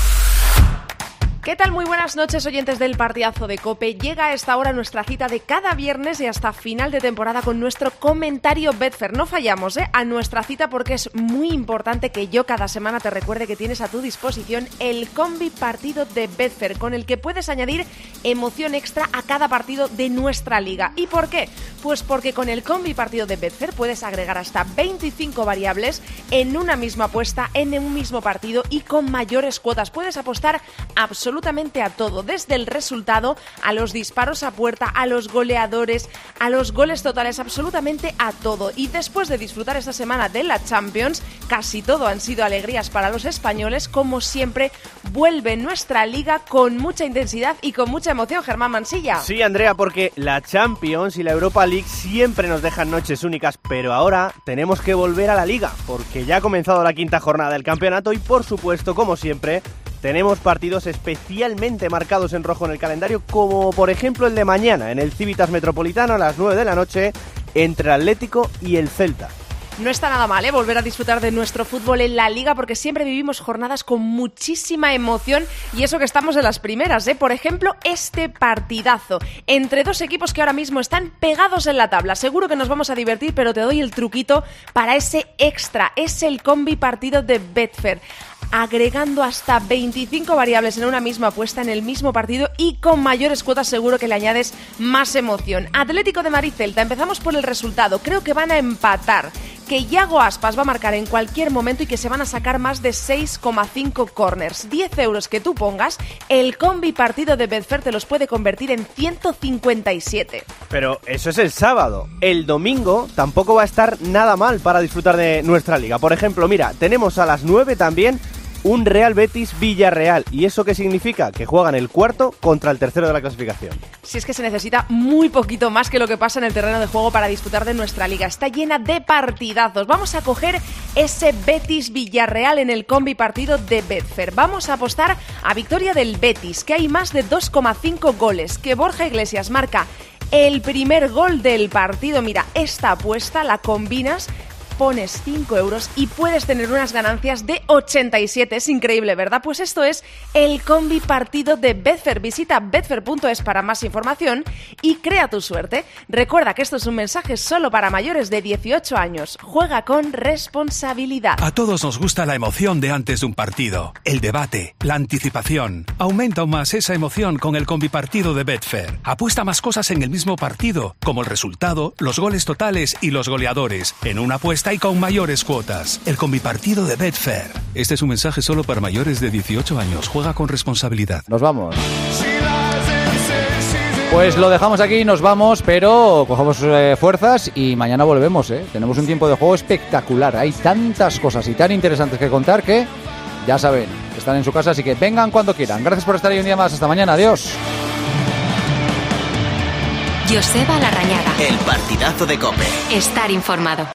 ¿Qué tal? Muy buenas noches, oyentes del Partidazo de COPE. Llega a esta hora nuestra cita de cada viernes y hasta final de temporada con nuestro comentario Betfair. No fallamos, ¿eh? A nuestra cita porque es muy importante que yo cada semana te recuerde que tienes a tu disposición el combi partido de Betfair, con el que puedes añadir emoción extra a cada partido de nuestra liga. ¿Y por qué? Pues porque con el combi partido de Betfair puedes agregar hasta veinticinco variables en una misma apuesta, en un mismo partido y con mayores cuotas. Puedes apostar absolutamente absolutamente a todo, desde el resultado, a los disparos a puerta, a los goleadores, a los goles totales, absolutamente a todo. Y después de disfrutar esta semana de la Champions, casi todo han sido alegrías para los españoles, como siempre, vuelve nuestra liga con mucha intensidad y con mucha emoción. Germán Mansilla. Sí, Andrea, porque la Champions y la Europa League siempre nos dejan noches únicas, pero ahora tenemos que volver a la liga, porque ya ha comenzado la quinta jornada del campeonato y, por supuesto, como siempre, tenemos partidos especialmente marcados en rojo en el calendario, como por ejemplo el de mañana en el Civitas Metropolitano a las nueve de la noche entre el Atlético y el Celta. No está nada mal, ¿eh? Volver a disfrutar de nuestro fútbol en la Liga, porque siempre vivimos jornadas con muchísima emoción, y eso que estamos de las primeras, ¿eh? Por ejemplo, este partidazo entre dos equipos que ahora mismo están pegados en la tabla. Seguro que nos vamos a divertir, pero te doy el truquito para ese extra. Es el combi partido de Betfair, agregando hasta veinticinco variables en una misma apuesta en el mismo partido y con mayores cuotas seguro que le añades más emoción. Atlético de Madrid-Celta, empezamos por el resultado. Creo que van a empatar, que Yago Aspas va a marcar en cualquier momento y que se van a sacar más de seis coma cinco corners. diez euros que tú pongas, el combi partido de Betfair te los puede convertir en ciento cincuenta y siete. Pero eso es el sábado. El domingo tampoco va a estar nada mal para disfrutar de nuestra liga. Por ejemplo, mira, tenemos a las nueve también un Real Betis Villarreal. ¿Y eso qué significa? Que juegan el cuarto contra el tercero de la clasificación. Si es que se necesita muy poquito más que lo que pasa en el terreno de juego para disfrutar de nuestra liga. Está llena de partidazos. Vamos a coger ese Betis Villarreal en el combi partido de Betfair. Vamos a apostar a victoria del Betis, que hay más de dos coma cinco goles, que Borja Iglesias marca el primer gol del partido. Mira, esta apuesta la combinas, pones cinco euros y puedes tener unas ganancias de ochenta y siete. Es increíble, ¿verdad? Pues esto es el combi partido de Betfair. Visita betfair punto es para más información y crea tu suerte. Recuerda que esto es un mensaje solo para mayores de dieciocho años. Juega con responsabilidad. A todos nos gusta la emoción de antes de un partido, el debate, la anticipación. Aumenta aún más esa emoción con el combi partido de Betfair. Apuesta más cosas en el mismo partido, como el resultado, los goles totales y los goleadores, en una apuesta y con mayores cuotas. El combipartido de Betfair. Este es un mensaje solo para mayores de dieciocho años. Juega con responsabilidad. Nos vamos. Pues lo dejamos aquí, nos vamos, pero cogemos eh, fuerzas y mañana volvemos, ¿eh? Tenemos un tiempo de juego espectacular. Hay tantas cosas y tan interesantes que contar que, ya saben, están en su casa, así que vengan cuando quieran. Gracias por estar ahí un día más. Hasta mañana. Adiós. Joseba Larrañaga. El partidazo de COPE. Estar informado.